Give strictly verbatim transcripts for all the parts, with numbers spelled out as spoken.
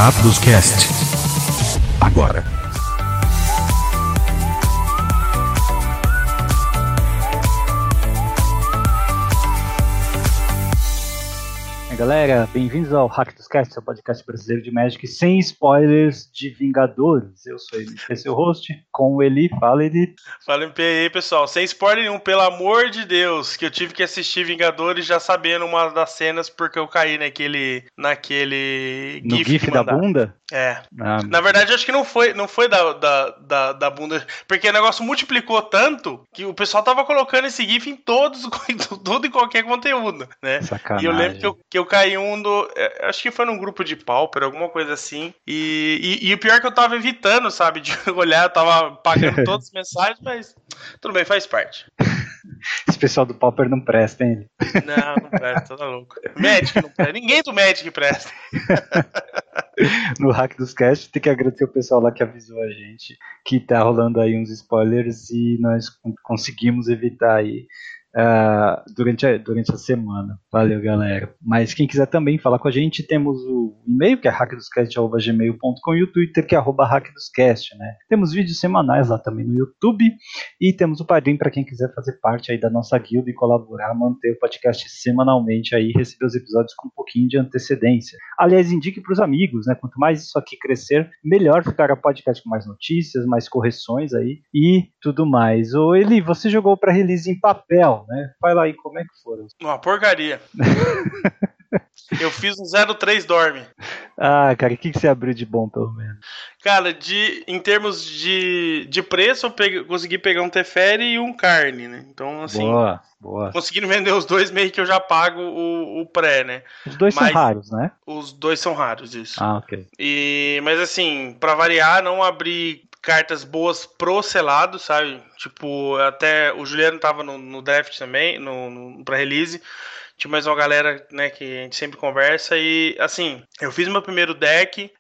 Rápidos Cast. Agora. Galera, bem-vindos ao Hack dos Cast, seu podcast brasileiro de Magic sem spoilers de Vingadores. Eu sou ele, seu host, com o Eli. Fala, Eli. Fala, M P aí, pessoal. Sem spoiler nenhum, pelo amor de Deus, que eu tive que assistir Vingadores já sabendo uma das cenas porque eu caí naquele naquele no gif, gif da bunda? É. Ah, Na verdade, acho que não foi, não foi da, da, da, da bunda, porque o negócio multiplicou tanto que o pessoal tava colocando esse gif em todos, em tudo e qualquer conteúdo, né? Sacanagem. E eu lembro que eu, que eu caí um do... Acho que foi num grupo de Pauper, alguma coisa assim. E, e, e o pior é que eu tava evitando, sabe? De olhar, eu tava pagando todas as mensagens, mas tudo bem, faz parte. Esse pessoal do Pauper não presta, hein? Não, não presta, tá louco. Magic não presta. Ninguém do Magic presta. No Hack dos Cast, tem que agradecer o pessoal lá que avisou a gente que tá rolando aí uns spoilers e nós conseguimos evitar aí Uh, durante, a, durante a semana. Valeu, galera. Mas quem quiser também falar com a gente, temos o e-mail, que é hackdoscast arroba gmail ponto com, e o Twitter, que é arroba hackdoscast, né? Temos vídeos semanais lá também no YouTube, e temos o Padrim para quem quiser fazer parte aí da nossa guilda e colaborar, manter o podcast semanalmente aí, receber os episódios com um pouquinho de antecedência. Aliás, indique para os amigos, né? Quanto mais isso aqui crescer, melhor ficará o podcast com mais notícias, mais correções aí e tudo mais. Ô Eli, você jogou para release em papel, né? Fala aí como é que foram. Uma porcaria. Eu fiz um zero três dorme. Ah, cara, o que, que você abriu de bom, pelo menos? Cara, de, em termos de, de preço, eu peguei, consegui pegar um Teferi e um Carne, né? Então, assim... Boa, boa. Conseguindo vender os dois, meio que eu já pago o, o pré, né? Os dois mas, são raros, né? Os dois são raros, isso. Ah, ok. E, mas, assim, pra variar, não abri cartas boas pro selado, sabe? Tipo, até o Juliano tava no, no draft também, no, no pré-release. Tinha mais uma galera, né, que a gente sempre conversa. E, assim, eu fiz meu primeiro deck,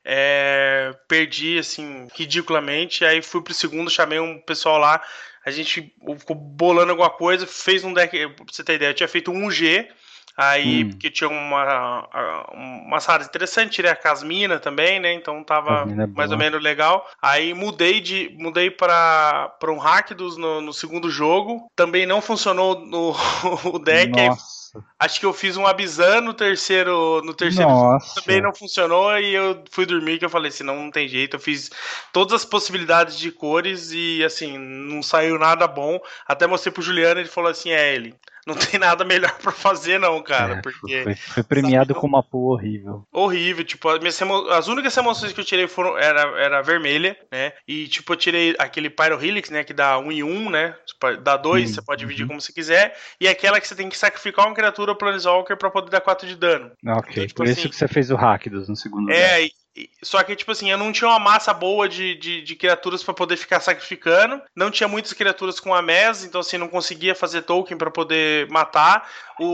é, perdi, assim, ridiculamente. Aí fui pro segundo, chamei um pessoal lá. A gente ficou bolando alguma coisa, fez um deck, pra você ter ideia, eu tinha feito um G. Aí, hum. porque tinha uma, uma raras interessante, tirei a Casmina também, né? Então tava é mais ou menos legal. Aí mudei de mudei para para um Rakdos no, no segundo jogo. Também não funcionou no o deck. Aí, acho que eu fiz um Abizan no terceiro, no terceiro jogo, também não funcionou e eu fui dormir que eu falei assim, não, não tem jeito. Eu fiz todas as possibilidades de cores e assim, não saiu nada bom. Até mostrei pro Juliano, ele falou assim, é ele. Não tem nada melhor pra fazer, não, cara. É, porque foi, foi premiado sabe, com uma pool horrível. Horrível. Tipo, as, minhas emo... as únicas emoções que eu tirei foram era, era vermelha, né? E, tipo, eu tirei aquele Pyro Helix, né? Que dá um em um, né? Dá dois, hum, você pode dividir uhum. como você quiser. E aquela que você tem que sacrificar uma criatura Planeswalker pra poder dar quatro de dano. Ok, então, tipo, por assim, isso que você fez o Rakdos no segundo É, deck. Só que, tipo assim, eu não tinha uma massa boa de, de, de criaturas pra poder ficar sacrificando. Não tinha muitas criaturas com Amés, então assim, não conseguia fazer token pra poder matar.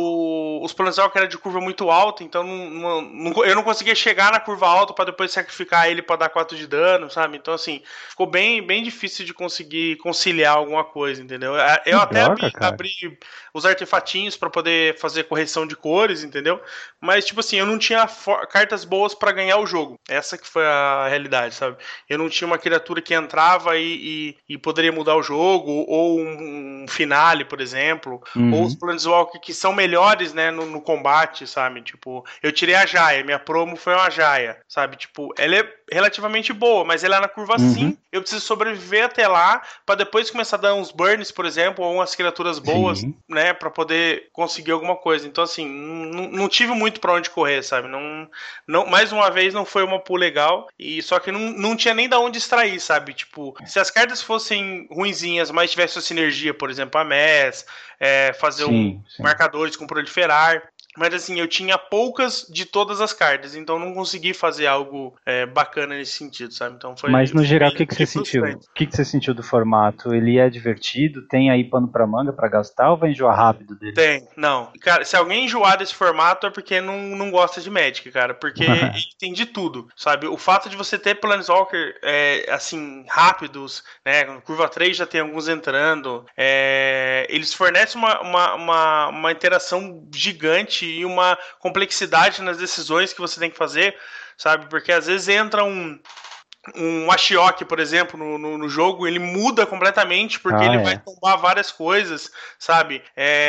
O, os Planeswalker era de curva muito alta, então não, não, eu não conseguia chegar na curva alta pra depois sacrificar ele pra dar quatro de dano, sabe? Então assim, ficou bem, bem difícil de conseguir conciliar alguma coisa, entendeu? Eu até droga, abri, abri os artefatinhos pra poder fazer correção de cores, entendeu? Mas, tipo assim, eu não tinha cartas boas pra ganhar o jogo. Essa que foi a realidade, sabe? Eu não tinha uma criatura que entrava e, e, e poderia mudar o jogo, ou um, um finale, por exemplo, uhum. ou os Planeswalker que são melhores, né, no, no combate, sabe? Tipo, eu tirei a Jaya, minha promo foi uma Jaya, sabe? Tipo, ela é relativamente boa, mas ela é na curva uhum. sim, eu preciso sobreviver até lá, pra depois começar a dar uns burns, por exemplo, ou umas criaturas boas, sim. né, pra poder conseguir alguma coisa. Então, assim, não, não tive muito pra onde correr, sabe? Não, não, mais uma vez, não foi uma pool legal, e só que não, não tinha nem da onde extrair, sabe? Tipo, se as cartas fossem ruinzinhas, mas tivesse sua sinergia, por exemplo, a Mess, é, fazer sim, um sim. marcadores com proliferar. Mas assim, eu tinha poucas de todas as cartas, então não consegui fazer algo é, bacana nesse sentido, sabe? Então foi. Mas no geral, o que, que você sentiu? O que, que você sentiu do formato? Ele é divertido? Tem aí pano pra manga pra gastar ou vai enjoar rápido dele? Tem, não. Cara, se alguém enjoar desse formato é porque não, não gosta de Magic, cara. Porque ele tem de tudo, sabe? O fato de você ter Planeswalker, é, assim, rápidos, né? Curva três já tem alguns entrando. É, eles fornecem uma, uma, uma, uma interação gigante e uma complexidade nas decisões que você tem que fazer. sabe? Porque às vezes entra um um Ashiok, por exemplo, no, no, no jogo, ele muda completamente, porque ah, ele é. vai tombar várias coisas, sabe?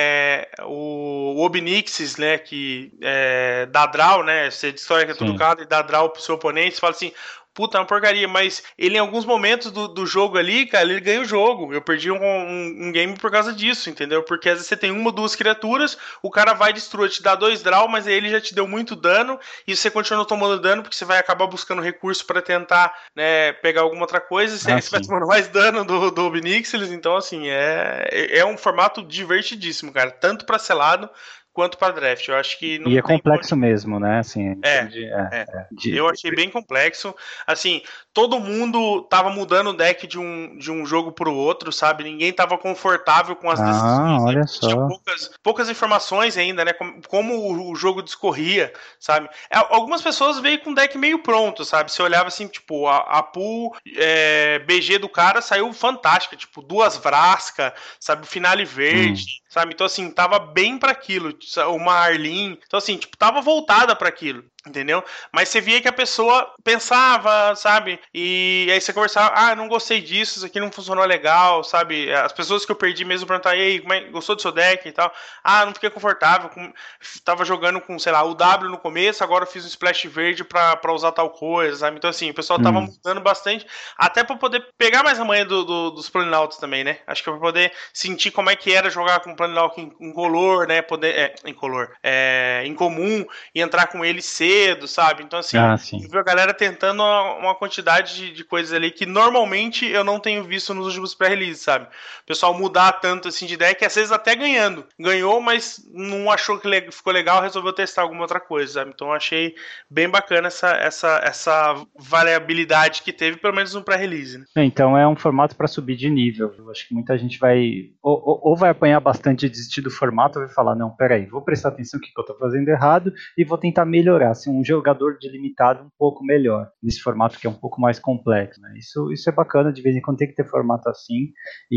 É, o, o Obnixis, né, que é, dá draw, né, você destrói que é tudo cara e dá draw pro seu oponente, você fala assim, puta, é uma porcaria, mas ele em alguns momentos do, do jogo ali, cara, ele ganha o jogo. Eu perdi um, um, um game por causa disso, entendeu? Porque às vezes você tem uma ou duas criaturas, o cara vai destruir, te dá dois draw, mas aí ele já te deu muito dano, e você continua tomando dano, porque você vai acabar buscando recurso pra tentar, né, pegar alguma outra coisa, e você, ah, você vai tomando mais dano do, do Obnixilis, então assim, é, é um formato divertidíssimo, cara, tanto pra selado, quanto para draft. Eu acho que não e é tem complexo como... mesmo, né? Assim, é, de, é, é. De... Eu achei bem complexo. Assim, todo mundo tava mudando o deck de um, de um jogo pro outro, sabe? Ninguém tava confortável com as ah, decisões. Olha né? só. Tinha poucas, poucas informações ainda, né? Como, como o jogo discorria, sabe? Algumas pessoas veio com o deck meio pronto, sabe? Você olhava assim, tipo, a, a pool é, B G do cara saiu fantástica, tipo, duas Vraska, sabe? Finale verde. Hum. Sabe? Então, assim, tava bem para aquilo. Uma Arlene. Então, assim, tipo, tava voltada para aquilo. Entendeu? Mas você via que a pessoa pensava, sabe? E aí você conversava, ah, não gostei disso, isso aqui não funcionou legal, sabe? As pessoas que eu perdi mesmo perguntavam, ei, como é, gostou do seu deck e tal? Ah, não fiquei confortável, com... tava jogando com, sei lá, o W no começo, agora eu fiz um splash verde pra, pra usar tal coisa, sabe? Então, assim, o pessoal tava hum. mudando bastante, até pra poder pegar mais a manha do, do, dos Planinauts também, né? Acho que pra poder sentir como é que era jogar com Planinaut em, em color, né? Poder, é, em color, é, em comum, e entrar com ele cedo, sabe? Então, assim, ah, viu a galera tentando uma, uma quantidade de, de coisas ali que normalmente eu não tenho visto nos últimos pré-releases, sabe? O pessoal mudar tanto assim de deck, às vezes até ganhando. Ganhou, mas não achou que le- ficou legal, resolveu testar alguma outra coisa, sabe? Então, eu achei bem bacana essa, essa, essa variabilidade que teve, pelo menos no pré-release, né? Então, é um formato para subir de nível. Eu acho que muita gente vai ou, ou, ou vai apanhar bastante e desistir do formato, ou vai falar, não, peraí, vou prestar atenção no que eu tô fazendo errado e vou tentar melhorar, ser um jogador de limitado um pouco melhor, nesse formato que é um pouco mais complexo, né? Isso, isso é bacana, de vez em quando tem que ter formato assim,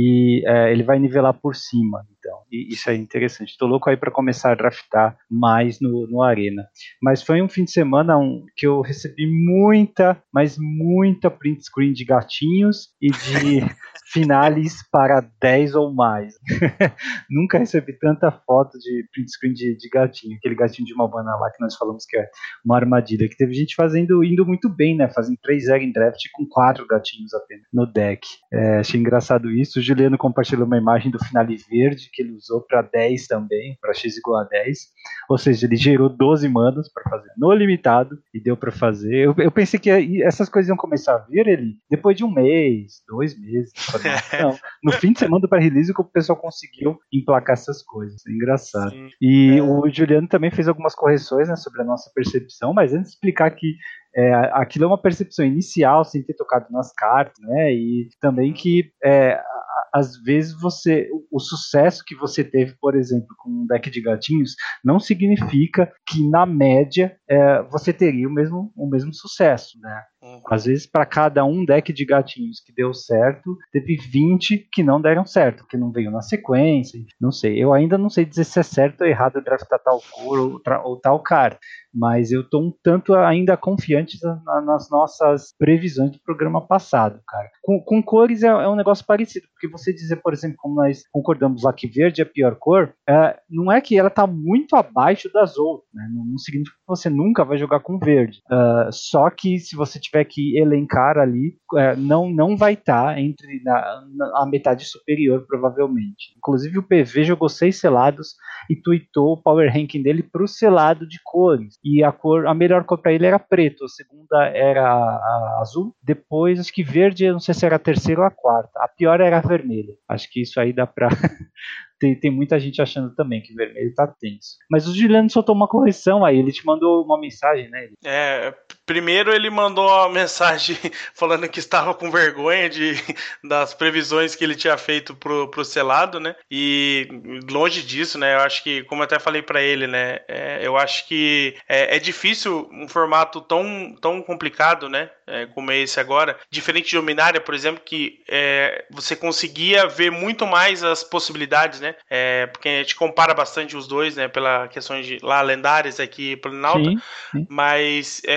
e é, ele vai nivelar por cima, então, e isso é interessante. Tô louco aí para começar a draftar mais no, no Arena. Mas foi um fim de semana um, que eu recebi muita, mas muita print screen de gatinhos e de finales para dez ou mais. Nunca recebi tanta foto de print screen de, de gatinho, aquele gatinho de Malvana lá que nós falamos que é uma armadilha, que teve gente fazendo, indo muito bem, né, fazendo três zero em draft com quatro gatinhos apenas no deck. É, achei engraçado isso. O Juliano compartilhou uma imagem do finale verde que ele usou para dez também, para X igual a dez, ou seja, ele gerou doze manas para fazer no limitado e deu para fazer. Eu, eu pensei que essas coisas iam começar a vir ele depois de um mês, dois meses. Não, no fim de semana do pré-release que o pessoal conseguiu emplacar essas coisas. É engraçado. Sim, e é. O Juliano também fez algumas correções, né, sobre a nossa percepção, mas antes de explicar que é, aquilo é uma percepção inicial, sem ter tocado nas cartas, né? E também que é, às vezes você, o sucesso que você teve, por exemplo, com um deck de gatinhos, não significa que na média é, você teria o mesmo, o mesmo sucesso, né? Uhum. Às vezes, para cada um deck de gatinhos que deu certo, teve vinte que não deram certo, que não veio na sequência, não sei. Eu ainda não sei dizer se é certo ou errado draftar tal cor ou, tra- ou tal cara, mas eu tô um tanto ainda confiante na, nas nossas previsões do programa passado, cara. Com, com cores é, é um negócio parecido, porque você dizer, por exemplo, como nós concordamos lá que verde é a pior cor, é, não é que ela tá muito abaixo das outras, né? Não, não significa que você nunca vai jogar com verde. Uh, só que se você tiver que elencar ali, é, não, não vai estar tá entre na, na, a metade superior, provavelmente. Inclusive o P V jogou seis selados e tweetou o power ranking dele pro selado de cores. E a cor, a melhor cor para ele era preto, a segunda era a, a azul, depois acho que verde, eu não sei se era a terceira ou a quarta. A pior era a vermelha. Acho que isso aí dá pra... Tem, tem muita gente achando também que vermelho tá tenso. Mas o Juliano soltou uma correção aí, ele te mandou uma mensagem, né? É, primeiro ele mandou uma mensagem falando que estava com vergonha de, das previsões que ele tinha feito pro, pro selado, né? E longe disso, né? Eu acho que, como eu até falei pra ele, né? É, eu acho que é, é difícil um formato tão, tão complicado, né? É, como é esse agora. Diferente de Dominária, por exemplo, que é, você conseguia ver muito mais as possibilidades, né? É, porque a gente compara bastante os dois, né? Pela questão de lá lendárias aqui Planalto, mas é,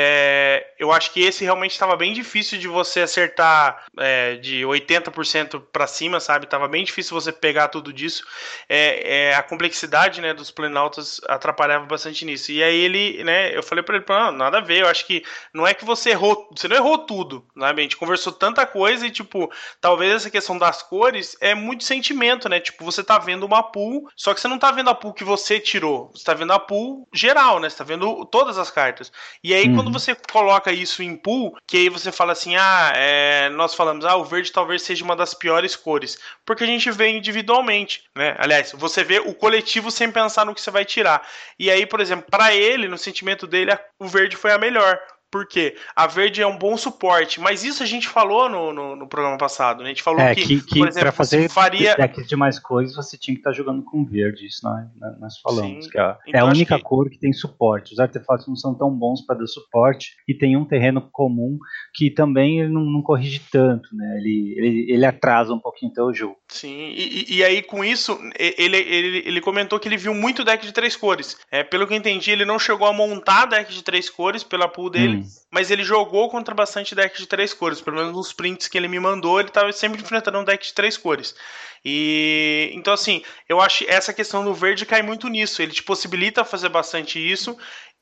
é, eu acho que esse realmente estava bem difícil de você acertar é, de oitenta por cento para cima, sabe? Tava bem difícil você pegar tudo disso. É, é, a complexidade, né, dos Planaltos atrapalhava bastante nisso. E aí ele, né, eu falei para ele, não, nada a ver, eu acho que não é que você errou, você não errou tudo, né? A gente conversou tanta coisa e, tipo, talvez essa questão das cores é muito sentimento, né? Tipo, você tá vendo uma pool, só que você não tá vendo a pool que você tirou, você tá vendo a pool geral, né? Você tá vendo todas as cartas. E aí, uhum. quando você coloca isso em pool, que aí você fala assim, ah, é, nós falamos, ah, o verde talvez seja uma das piores cores, porque a gente vê individualmente, né? Aliás, você vê o coletivo sem pensar no que você vai tirar. E aí, por exemplo, para ele, no sentimento dele, o verde foi a melhor. Por quê? A verde é um bom suporte, mas isso a gente falou no, no, no programa passado, né? A gente falou é, que, que, que por exemplo, pra fazer faria... decks de mais cores, você tinha que estar jogando com verde, isso nós, nós falamos. Sim. Que é, Então, é a única que... cor que tem suporte. Os artefatos não são tão bons para dar suporte, e tem um terreno comum que também ele não, não corrige tanto, né? Ele, ele, ele atrasa um pouquinho o teu jogo. Sim, e, e aí com isso, ele, ele, ele comentou que ele viu muito deck de três cores. É, pelo que eu entendi, ele não chegou a montar deck de três cores pela pool dele, hum. mas ele jogou contra bastante deck de três cores. Pelo menos nos prints que ele me mandou, ele estava sempre enfrentando um deck de três cores. E então, assim, eu acho que essa questão do verde cai muito nisso. Ele te possibilita fazer bastante isso.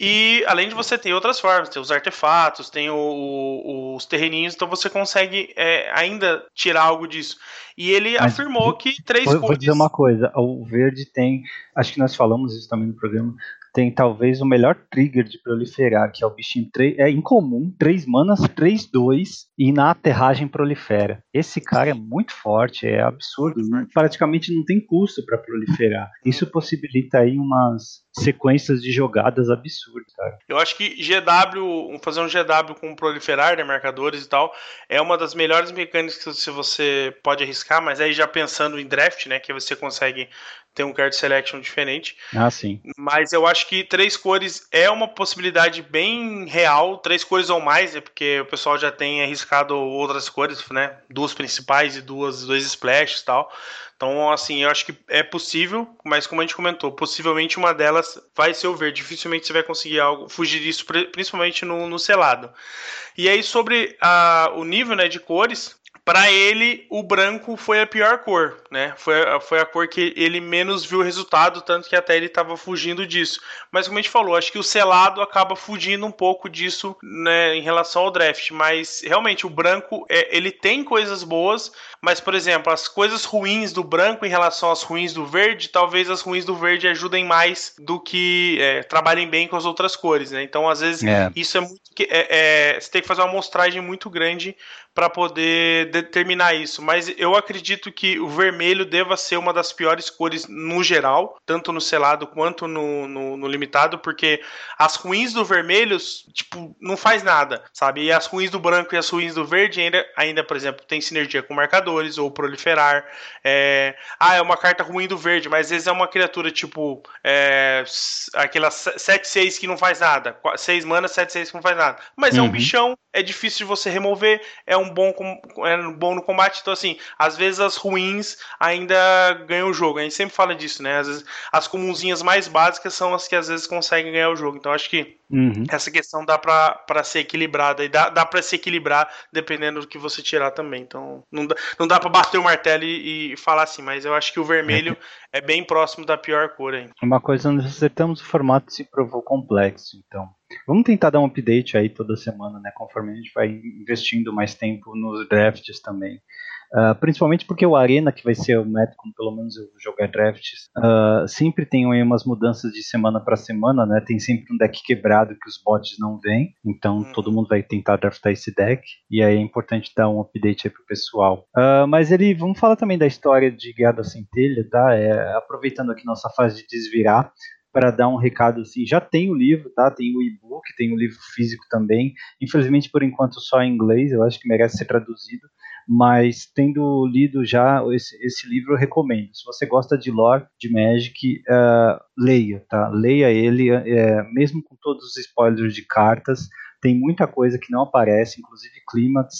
E além de você ter outras formas, tem os artefatos, tem o, o, os terreninhos, então você consegue é, ainda tirar algo disso. E ele Mas afirmou que três vou, cores... Vou dizer uma coisa, o verde tem, acho que nós falamos isso também no programa, tem talvez o melhor trigger de proliferar, que é o bichinho três, é incomum, três manas, três, dois, e na aterragem prolifera. Esse cara é muito forte, é absurdo, não, praticamente não tem custo para proliferar. Isso possibilita aí umas sequências de jogadas absurdas, cara. Eu acho que G W, fazer um G W com proliferar, né, marcadores e tal, é uma das melhores mecânicas que você pode arriscar, mas aí já pensando em draft, né, que você consegue ter um card selection diferente. Ah, sim. Mas eu acho que três cores é uma possibilidade bem real, três cores ou mais, né, porque o pessoal já tem arriscado outras cores, né, duas principais e duas, dois splashes e tal. Então, assim, eu acho que é possível, mas como a gente comentou, possivelmente uma delas vai ser o verde. Dificilmente você vai conseguir algo, fugir disso, principalmente no, no selado. E aí, sobre a, o nível, né, de cores, para ele, o branco foi a pior cor, né? Foi a, foi a cor que ele menos viu o resultado, tanto que até ele estava fugindo disso. Mas como a gente falou, acho que o selado acaba fugindo um pouco disso, né, em relação ao draft. Mas realmente o branco, é, ele tem coisas boas, mas, por exemplo, as coisas ruins do branco em relação às ruins do verde, talvez as ruins do verde ajudem mais do que é, trabalhem bem com as outras cores, né? Então, às vezes, é. isso é muito... É, é, você tem que fazer uma amostragem muito grande para poder determinar isso, mas eu acredito que o vermelho deva ser uma das piores cores no geral, tanto no selado quanto no, no, no limitado, porque as ruins do vermelho, tipo, não faz nada, sabe? E as ruins do branco e as ruins do verde ainda, ainda por exemplo, tem sinergia com marcadores ou proliferar. É... Ah, é uma carta ruim do verde, mas às vezes é uma criatura tipo é... aquela sete seis que não faz nada, seis mana, sete seis que não faz nada, mas uhum. é um bichão, é difícil de você remover, é um bom, é um bom no combate, então assim, às vezes as ruins ainda ganham o jogo, a gente sempre fala disso, né, às vezes as comunzinhas mais básicas são as que às vezes conseguem ganhar o jogo, então acho que uhum. essa questão dá pra, pra ser equilibrada, e dá, dá pra se equilibrar dependendo do que você tirar também, então não dá, não dá pra bater o martelo e, e falar assim, mas eu acho que o vermelho é bem próximo da pior cor aí. Uma coisa, nós acertamos, o formato se provou complexo, então vamos tentar dar um update aí toda semana, né, conforme a gente vai investindo mais tempo nos drafts também. Uh, principalmente porque o Arena, que vai ser o método, como pelo menos eu vou jogar drafts, uh, sempre tem aí umas mudanças de semana para semana, né? Tem sempre um deck quebrado que os bots não vêm, então uhum. todo mundo vai tentar draftar esse deck, e aí é importante dar um update aí pro pessoal. Uh, mas ele, vamos falar também da história de Guerra da Centelha, tá? É, aproveitando aqui nossa fase de desvirar, para dar um recado assim, já tem o livro, tá? Tem o e-book, tem o livro físico também, infelizmente por enquanto só em inglês, eu acho que merece ser traduzido, mas tendo lido já esse, esse livro eu recomendo. Se você gosta de lore, de Magic, uh, leia, tá? Leia ele, é, mesmo com todos os spoilers de cartas, tem muita coisa que não aparece, inclusive clímax,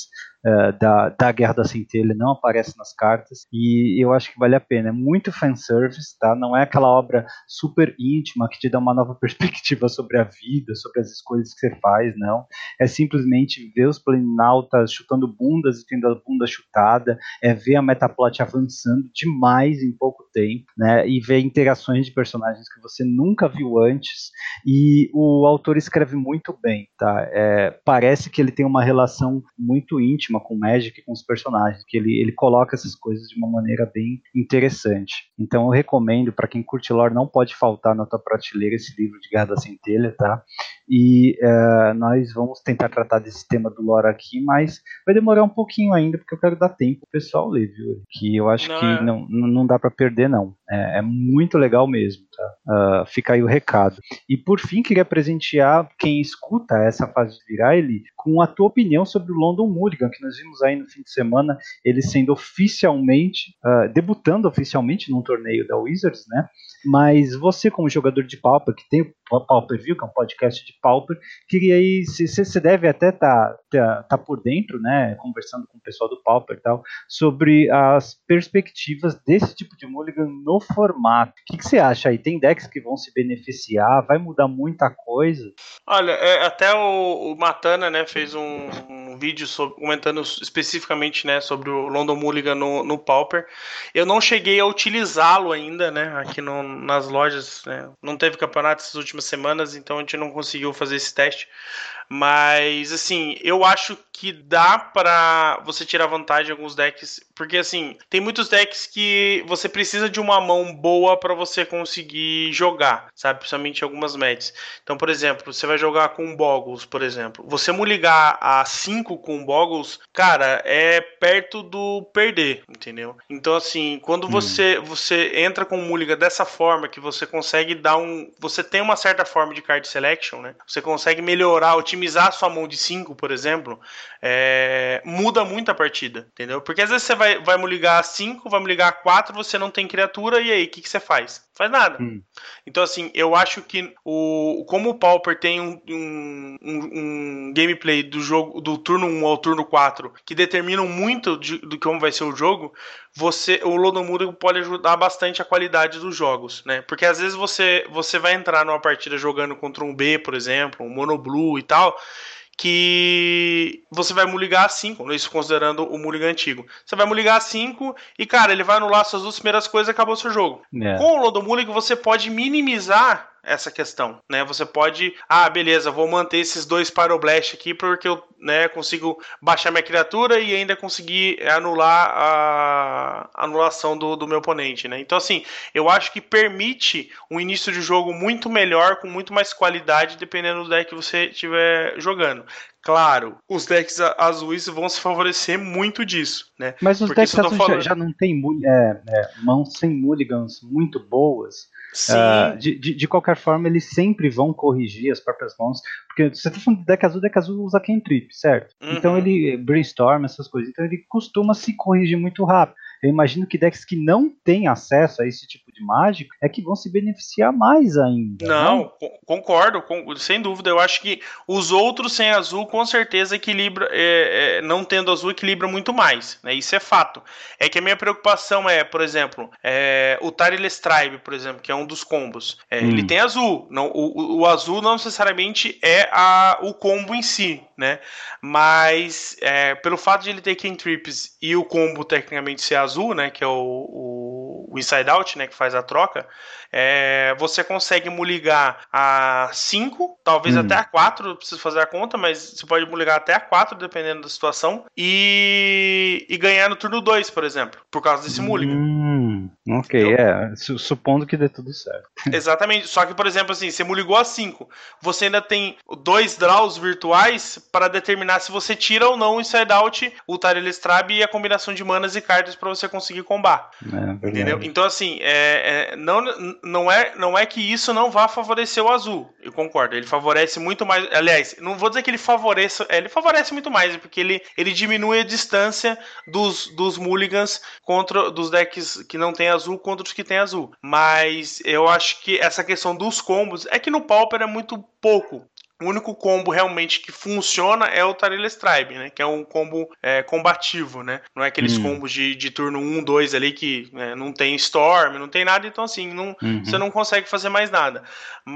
uh, da, da Guerra da Centelha, não aparece nas cartas, e eu acho que vale a pena. É muito fanservice, tá? Não é aquela obra super íntima que te dá uma nova perspectiva sobre a vida, sobre as escolhas que você faz, não. É simplesmente ver os planinautas chutando bundas e tendo a bunda chutada, é ver a metaplot avançando demais em pouco tempo, né? E ver interações de personagens que você nunca viu antes, e o autor escreve muito bem, tá? É, parece que ele tem uma relação muito íntima com o Magic e com os personagens, que ele, ele coloca essas coisas de uma maneira bem interessante. Então eu recomendo, para quem curte lore, não pode faltar na tua prateleira esse livro de Guerra da Centelha, tá? E uh, nós vamos tentar tratar desse tema do lore aqui, mas vai demorar um pouquinho ainda, porque eu quero dar tempo pro pessoal ler, viu? Que eu acho não, que é... não, não dá para perder, não. É, é muito legal mesmo, tá? Uh, fica aí o recado. E por fim, queria presentear quem escuta essa fase de virar ele com a tua opinião sobre o London Mulligan, que nós vimos aí no fim de semana, ele sendo oficialmente, uh, debutando oficialmente num torneio da Wizards, né? Mas você, como jogador de Pauper, que tem o Pauper View, que é um podcast de Pauper, queria aí, você deve até estar tá, tá por dentro, né, conversando com o pessoal do Pauper e tal, sobre as perspectivas desse tipo de Mulligan no formato. O que você acha aí? Tem decks que vão se beneficiar? Vai mudar muita coisa? Olha, é, até o, o Matana, né, fez um, um vídeo sobre, comentando especificamente, né, sobre o London Mulligan no, no Pauper. Eu não cheguei a utilizá-lo ainda, né, aqui no, nas lojas, né, não teve campeonato essas últimas semanas, então a gente não conseguiu fazer esse teste. Mas, assim, eu acho que dá pra você tirar vantagem de alguns decks, porque, assim, tem muitos decks que você precisa de uma mão boa pra você conseguir jogar, sabe? Principalmente algumas matches. Então, por exemplo, você vai jogar com Boggles, por exemplo. Você mulligar a cinco com Boggles, cara, é perto do perder, entendeu? Então, assim, quando hum. você, você entra com mulligan dessa forma, que você consegue dar um... Você tem uma certa forma de card selection, né? Você consegue melhorar o time otimizar a sua mão de cinco, por exemplo, é, muda muito a partida, entendeu? Porque às vezes você vai, vai me ligar a cinco, vai me ligar a quatro, você não tem criatura, e aí, o que, que você faz? Faz nada. Hum. Então, assim, eu acho que o, como o Pauper tem um, um, um gameplay do jogo do turno um ao turno quatro que determinam muito de, do como vai ser o jogo, você, o London Mulligan pode ajudar bastante a qualidade dos jogos, né? Porque às vezes você, você vai entrar numa partida jogando contra um B, por exemplo, um Mono Blue e tal, que você vai mulligar a cinco, isso considerando o mulligan antigo. Você vai mulligar a cinco e, cara, ele vai anular suas duas primeiras coisas e acabou o seu jogo. Yeah. Com o London Mulligan você pode minimizar essa questão, né? Você pode, ah, beleza, vou manter esses dois Pyroblast aqui porque eu, né, consigo baixar minha criatura e ainda conseguir anular a anulação do, do meu oponente, né? Então, assim, eu acho que permite um início de jogo muito melhor, com muito mais qualidade, dependendo do deck que você estiver jogando. Claro, os decks azuis vão se favorecer muito disso, né? Mas os Porque decks azuis falando... já, já não tem é, é, mãos sem mulligans muito boas. Sim. Uh, de, de, de qualquer forma, eles sempre vão corrigir as próprias mãos, porque você tá falando de deck azul, deck azul usa cantrip, certo? Uhum. Então ele brainstorm essas coisas, então ele costuma se corrigir muito rápido. Eu imagino que decks que não têm acesso a esse tipo de mágica é que vão se beneficiar mais ainda. Não, não? concordo, com, sem dúvida. Eu acho que os outros sem azul com certeza equilibra, é, é, não tendo azul equilibra muito mais, né? Isso é fato. É que a minha preocupação é, por exemplo, é, o Tireless Tribe, por exemplo, que é um dos combos. É, hum. Ele tem azul. Não, o, o azul não necessariamente é a, o combo em si, né? Mas é, pelo fato de ele ter cantrips e o combo tecnicamente ser azul, né, que é o, o, o Inside Out, né, que faz a troca, é, você consegue mulligar a cinco, talvez hum. até a quatro, eu preciso fazer a conta, mas você pode mulligar até a quatro, dependendo da situação, e, e ganhar no turno dois, por exemplo, por causa desse mulligan. Hum, ok, Entendeu? é, supondo que dê tudo certo. Exatamente, só que, por exemplo, assim, você mulligou a cinco, você ainda tem dois draws virtuais para determinar se você tira ou não o Inside Out, o Tireless Tribe e a combinação de manas e cartas para você conseguir combar. É, entendeu? Então, assim, é, é, não, não, é, não é que isso não vá favorecer o azul, eu concordo, ele favorece muito mais, aliás, não vou dizer que ele favoreça, ele favorece muito mais, porque ele, ele diminui a distância dos, dos mulligans contra, dos decks que não tem azul contra os que tem azul, mas eu acho que essa questão dos combos, é que no Pauper é muito pouco, o único combo realmente que funciona é o Tyrellis Tribe, né? Que é um combo é, combativo, né? Não é aqueles hum. combos de, de turno um, dois ali que né, não tem Storm, não tem nada, então assim, não, uhum. você não consegue fazer mais nada.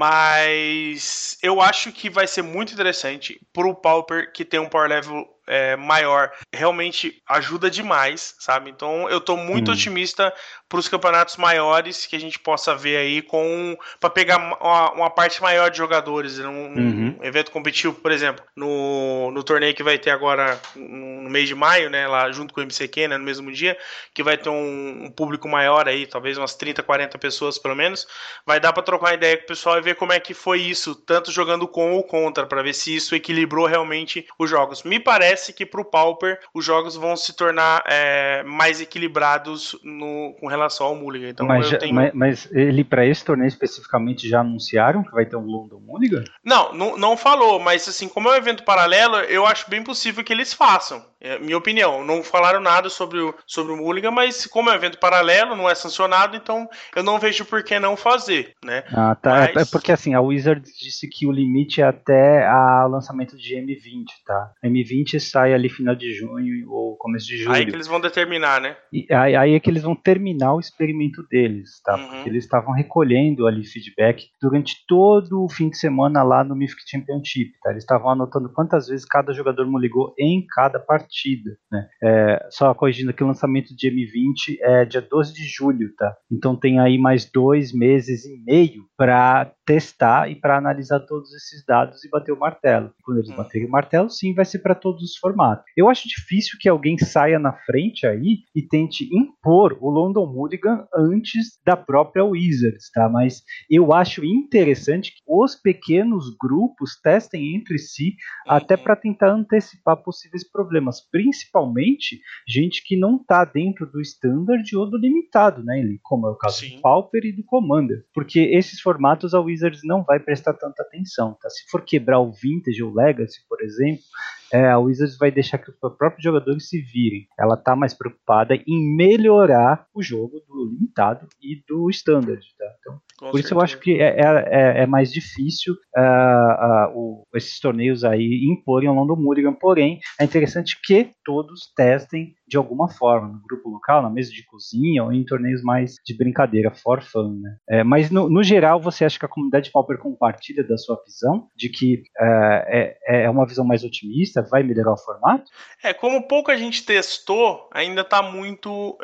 Mas eu acho que vai ser muito interessante pro Pauper que tem um power level É, maior, realmente ajuda demais, sabe? Então eu tô muito hum. otimista para os campeonatos maiores que a gente possa ver aí com para pegar uma, uma parte maior de jogadores num, uhum. num evento competitivo, por exemplo, no, no torneio que vai ter agora no mês de maio, né, lá junto com o M C Q, né, no mesmo dia, que vai ter um, um público maior aí, talvez umas trinta, quarenta pessoas pelo menos, vai dar para trocar uma ideia com o pessoal e ver como é que foi isso, tanto jogando com ou contra, para ver se isso equilibrou realmente os jogos. Me parece que para o Pauper os jogos vão se tornar é, mais equilibrados no, com relação ao Mulligan. Então, mas, eu já, tenho... mas, mas ele para esse torneio especificamente já anunciaram que vai ter um London Mulligan? Não, não, não falou, mas assim, como é um evento paralelo, eu acho bem possível que eles façam. É minha opinião. Não falaram nada sobre o, sobre o Mulligan, mas como é um evento paralelo, não é sancionado, então eu não vejo por que não fazer, né? Ah, tá. Mas... É porque assim, a Wizards disse que o limite é até o lançamento de M vinte, tá? M vinte sai ali final de junho ou começo de julho. Aí que eles vão determinar, né? E aí, aí é que eles vão terminar o experimento deles, tá? Uhum. Porque eles estavam recolhendo ali feedback durante todo o fim de semana lá no Mythic Championship, tá? Eles estavam anotando quantas vezes cada jogador mulligou em cada partida, né? É, só corrigindo aqui, o lançamento de M vinte é dia doze de julho, tá? Então tem aí mais dois meses e meio para testar e para analisar todos esses dados e bater o martelo. Quando eles uhum. baterem o martelo, sim, vai ser para todos os formatos. Eu acho difícil que alguém saia na frente aí e tente impor o London Mulligan antes da própria Wizards, tá? Mas eu acho interessante que os pequenos grupos testem entre si uhum. até para tentar antecipar possíveis problemas, principalmente gente que não está dentro do Standard ou do limitado, né? Como é o caso Sim. do Pauper e do Commander, porque esses formatos a Wizards não vai prestar tanta atenção, tá? Se for quebrar o Vintage ou o Legacy, por exemplo, é, a Wizards vai deixar que os próprios jogadores se virem. Ela está mais preocupada em melhorar o jogo do limitado e do standard, tá? Então, Com por certeza. Isso eu acho que é, é, é mais difícil uh, uh, o, esses torneios aí imporem o London Mulligan, porém é interessante que todos testem de alguma forma, no grupo local, na mesa de cozinha ou em torneios mais de brincadeira, for fun, né? É, mas no, no geral, você acha que a comunidade Pauper compartilha da sua visão, de que uh, é, é uma visão mais otimista, vai melhorar o formato? É, como pouca gente testou, ainda tá muito...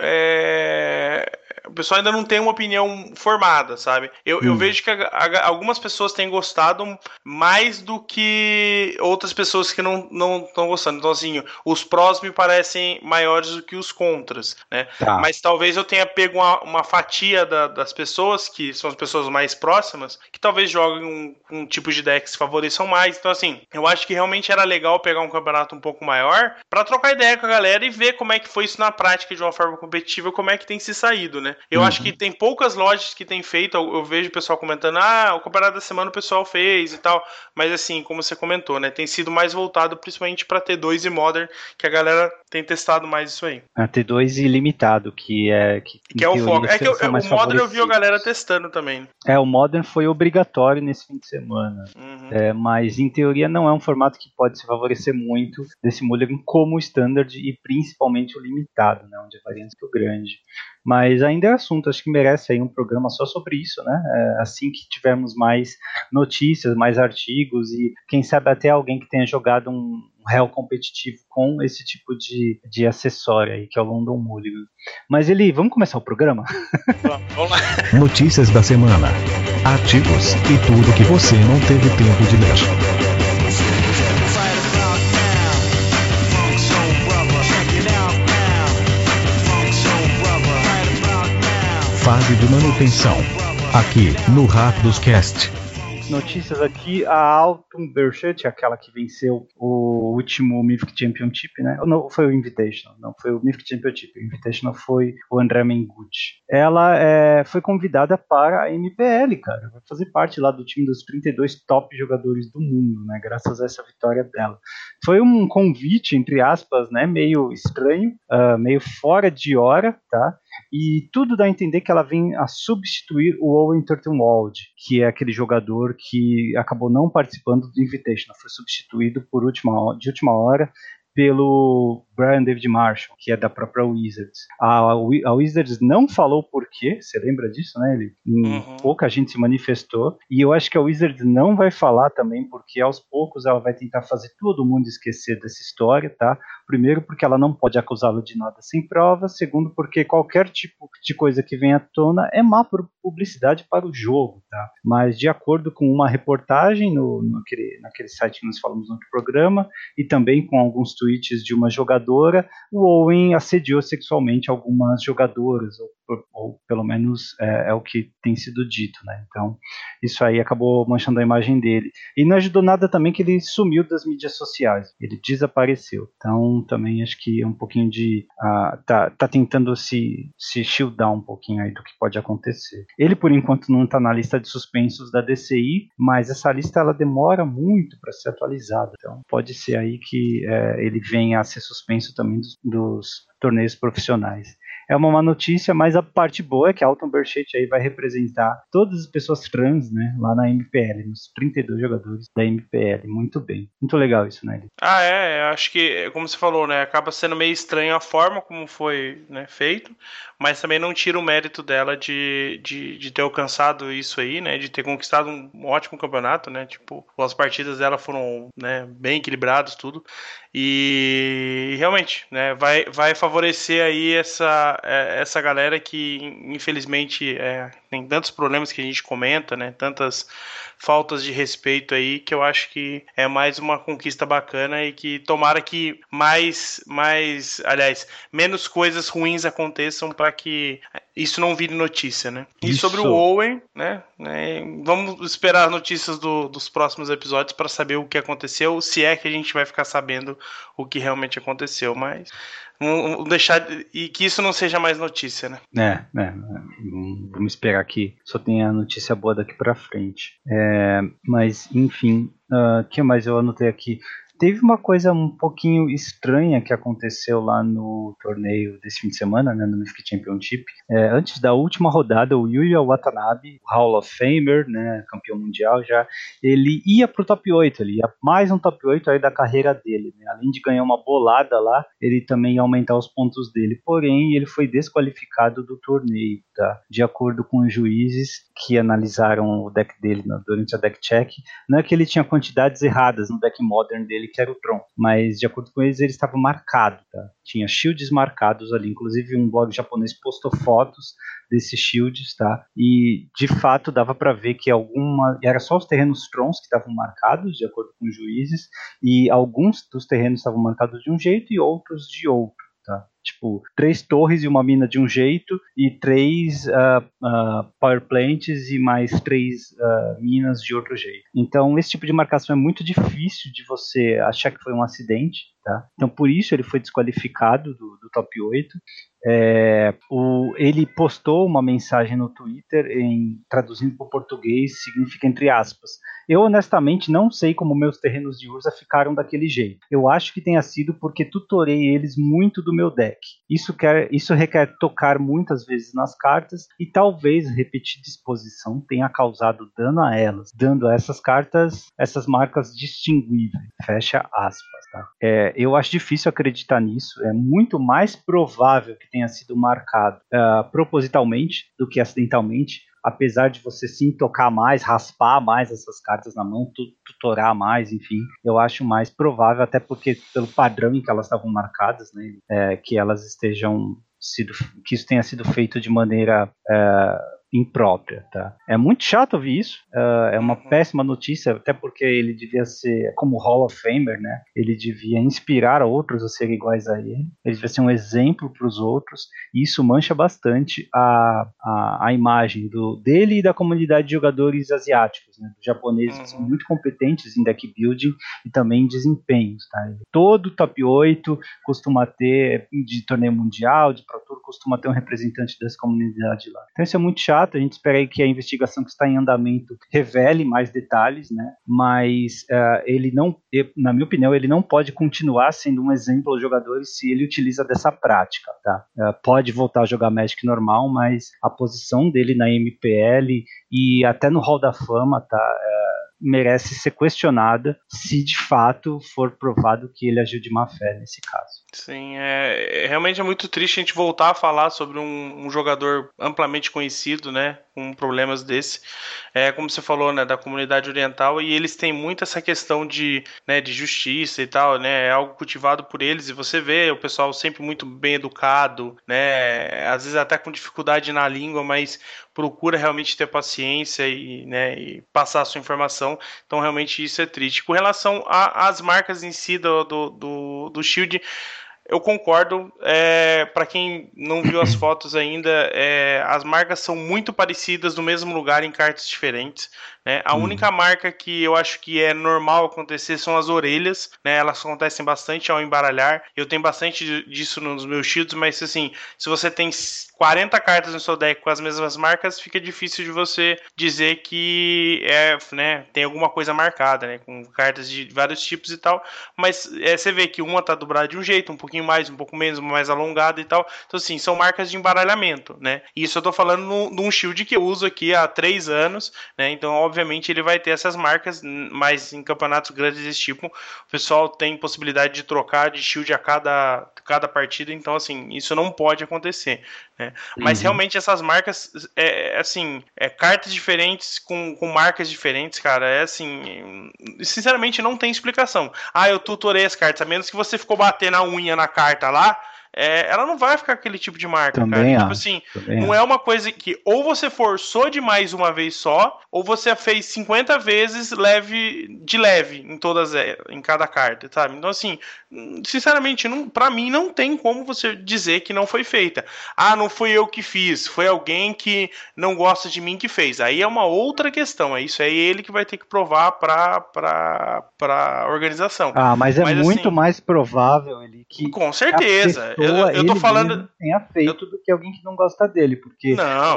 É... O pessoal ainda não tem uma opinião formada, sabe? Eu, hum. eu vejo que a, a, algumas pessoas têm gostado mais do que outras pessoas que não não estão gostando. Então, assim, os prós me parecem maiores do que os contras, né? Tá. Mas talvez eu tenha pego uma, uma fatia da, das pessoas, que são as pessoas mais próximas, que talvez joguem um, um tipo de deck que se favoreçam mais. Então, assim, eu acho que realmente era legal pegar um campeonato um pouco maior para trocar ideia com a galera e ver como é que foi isso na prática de uma forma competitiva, como é que tem se saído, né? Eu uhum. acho que tem poucas lojas que tem feito, eu, eu vejo o pessoal comentando, ah, o campeonato da semana o pessoal fez e tal, mas assim, como você comentou, né, tem sido mais voltado principalmente para T dois e Modern, que a galera tem testado mais isso aí. A T dois e limitado, que é... Que, que é o foco. É que eu, o Modern eu vi a galera testando também. É, o Modern foi obrigatório nesse fim de semana, uhum. é, mas em teoria não é um formato que pode se favorecer muito desse Mulligan como o Standard e principalmente o limitado, né, onde a variância é grande. Mas ainda é assunto, acho que merece aí um programa só sobre isso, né? É, assim que tivermos mais notícias, mais artigos e quem sabe até alguém que tenha jogado um real competitivo com esse tipo de, de acessório aí, que é o London Mulligan. Mas Eli, vamos começar o programa? Vamos lá. Notícias da semana, artigos e tudo que você não teve tempo de ler. Fase de manutenção, aqui no Rápidos Cast. Notícias aqui, a Alton Berchut, aquela que venceu o último Mythic Championship, né? Não, foi o Invitational, não foi o Mythic Championship, o Invitational foi o André Mengucci. Ela é, foi convidada para a M P L, cara, vai fazer parte lá do time dos trinta e dois top jogadores do mundo, né? Graças a essa vitória dela. Foi um convite, entre aspas, né? Meio estranho, uh, meio fora de hora, tá? e tudo dá a entender que ela vem a substituir o Owen Turtenwald, que é aquele jogador que acabou não participando do Invitational, foi substituído por última, de última hora pelo Brian David Marshall, que é da própria Wizards. A, a Wizards não falou por quê, você lembra disso, né? Ele, uhum. Pouca gente se manifestou, e eu acho que a Wizards não vai falar também, porque aos poucos ela vai tentar fazer todo mundo esquecer dessa história, tá? Primeiro, porque ela não pode acusá-lo de nada sem prova. Segundo, porque qualquer tipo de coisa que venha à tona é má publicidade para o jogo, tá? Mas de acordo com uma reportagem no, no aquele, naquele site que nós falamos no outro programa, e também com alguns tweets de uma jogadora, o Owen assediou sexualmente algumas jogadoras, ou, ou pelo menos é, é o que tem sido dito, né? Então, isso aí acabou manchando a imagem dele. E não ajudou nada também que ele sumiu das mídias sociais, ele desapareceu. Então, também acho que é um pouquinho de... Uh, tá, tá tentando se, se shieldar um pouquinho aí do que pode acontecer. Ele, por enquanto, não está na lista de suspensos da D C I, mas essa lista ela demora muito para ser atualizada. Então, pode ser aí que é, ele venha a ser suspenso também dos, dos torneios profissionais. É uma má notícia, mas a parte boa é que Alton Burchett aí vai representar todas as pessoas trans, né, lá na M P L, nos trinta e dois jogadores da M P L. Muito bem. Muito legal isso, né? Ah, é. Acho que, como você falou, né, acaba sendo meio estranho a forma como foi, né, feito, mas também não tira o mérito dela de, de, de ter alcançado isso aí, né, de ter conquistado um, um ótimo campeonato, né, tipo, as partidas dela foram, né, bem equilibradas, tudo, e realmente, né, vai, vai favorecer aí essa, essa galera que, infelizmente, é, tem tantos problemas que a gente comenta, né, tantas faltas de respeito aí, que eu acho que é mais uma conquista bacana e que tomara que mais, mais, aliás, menos coisas ruins aconteçam para que isso não vire notícia, né? E isso. Sobre o Owen, né, né, vamos esperar as notícias do, dos próximos episódios para saber o que aconteceu, se é que a gente vai ficar sabendo o que realmente aconteceu, mas vamos deixar, e que isso não seja mais notícia, né? É, é, vamos esperar que só tenha notícia boa daqui pra frente. É, mas, enfim, o uh, que mais eu anotei aqui? Teve uma coisa um pouquinho estranha que aconteceu lá no torneio desse fim de semana, né, no Mythic Championship. É, antes da última rodada, o Yuya Watanabe, Hall of Famer, né, campeão mundial já, ele ia pro top oito, ele ia mais um top oito aí da carreira dele, né? Além de ganhar uma bolada lá, ele também ia aumentar os pontos dele. Porém, ele foi desqualificado do torneio, tá? De acordo com os juízes que analisaram o deck dele no, durante a deck check. Não é que ele tinha quantidades erradas no deck modern dele, que era o Tron, mas de acordo com eles, ele estava marcado, tá? Tinha shields marcados ali, inclusive um blog japonês postou fotos desses shields, tá? E de fato dava para ver que alguma, era só os terrenos Trons que estavam marcados, de acordo com os juízes, e alguns dos terrenos estavam marcados de um jeito e outros de outro, tá? Tipo, três torres e uma mina de um jeito, e três uh, uh, power plants e mais três uh, minas de outro jeito. Então, esse tipo de marcação é muito difícil de você achar que foi um acidente, tá? Então, por isso ele foi desqualificado do, do top oito. É, o, ele postou uma mensagem no Twitter, em, traduzindo para o português, significa entre aspas: eu honestamente não sei como meus terrenos de Urza ficaram daquele jeito. Eu acho que tenha sido porque tutorei eles muito do meu deck. Isso, quer, isso requer tocar muitas vezes nas cartas e talvez repetir disposição tenha causado dano a elas, dando a essas cartas essas marcas distinguíveis. Fecha aspas. Tá? É, eu acho difícil acreditar nisso. É muito mais provável que tenha sido marcado uh, propositalmente do que acidentalmente, apesar de você sim tocar mais, raspar mais essas cartas na mão, tutorar mais, enfim, eu acho mais provável, até porque pelo padrão em que elas estavam marcadas, né, é, que elas estejam sido, que isso tenha sido feito de maneira é, imprópria, tá? É muito chato ouvir isso, uh, é uma uhum. péssima notícia, até porque ele devia ser, como Hall of Famer, né? Ele devia inspirar outros a serem iguais a ele, ele devia ser um exemplo para os outros, e isso mancha bastante a, a, a imagem do, dele e da comunidade de jogadores asiáticos, né? Dos japoneses uhum. que são muito competentes em deck building e também em desempenhos, tá? Todo top oito costuma ter, de torneio mundial, de Pro Tour, costuma ter um representante dessa comunidade lá. Então isso é muito chato, a gente espera aí que a investigação que está em andamento revele mais detalhes, né? Mas uh, ele não, na minha opinião, ele não pode continuar sendo um exemplo aos jogadores se ele utiliza dessa prática, tá? Uh, pode voltar a jogar Magic normal, mas a posição dele na M P L e até no Hall da Fama, tá? Uh, merece ser questionada se de fato for provado que ele agiu de má fé nesse caso. Sim, é, realmente é muito triste a gente voltar a falar sobre um, um jogador amplamente conhecido, né, com problemas desse, é, como você falou, né, da comunidade oriental, e eles têm muito essa questão de, né, de justiça e tal, né, é algo cultivado por eles, e você vê o pessoal sempre muito bem educado, né, às vezes até com dificuldade na língua, mas procura realmente ter paciência e, né, e passar a sua informação. Então realmente isso é triste. Com relação às marcas em si do, do, do, do Shield, eu concordo, é, para quem não viu as fotos ainda, é, as marcas são muito parecidas no mesmo lugar em cartas diferentes, né? A uhum. única marca que eu acho que é normal acontecer são as orelhas, né? Elas acontecem bastante ao embaralhar, eu tenho bastante disso nos meus shields, mas assim, se você tem quarenta cartas no seu deck com as mesmas marcas, fica difícil de você dizer que é, né, tem alguma coisa marcada, né? Com cartas de vários tipos e tal, mas é, você vê que uma tá dobrada de um jeito, um pouquinho mais, um pouco menos, mais alongada e tal. Então, assim, são marcas de embaralhamento, né? E isso eu tô falando de um shield que eu uso aqui há três anos, né? Então, obviamente, ele vai ter essas marcas, mas em campeonatos grandes desse tipo, o pessoal tem possibilidade de trocar de shield a cada, cada partida. Então, assim, isso não pode acontecer, né? Uhum. Mas, realmente, essas marcas, é, assim, é, cartas diferentes com, com marcas diferentes, cara, é assim, sinceramente, não tem explicação. Ah, eu tutorei as cartas, a menos que você ficou batendo a unha na carta lá, é, ela não vai ficar aquele tipo de marca, também cara. Acho, tipo assim, não acho. É uma coisa que ou você forçou demais uma vez só, ou você fez cinquenta vezes leve de leve em todas, em cada carta, sabe? Então, assim, sinceramente, não, pra mim não tem como você dizer que não foi feita. Ah, não fui eu que fiz, foi alguém que não gosta de mim que fez. Aí é uma outra questão, é isso, é ele que vai ter que provar pra, pra, pra organização. Ah, mas é mas, muito assim, mais provável ele que com certeza. A pessoa, eu, eu tô falando tenha feito eu... do que alguém que não gosta dele, porque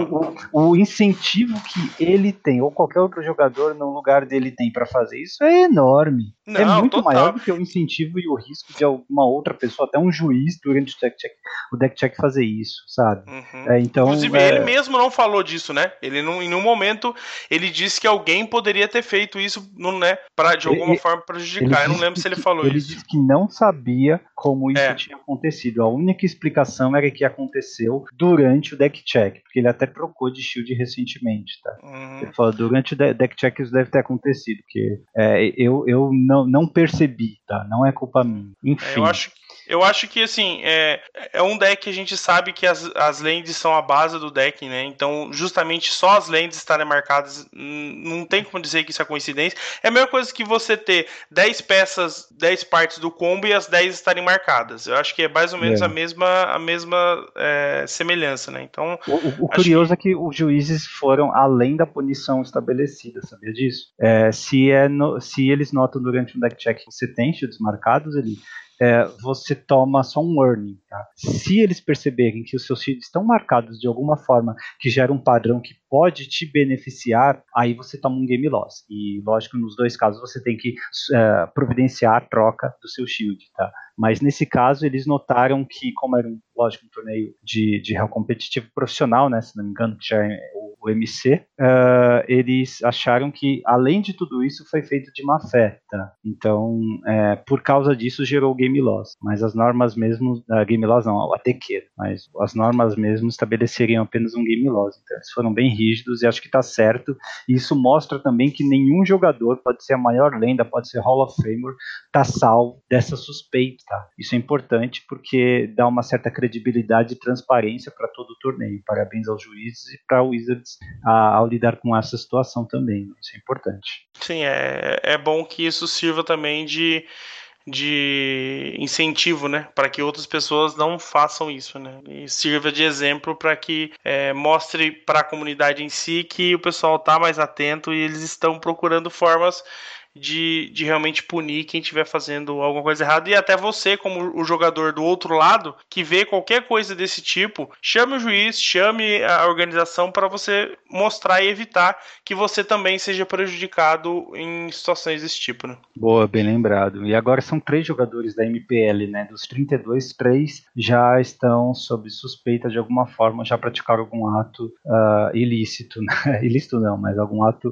o, o incentivo que ele tem ou qualquer outro jogador no lugar dele tem para fazer isso é enorme. Não, é muito total. maior do que o incentivo e o risco de alguma outra pessoa, até um juiz durante o deck check, o deck check fazer isso, sabe? Uhum. É, então, inclusive é... ele mesmo não falou disso, né? Ele não, em nenhum momento ele disse que alguém poderia ter feito isso, não, né? Para de alguma ele, forma prejudicar. Eu não lembro se ele falou ele isso. Ele disse que não sabia como isso é. tinha acontecido. A única explicação era que aconteceu durante o deck check, porque ele até trocou de shield recentemente, tá? Uhum. Ele falou, durante o deck check isso deve ter acontecido, porque é, eu, eu não, não percebi, tá? Não é culpa minha. Enfim. É, eu acho Eu acho que, assim, é, é um deck que a gente sabe que as, as lands são a base do deck, né? Então, justamente só as lands estarem marcadas, não tem como dizer que isso é coincidência. É a mesma coisa que você ter dez peças, dez partes do combo e as dez estarem marcadas. Eu acho que é mais ou menos é. a mesma, a mesma é, semelhança, né? Então, o, o curioso que... é que os juízes foram além da punição estabelecida, sabia disso? É, se, é no, se eles notam durante um deck check que você tem shields marcados ali, É, você toma só um warning, tá? Se eles perceberem que os seus shields estão marcados de alguma forma que gera um padrão que pode te beneficiar, aí você toma um game loss. E lógico, nos dois casos você tem que uh, providenciar a troca do seu shield, tá? Mas nesse caso eles notaram que, como era um, lógico, um torneio de, de real competitivo profissional, né, se não me engano, que já é o, o M C, uh, eles acharam que, além de tudo isso, foi feito de má fé, tá? Então, é, por causa disso, gerou game loss. Mas as normas mesmo, uh, game loss não, a tequeira, mas as normas mesmo estabeleceriam apenas um game loss. Então, eles foram bem rígidos e acho que está certo. E isso mostra também que nenhum jogador, pode ser a maior lenda, pode ser Hall of Famer, está salvo dessa suspeita. Tá? Isso é importante porque dá uma certa credibilidade e transparência para todo o torneio. Parabéns aos juízes e para o Wizards a, ao lidar com essa situação também. Isso é importante. Sim, é, é bom que isso sirva também de, de incentivo, né, para que outras pessoas não façam isso, né, e sirva de exemplo para que é, mostre para a comunidade em si que o pessoal está mais atento e eles estão procurando formas de, de realmente punir quem estiver fazendo alguma coisa errada. E até você, como o jogador do outro lado, que vê qualquer coisa desse tipo, chame o juiz, chame a organização para você mostrar e evitar que você também seja prejudicado em situações desse tipo, né? Boa, bem lembrado. E agora são três jogadores da M P L, né? Dos trinta e dois, três já estão sob suspeita de alguma forma, já praticaram algum ato uh, ilícito, né? Ilícito não, mas algum ato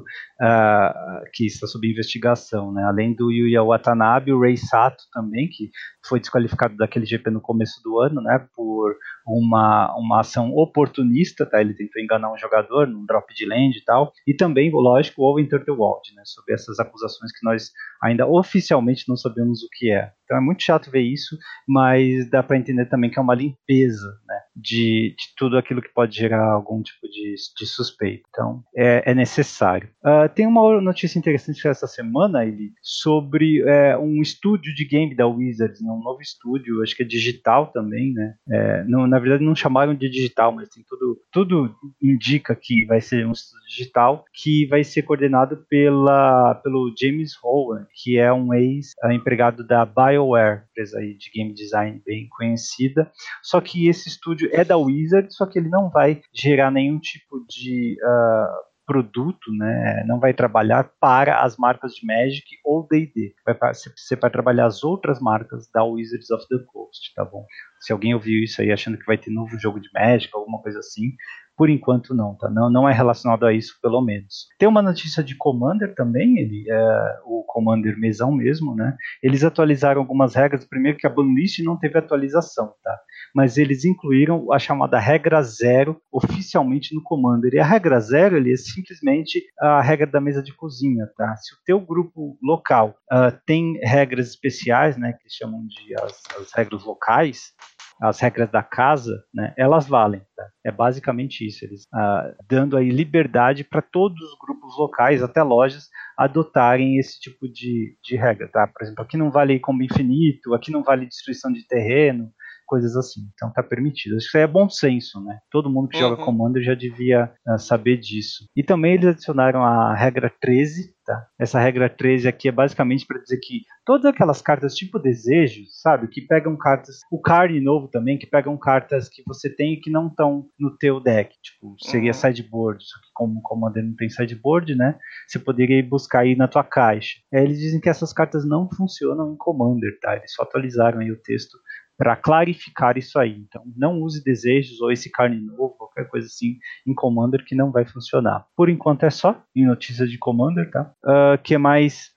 uh, que está sob investigação, né? Além do Yuya Watanabe, o Rei Sato também, que foi desqualificado daquele G P no começo do ano, né? Por uma, uma ação oportunista, tá? Ele tentou enganar um jogador num drop de land e tal. E também, lógico, o Owen Turtelwald, né? Sobre essas acusações que nós ainda oficialmente não sabemos o que é. Então é muito chato ver isso, mas dá para entender também que é uma limpeza, né, de, de tudo aquilo que pode gerar algum tipo de, de suspeita. Então é, é necessário. Uh, tem uma notícia interessante essa semana, Eli, sobre é, um estúdio de game da Wizards, né, um novo estúdio, acho que é digital também, né? É, não, na verdade não chamaram de digital, mas tem tudo, tudo indica que vai ser um estúdio digital que vai ser coordenado pela, pelo James Hogan, que é um ex-empregado da BioWare, empresa aí de game design bem conhecida. Só que esse estúdio é da Wizard, só que ele não vai gerar nenhum tipo de uh, produto, né? Não vai trabalhar para as marcas de Magic ou D e D. Vai ser para trabalhar as outras marcas da Wizards of the Coast, tá bom? Se alguém ouviu isso aí achando que vai ter novo jogo de Magic, alguma coisa assim, por enquanto não, tá? Não, não é relacionado a isso, pelo menos. Tem uma notícia de Commander também, ele é o Commander mesão mesmo, né? Eles atualizaram algumas regras, primeiro que a banlist não teve atualização, tá? Mas eles incluíram a chamada regra zero oficialmente no Commander. E a regra zero, ele é simplesmente a regra da mesa de cozinha, tá? Se o teu grupo local uh, tem regras especiais, né, que eles chamam de as, as regras locais, as regras da casa, né, elas valem, tá? É basicamente isso, eles ah, dando aí liberdade para todos os grupos locais, até lojas, adotarem esse tipo de, de regra, tá? Por exemplo, aqui não vale combo infinito, aqui não vale destruição de terreno, coisas assim, então tá permitido. Isso aí é bom senso, né? Todo mundo que uhum. joga Commander já devia uh, saber disso. E também eles adicionaram a regra treze, tá? Essa regra treze aqui é basicamente para dizer que todas aquelas cartas tipo desejos, sabe? Que pegam cartas, o card novo também, que pegam cartas que você tem e que não estão no teu deck, tipo, seria uhum. sideboard, só que como o Commander não tem sideboard, né? Você poderia ir buscar aí na tua caixa. Aí eles dizem que essas cartas não funcionam em Commander, tá? Eles só atualizaram aí o texto para clarificar isso aí. Então, não use desejos ou esse carne novo, qualquer coisa assim, em Commander que não vai funcionar. Por enquanto é só, em notícias de Commander, tá? Uh, que mais?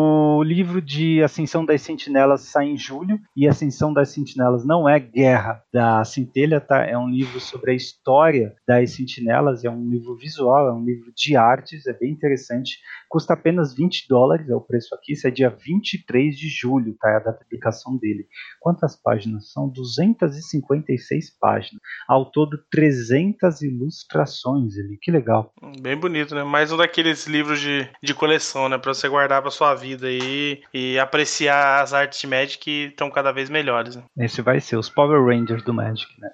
O livro de Ascensão das Sentinelas sai em julho, e Ascensão das Sentinelas não é Guerra da Centelha, tá? É um livro sobre a história das sentinelas, é um livro visual, é um livro de artes, é bem interessante, custa apenas vinte dólares, é o preço aqui, isso é dia vinte e três de julho, tá? É a data de publicação dele. Quantas páginas? São duzentas e cinquenta e seis páginas, ao todo trezentas ilustrações ali, que legal. Bem bonito, né? Mais um daqueles livros de, de coleção, né? Pra você guardar pra sua vida aí e apreciar as artes de Magic que estão cada vez melhores, né? Esse vai ser os Power Rangers do Magic, né?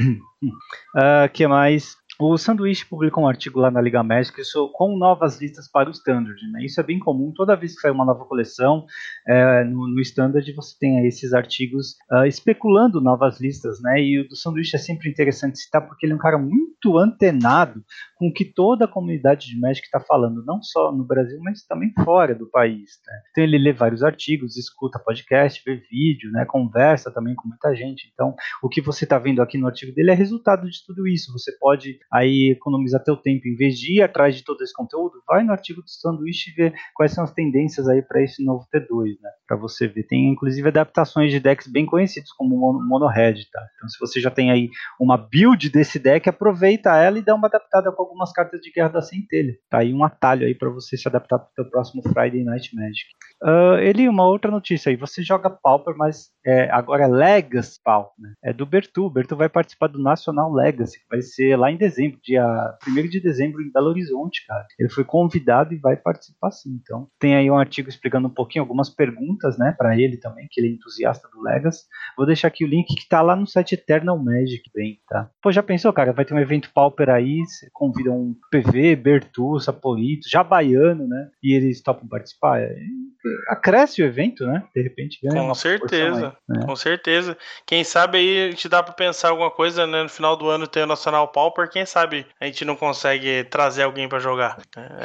uh, que mais? O Sanduíche publicou um artigo lá na Liga Magic com novas listas para o Standard, né? Isso é bem comum, toda vez que sai uma nova coleção é, no, no Standard você tem aí esses artigos uh, especulando novas listas, né? E o do Sanduíche é sempre interessante citar porque ele é um cara muito antenado com o que toda a comunidade de Magic está falando, não só no Brasil, mas também fora do país, né? Então ele lê vários artigos, escuta podcast, vê vídeo, né? Conversa também com muita gente. Então o que você está vendo aqui no artigo dele é resultado de tudo isso. Você pode aí economizar teu tempo, em vez de ir atrás de todo esse conteúdo, vai no artigo do Sanduíche e vê quais são as tendências aí para esse novo T dois, né? Para você ver. Tem inclusive adaptações de decks bem conhecidos como o Mono Red, tá? Então se você já tem aí uma build desse deck, aproveita ela e dá uma adaptada com algumas cartas de Guerra da Centelha. Tá aí um atalho aí para você se adaptar para o teu próximo Friday Night Magic. Uh, ele, uma outra notícia aí, você joga Pauper, mas é, agora é Legacy Pauper, né? É do Bertu, o Bertu vai participar do National Legacy, que vai ser lá em dezembro, dia primeiro de dezembro em Belo Horizonte, cara. Ele foi convidado e vai participar sim, então tem aí um artigo explicando um pouquinho, algumas perguntas, né, para ele também, que ele é entusiasta do Legacy. Vou deixar aqui o link que tá lá no site Eternal Magic, bem, tá? Pô, já pensou, cara, vai ter um evento Pauper aí, você convida um P V, Bertu, Sapolito, já baiano, né, e eles topam participar, é acresce o evento, né? De repente ganha Com uma certeza, aí, né? com certeza. Quem sabe aí a gente dá pra pensar alguma coisa, né? No final do ano tem o Nacional Pauper, quem sabe a gente não consegue trazer alguém pra jogar.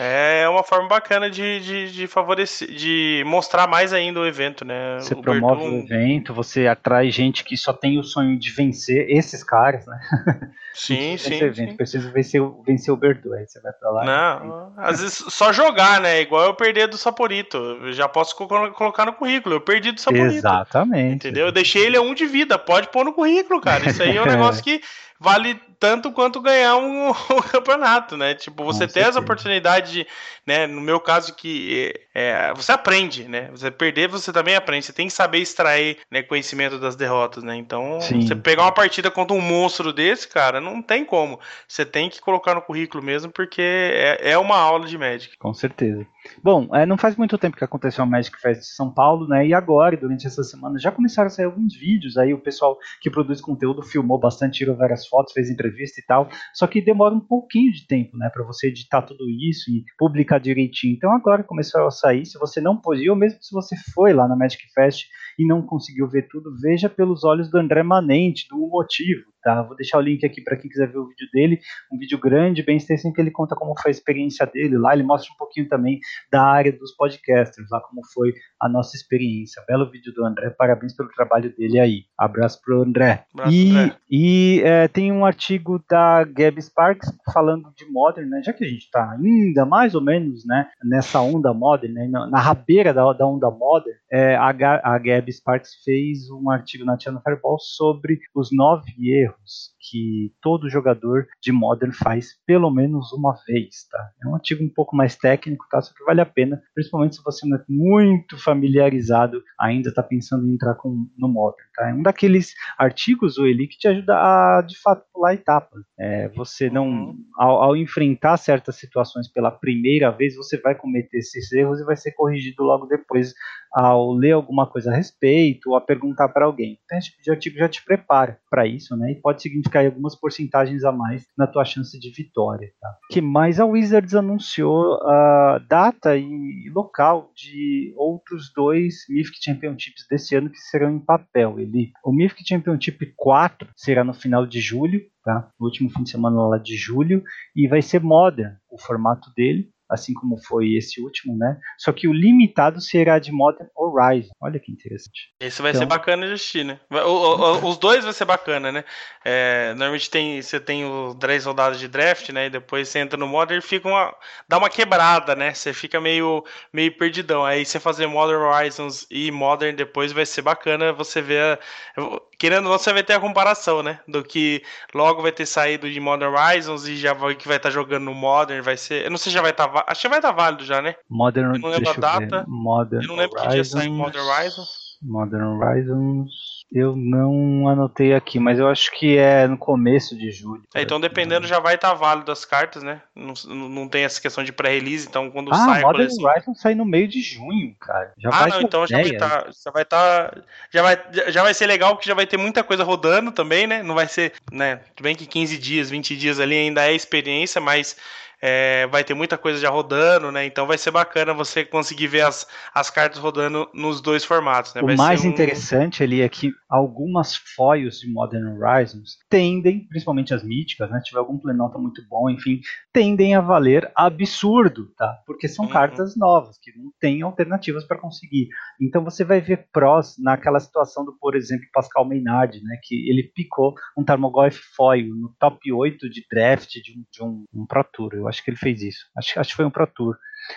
É uma forma bacana de, de, de favorecer, de mostrar mais ainda o evento, né? Você o promove Bertolum... o evento, você atrai gente que só tem o sonho de vencer esses caras, né? Não Sim, preciso vencer sim, o evento, sim. preciso vencer, vencer o Bertô. Aí você vai pra lá. Não, às vezes só jogar, né? Igual eu perder do Saporito. Eu já posso co- colocar no currículo. Eu perdi do Saporito. Exatamente. Entendeu? Eu deixei ele a um de vida. Pode pôr no currículo, cara. Isso aí é um negócio que vale tanto quanto ganhar um, um campeonato, né? Tipo, você Com ter essa certeza. oportunidade de, né? No meu caso, que é, você aprende, né? Você perder, você também aprende. Você tem que saber extrair, né, conhecimento das derrotas, né? Então, Sim. você pegar uma partida contra um monstro desse, cara, não tem como. Você tem que colocar no currículo mesmo, porque é, é uma aula de Magic. Com certeza. Bom, é, não faz muito tempo que aconteceu a Magic Fest de São Paulo, né? E agora, durante essa semana, já começaram a sair alguns vídeos. Aí o pessoal que produz conteúdo filmou bastante, tirou várias fotos, fez entrevista e tal. Só que demora um pouquinho de tempo, né? Para você editar tudo isso e publicar direitinho. Então agora começou a sair. Se você não pôde ir, ou mesmo se você foi lá na Magic Fest e não conseguiu ver tudo, veja pelos olhos do André Manente, do Motivo. Tá? Vou deixar o link aqui para quem quiser ver o vídeo dele, um vídeo grande, bem extenso, em que ele conta como foi a experiência dele lá, ele mostra um pouquinho também da área dos podcasters, lá como foi a nossa experiência. Belo vídeo do André, parabéns pelo trabalho dele aí. Abraço pro André. Abraço, e André. e é, tem um artigo da Gabi Sparks falando de Modern, né? Já que a gente está ainda mais ou menos, né, nessa onda Modern, né, na, na rabeira da, da onda Modern, é, a, a Gabi Sparks fez um artigo na Channel Fireball sobre os nove erros que todo jogador de Modern faz pelo menos uma vez, tá? É um artigo um pouco mais técnico, tá? Só que vale a pena, principalmente se você não é muito familiarizado, ainda está pensando em entrar com, no Modern, tá? É um daqueles artigos, o Eli, que te ajuda a, de fato, pular etapas. É, você não, Uhum. ao, ao enfrentar certas situações pela primeira vez, você vai cometer esses erros e vai ser corrigido logo depois ao ler alguma coisa a respeito ou a perguntar para alguém. Então esse tipo de artigo já te prepara para isso, né? E pode significar algumas porcentagens a mais na tua chance de vitória. Tá? Que mais a Wizards anunciou a data e local de outros dois Mythic Championships desse ano que serão em papel. Ele, o Mythic Championship quatro será no final de julho, tá? No último fim de semana lá de julho, e vai ser Modern o formato dele, assim como foi esse último, né? Só que o limitado será de Modern Horizon. Olha que interessante. Esse vai então, ser bacana de assistir, né? O, o, os dois vai ser bacana, né? É, normalmente tem, você tem os dez rodadas de draft, né? E depois você entra no Modern e fica uma, dá uma quebrada, né? Você fica meio, meio perdidão. Aí você fazer Modern Horizons e Modern depois vai ser bacana você ver. A, querendo ou não, você vai ter a comparação, né? Do que logo vai ter saído de Modern Horizons e já vai, que vai estar jogando no Modern. Vai ser. Eu não sei se já vai estar. Acho que vai estar válido já, né? Modern, Eu não lembro a deixa eu ver. data. Modern Eu não lembro que dia sai Modern Horizons. Modern Horizons. Eu não anotei aqui, mas eu acho que é no começo de julho. É, então, dependendo, já vai estar válido as cartas, né? Não, não tem essa questão de pré-release, então quando ah, sai a Modern coleção. Horizons sai no meio de junho, cara. Já ah, vai não, então já vai estar. Tá, já vai estar. Tá, já, vai, já vai ser legal, porque já vai ter muita coisa rodando também, né? Não vai ser, né? Tudo bem que quinze dias, vinte dias ali ainda é experiência, mas. É, vai ter muita coisa já rodando, né? Então vai ser bacana você conseguir ver as, as cartas rodando nos dois formatos, né? O vai mais ser um... interessante ali é que algumas foils de Modern Horizons tendem, principalmente as míticas, né? Se tiver algum plenota muito bom, enfim, tendem a valer absurdo, tá? Porque são uhum. cartas novas, que não tem alternativas para conseguir. Então você vai ver prós naquela situação do, por exemplo, Pascal Maynard, né? Que ele picou um Tarmogoyf foil no top oito de draft de um, de um, um Pro Tour. Eu acho que ele fez isso. Acho, acho que foi um Pro Tour.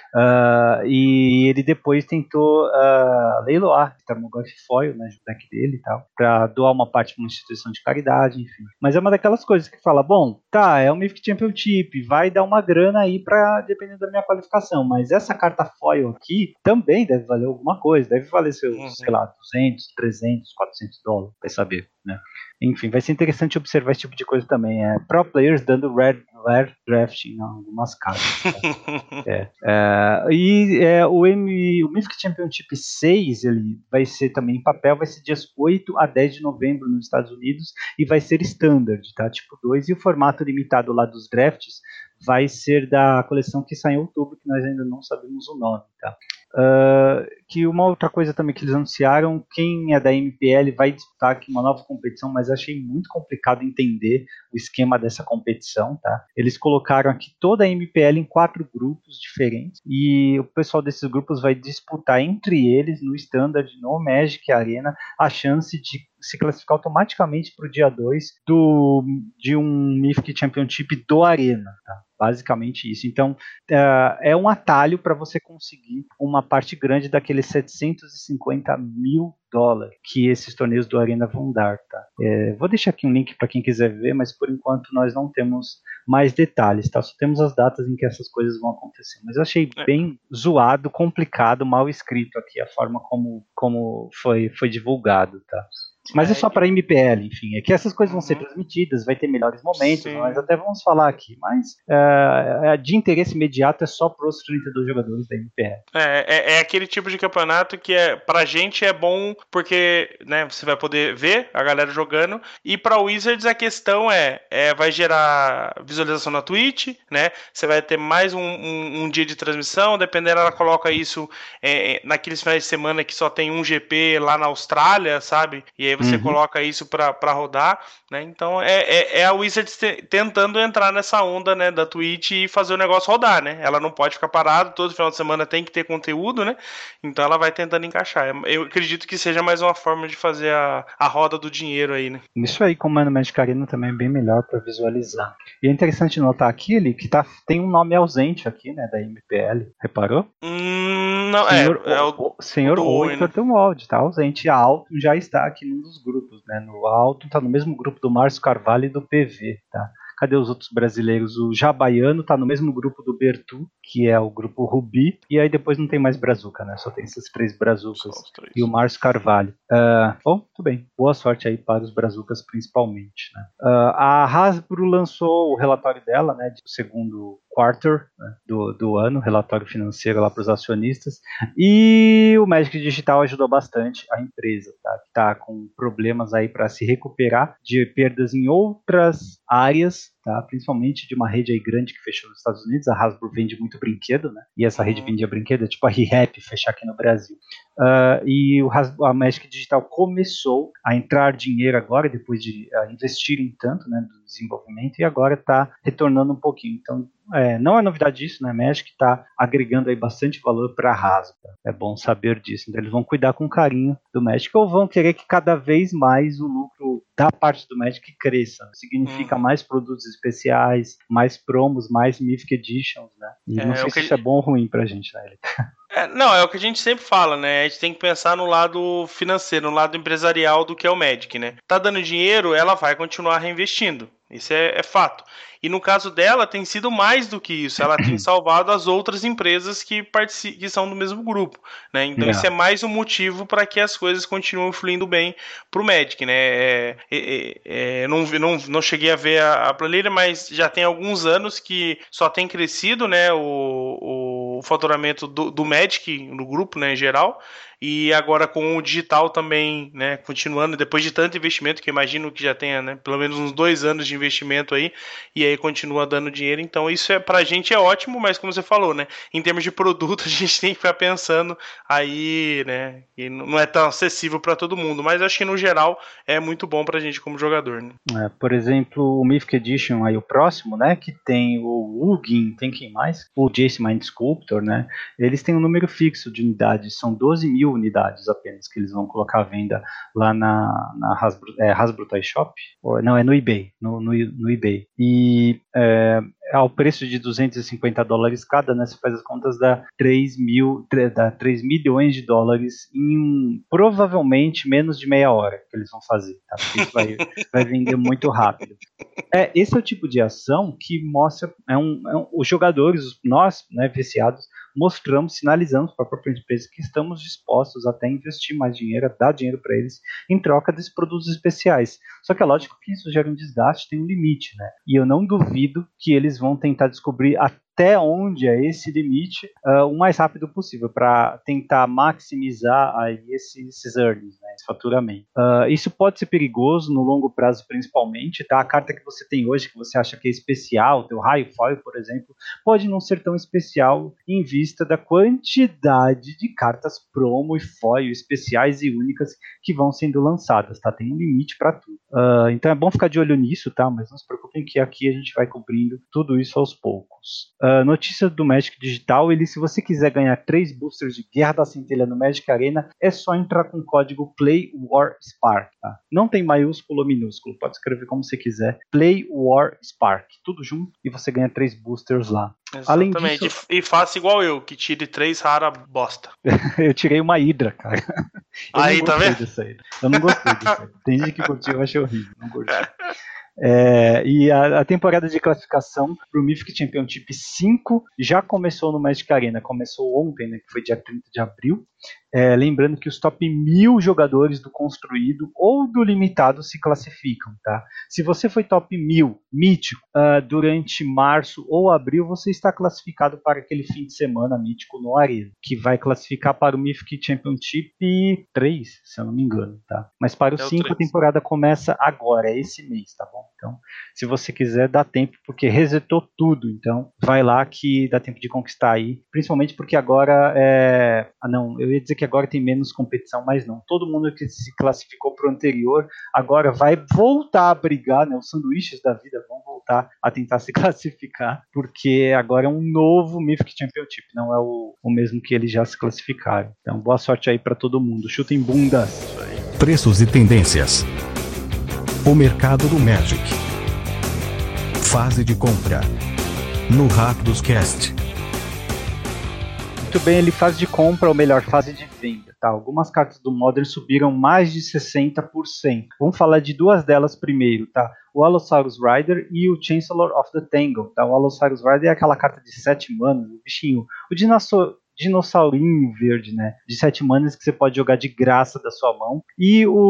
Uh, e ele depois tentou uh, leiloar Tarmogoyf foil, né, o deck dele e tal, para doar uma parte para uma instituição de caridade, enfim. Mas é uma daquelas coisas que fala, bom, tá, é o Mythic Championship, vai dar uma grana aí para dependendo da minha qualificação, mas essa carta foil aqui também deve valer alguma coisa, deve valer seus, uhum. sei lá, duzentos, trezentos, quatrocentos dólares, vai saber, né? Enfim, vai ser interessante observar esse tipo de coisa também. É, pro players dando red, rare draft em algumas cartas. Tá? é, é, e é, o, M, o Mythic Championship seis ele vai ser também em papel, vai ser dias oito a dez de novembro nos Estados Unidos e vai ser standard, tá? Tipo dois. E o formato limitado lá dos drafts vai ser da coleção que sai em outubro, que nós ainda não sabemos o nome, tá? Uh, que uma outra coisa também que eles anunciaram, quem é da M P L vai disputar aqui uma nova competição, mas achei muito complicado entender o esquema dessa competição, tá? Eles colocaram aqui toda a M P L em quatro grupos diferentes e o pessoal desses grupos vai disputar entre eles no Standard, no Magic Arena, a chance de se classificar automaticamente para o dia dois do, de um Mythic Championship do Arena, tá? Basicamente isso. Então, uh, é um atalho para você conseguir uma parte grande daqueles setecentos e cinquenta mil dólares que esses torneios do Arena vão dar, tá? É, vou deixar aqui um link para quem quiser ver, mas por enquanto nós não temos mais detalhes, tá? Só temos as datas em que essas coisas vão acontecer. Mas eu achei bem zoado, complicado, mal escrito aqui a forma como, como foi, foi divulgado, tá? Mas é, é só para M P L, enfim. É que essas coisas vão ser transmitidas, vai ter melhores momentos, sim, nós até vamos falar aqui. Mas uh, de interesse imediato é só para os trinta e dois jogadores da M P L. É, é, é aquele tipo de campeonato que é, pra gente é bom porque, né, você vai poder ver a galera jogando. E pra Wizards a questão é, é vai gerar visualização na Twitch, né? Você vai ter mais um, um, um dia de transmissão, dependendo, ela coloca isso é, naqueles finais de semana que só tem um G P lá na Austrália, sabe? E aí você uhum. coloca isso pra, pra rodar, né? Então é, é, é a Wizards te, tentando entrar nessa onda, né, da Twitch e fazer o negócio rodar, né? Ela não pode ficar parada, todo final de semana tem que ter conteúdo, né? Então ela vai tentando encaixar. Eu acredito que seja mais uma forma de fazer a, a roda do dinheiro aí, né? Isso aí, como é no Magic Arena, também é bem melhor para visualizar. E é interessante notar aqui, ele, que tá, tem um nome ausente aqui, né, da M P L. Reparou? Hum, não, senhor, é, é o, o, o senhor Oitertonwald, tá ausente. A Alton já está aqui num dos grupos, né? No Alton tá no mesmo grupo do Márcio Carvalho e do P V, tá? Cadê os outros brasileiros? O Jabaiano tá no mesmo grupo do Bertu, que é o grupo Rubi, e aí depois não tem mais Brazuca, né? Só tem esses três Brazucas e o Márcio Carvalho. Uh, bom, tudo bem. Boa sorte aí para os Brazucas principalmente, né? Uh, a Hasbro lançou o relatório dela, né? De segundo quarter, né, do, do ano, relatório financeiro lá para os acionistas, e o Magic Digital ajudou bastante a empresa, tá? Que tá com problemas aí para se recuperar de perdas em outras áreas, tá? Principalmente de uma rede aí grande que fechou nos Estados Unidos. A Hasbro vende muito brinquedo, né? E essa rede vendia brinquedo, é tipo a ReHap fechar aqui no Brasil. Uh, e o Hasbro, a Magic Digital começou a entrar dinheiro agora, depois de uh, investirem tanto, né, do desenvolvimento, e agora está retornando um pouquinho. Então, é, não é novidade isso, né? A Magic está agregando aí bastante valor para a Hasbro. É bom saber disso. Então, eles vão cuidar com carinho do Magic, ou vão querer que cada vez mais o lucro da parte do Magic cresça. Significa uhum. mais produtos especiais, mais promos, mais Mythic Editions, né? E é, não sei se isso é bom ou ruim pra gente, né? É, não, é o que a gente sempre fala, né? A gente tem que pensar no lado financeiro, no lado empresarial do que é o Magic, né? Tá dando dinheiro, ela vai continuar reinvestindo. Isso é, é fato. E no caso dela, tem sido mais do que isso. Ela tem salvado as outras empresas que, que são do mesmo grupo, né? Então, yeah. isso é mais um motivo para que as coisas continuem fluindo bem para o Magic, né? É, é, é, não, não, não cheguei a ver a, a planilha, mas já tem alguns anos que só tem crescido, né, o, o faturamento do, do Magic, no grupo, né, em geral. E agora com o digital também, né, continuando, depois de tanto investimento, que eu imagino que já tenha, né, pelo menos uns dois anos de investimento aí, e aí continua dando dinheiro. Então isso é, pra gente é ótimo, mas como você falou, né, em termos de produto, a gente tem que ficar pensando aí, né, e não é tão acessível para todo mundo, mas acho que no geral é muito bom pra gente como jogador, né. É, por exemplo, o Mythic Edition aí, o próximo, né, que tem o Ugin, tem quem mais? O Jace Mind Sculptor, né, eles têm um número fixo de unidades, são doze mil unidades apenas que eles vão colocar à venda lá na, na Hasbro, é, Hasbro Toy Shop? Ou, não, é no eBay, no, no, no eBay. E é, ao preço de duzentos e cinquenta dólares cada, né, você faz as contas, dá três mil, dá três milhões de dólares em provavelmente menos de meia hora que eles vão fazer, tá? Porque isso vai, vai vender muito rápido. É, esse é o tipo de ação que mostra, é um, é um, os jogadores, nós, né, viciados, mostramos, sinalizamos para a própria empresa que estamos dispostos até a investir mais dinheiro, a dar dinheiro para eles em troca desses produtos especiais. Só que é lógico que isso gera um desgaste, tem um limite, né? E eu não duvido que eles vão tentar descobrir até onde é esse limite uh, o mais rápido possível para tentar maximizar aí esses, esses earnings, né? esse faturamento. Uh, isso pode ser perigoso no longo prazo, principalmente, tá? A carta que você tem hoje, que você acha que é especial, teu raio foil, por exemplo, pode não ser tão especial em vista da quantidade de cartas promo e foil especiais e únicas que vão sendo lançadas, tá? Tem um limite para tudo. Uh, então é bom ficar de olho nisso, tá? Mas não se preocupem que aqui a gente vai cobrindo tudo isso aos poucos. Uh, notícia do Magic Digital, ele, se você quiser ganhar três boosters de Guerra da Centelha no Magic Arena, é só entrar com o código PlayWarSpark, tá? Não tem maiúsculo ou minúsculo, pode escrever como você quiser. PlayWarSpark, tudo junto, e você ganha três boosters lá. Exatamente. Além disso, e faça igual eu, que tire três rara bosta. Eu tirei uma Hydra, cara. Eu Aí, não tá gostei vendo? dessa Hydra. Eu não gostei dessa Hydra. Tem gente que curtiu, eu achei horrível. Não gostei. É, e a, a temporada de classificação para o Mythic Championship cinco já começou no Magic Arena. Começou ontem, né, que foi dia trinta de abril. É, lembrando que os top mil jogadores do construído ou do limitado se classificam, tá? Se você foi top mil mítico uh, durante março ou abril, você está classificado para aquele fim de semana mítico no Arena, que vai classificar para o Mythic Championship três, se eu não me engano, tá? Mas para o É o cinco a três. temporada começa agora, é esse mês, tá bom? Então, se você quiser, dá tempo, porque resetou tudo, então vai lá que dá tempo de conquistar aí, principalmente porque agora é... Ah, não, eu ia dizer que agora tem menos competição, mas não. Todo mundo que se classificou para o anterior agora vai voltar a brigar, né? Os sanduíches da vida vão voltar a tentar se classificar, porque agora é um novo Mythic Championship, não é o, o mesmo que eles já se classificaram. Então, boa sorte aí para todo mundo. Chutem bundas. Preços e tendências. O mercado do Magic. Fase de compra. No Rápidos Cast. Muito bem, ele faz de compra, ou melhor, fase de venda. Tá? Algumas cartas do Modern subiram mais de sessenta por cento. Vamos falar de duas delas primeiro, tá? O Allosaurus Rider e o Chancellor of the Tangle. Tá? O Allosaurus Rider é aquela carta de sete manas, o bichinho, o dinossauro, dinossaurinho verde, né? De sete manas que você pode jogar de graça da sua mão. E o,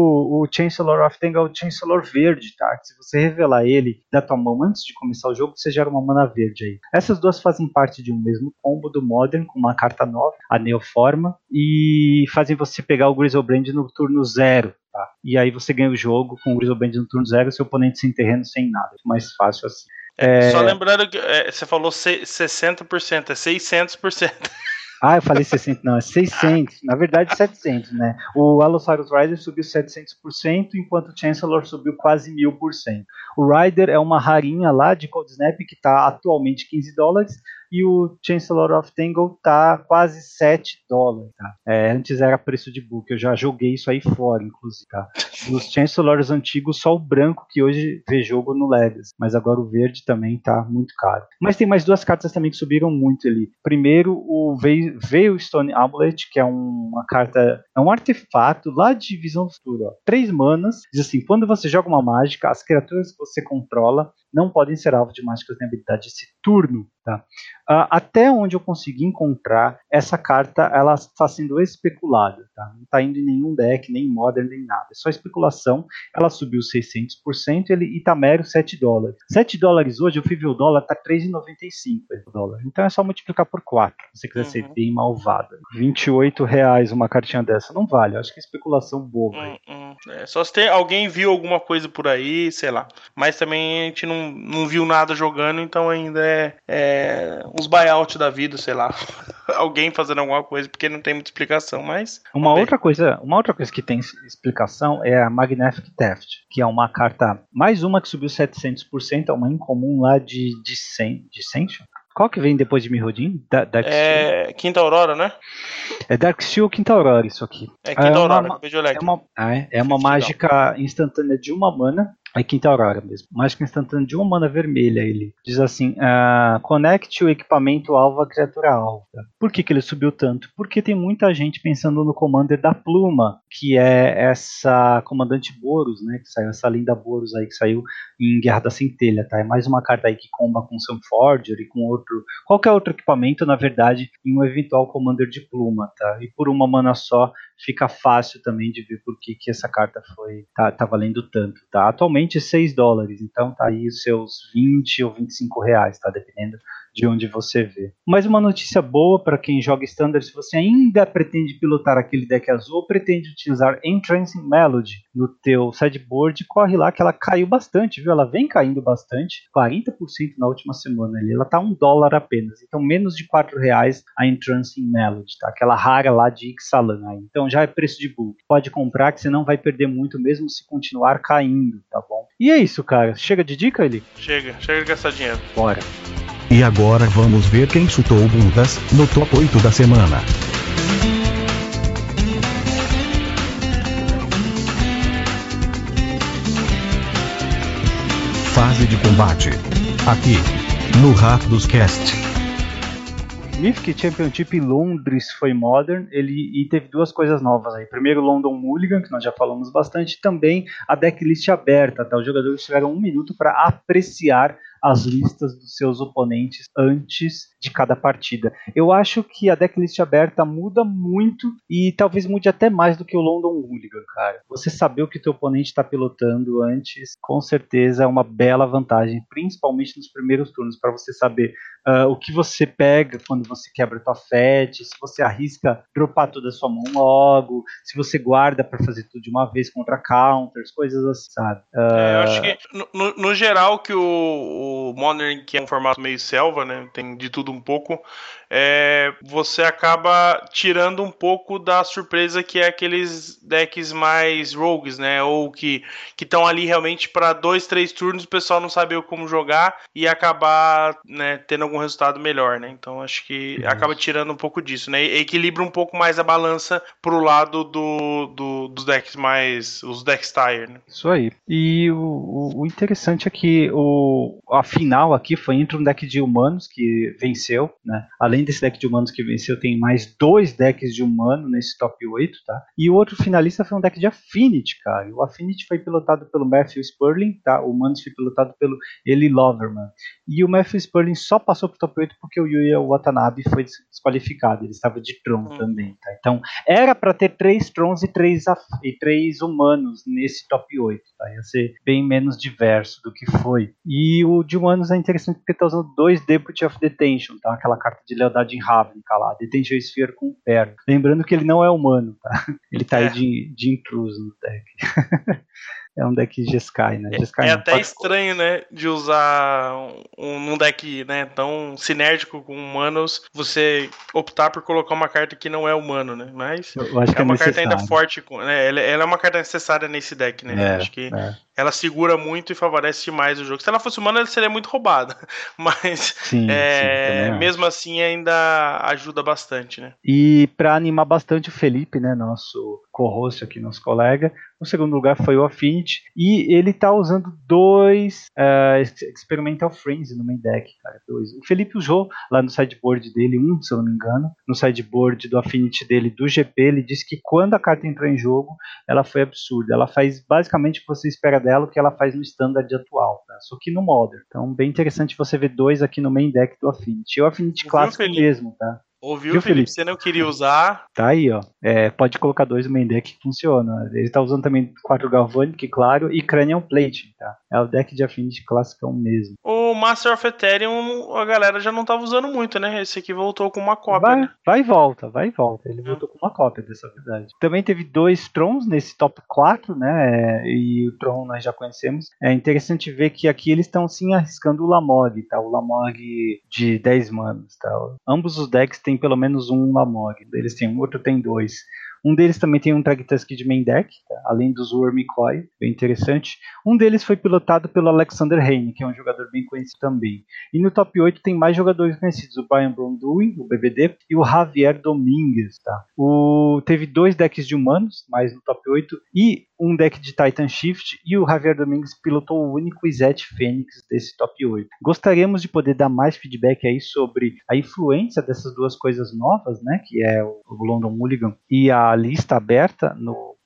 o Chancellor of Tangle é o Chancellor verde, tá? Que se você revelar ele da tua mão antes de começar o jogo, você gera uma mana verde aí. Essas duas fazem parte de um mesmo combo do Modern, com uma carta nova, a Neoforma, e fazem você pegar o Griselbrand no turno zero. Tá? E aí você ganha o jogo com o Griselbrand no turno zero, seu oponente sem terreno, sem nada. É mais fácil assim. É, só lembrando que é, você falou sessenta por cento, é seiscentos por cento. Ah, eu falei sessenta, não, é seiscentos, na verdade setecentos, né? O Allosaurus Rider subiu setecentos por cento, enquanto o Chancellor subiu quase mil por cento. O Rider é uma rarinha lá de Cold Snap que está atualmente quinze dólares, e o Chancellor of Tangle está quase sete dólares, tá? É, antes era preço de book, eu já joguei isso aí fora, inclusive, tá? Dos Chancellors antigos, só o branco que hoje vê jogo no Legacy, mas agora o verde também tá muito caro. Mas tem mais duas cartas também que subiram muito ali. Primeiro, o Veilstone Amulet, que é uma carta, é um artefato lá de Visão do Futuro, ó. Três manas, diz assim, quando você joga uma mágica, as criaturas que você controla não podem ser alvo de mágicas de habilidade esse turno, tá? Uh, até onde eu consegui encontrar, essa carta ela está sendo especulada, tá? Não está indo em nenhum deck, nem Modern, nem nada. É só especulação. Ela subiu seiscentos por cento ele, e está mero sete dólares. sete dólares hoje, eu fui ver o dólar, está três reais e noventa e cinco centavos. Então é só multiplicar por quatro, se você quiser uhum. ser bem malvada. vinte e oito reais uma cartinha dessa. Não vale, eu acho que é especulação boba. Hum, hum. É, só se tem, alguém viu alguma coisa por aí, sei lá. Mas também a gente não, não viu nada jogando, então ainda é, é uns buyout da vida, sei lá. Alguém fazendo alguma coisa, porque não tem muita explicação, mas... Uma outra, coisa, uma outra coisa que tem explicação é a Magnific Theft, que é uma carta, mais uma que subiu setecentos por cento, é uma incomum lá de Dissension. Qual que vem depois de Mirrodin? Da, Dark é Steel? Quinta Aurora, né? É Dark Steel ou Quinta Aurora isso aqui. É Quinta é Aurora, uma, é uma, é, é uma mágica instantânea de uma mana. É Quinta Aurora mesmo. Mágica instantânea de uma mana vermelha. Ele diz assim: uh, conecte o equipamento alvo à criatura alva. Por que, que ele subiu tanto? Porque tem muita gente pensando no Commander da Pluma, que é essa comandante Boros, né? Que saiu, essa linda Boros aí que saiu em Guerra da Centelha, tá? É mais uma carta aí que comba com Sunforger e com outro. Qualquer outro equipamento, na verdade, em um eventual Commander de Pluma, tá? E por uma mana só fica fácil também de ver por que, que essa carta foi tá, tá valendo tanto, tá? Atualmente seis dólares, então tá aí os seus vinte ou vinte e cinco reais, tá? Dependendo de onde você vê. Mas uma notícia boa para quem joga Standard, se você ainda pretende pilotar aquele deck azul, ou pretende utilizar Entrancing Melody no teu sideboard, corre lá que ela caiu bastante, viu? Ela vem caindo bastante, quarenta por cento na última semana ali, ela tá um dólar apenas, então menos de quatro reais a Entrancing Melody, tá? Aquela rara lá de Ixalan aí. Então já é preço de bulk, pode comprar que você não vai perder muito mesmo se continuar caindo, tá bom? E é isso, cara. Chega de dica, Eli? Chega, chega de gastar dinheiro. Bora. E agora vamos ver quem chutou bundas no top oito da semana. Fase de combate. Aqui, no Rápidos Cast. Mythic Championship em Londres foi Modern, ele e teve duas coisas novas aí. Primeiro, London Mulligan, que nós já falamos bastante, e também a decklist aberta, tá? Os jogadores tiveram um minuto para apreciar as listas dos seus oponentes antes de cada partida. Eu acho que a decklist aberta muda muito e talvez mude até mais do que o London Mulligan, cara. Você saber o que o teu oponente está pilotando antes, com certeza é uma bela vantagem, principalmente nos primeiros turnos, para você saber uh, o que você pega quando você quebra a tua fetch, se você arrisca dropar toda a sua mão logo, se você guarda para fazer tudo de uma vez contra counters, coisas assim, sabe? Uh... É, eu acho que, no, no geral, que o o Modern, que é um formato meio selva, né, tem de tudo um pouco, é, você acaba tirando um pouco da surpresa que é aqueles decks mais rogues, né, ou que estão ali realmente para dois, três turnos, o pessoal não sabe como jogar e acabar, né, tendo algum resultado melhor, né, então acho que Isso. acaba tirando um pouco disso, né, e equilibra um pouco mais a balança pro lado do, do, dos decks mais, os decks tire, né. Isso aí. E o, o interessante é que o, a final aqui foi entre um deck de humanos que venceu, né? Além desse deck de humanos que venceu, tem mais dois decks de humano nesse top oito, tá? E o outro finalista foi um deck de Affinity, cara. O Affinity foi pilotado pelo Matthew Sperling, tá? O Humanos foi pilotado pelo Eli Loverman. E o Matthew Sperling só passou pro top oito porque o Yuya Watanabe foi desqualificado. Ele estava de Tron hum. também, tá? Então, era para ter três Trons e três, e três humanos nesse top oito, tá? Ia ser bem menos diverso do que foi. E o de humanos é interessante porque tá usando dois Deputy of Detention, tá? Aquela carta de lealdade em Ravnica lá, Detention Sphere com o perno. Lembrando que ele não é humano, tá? Ele tá é. aí de, de intruso no deck. É um deck Jeskai, né? Jeskai é não, até estranho, né? De usar um, um deck, né, tão sinérgico com humanos, você optar por colocar uma carta que não é humano, né? Mas eu acho é que uma é carta ainda forte, né? Ela, ela é uma carta necessária nesse deck, né? É, acho que é. ela segura muito e favorece demais o jogo. Se ela fosse humana, ela seria muito roubada. Mas sim, é, sim, mesmo assim ainda ajuda bastante, né? E para animar bastante o Felipe, né, nosso co-host aqui, nosso colega, o segundo lugar foi o Affinity, e ele tá usando dois uh, Experimental Frenzy no main deck, cara, dois. O Felipe usou lá no sideboard dele, um, se eu não me engano, no sideboard do Affinity dele, do G P, ele disse que quando a carta entrou em jogo, ela foi absurda, ela faz basicamente o que você espera dela, o que ela faz no Standard atual, tá? Só que no Modern. Então, bem interessante você ver dois aqui no main deck do Affinity. E o Affinity Viu, clássico Felipe? mesmo, tá? Ouviu, Viu, Felipe? Felipe? Você não queria usar. Tá aí, ó. É, pode colocar dois no main deck que funciona. Ele tá usando também quatro Galvanic, claro, e Cranial Plate, tá? É o deck de Affinity clássico mesmo. O Master of Ethereum, a galera já não tava usando muito, né? Esse aqui voltou com uma cópia, vai, né? Vai e volta, vai e volta. Ele voltou com uma cópia dessa verdade. Também teve dois Trons nesse top quatro, né? E o Tron nós já conhecemos. É interessante ver que aqui eles estão sim arriscando o Lamog, tá? O Lamog de dez manas, tá? Ambos os decks têm pelo menos um Lamog. Eles têm um, outro tem dois. Um deles também tem um Tragtusk de main deck, tá? Além dos Wormcoil, bem interessante. Um deles foi pilotado pelo Alexander Heine, que é um jogador bem conhecido também. E no top oito tem mais jogadores conhecidos, o Brian Bronduin, o B B D, e o Javier Domingues. Tá? O... Teve dois decks de humanos, mais no top oito, e um deck de Titan Shift, e o Javier Domingues pilotou o único Izet Fênix desse top oito. Gostaríamos de poder dar mais feedback aí sobre a influência dessas duas coisas novas, né, que é o London Mulligan e a lista aberta no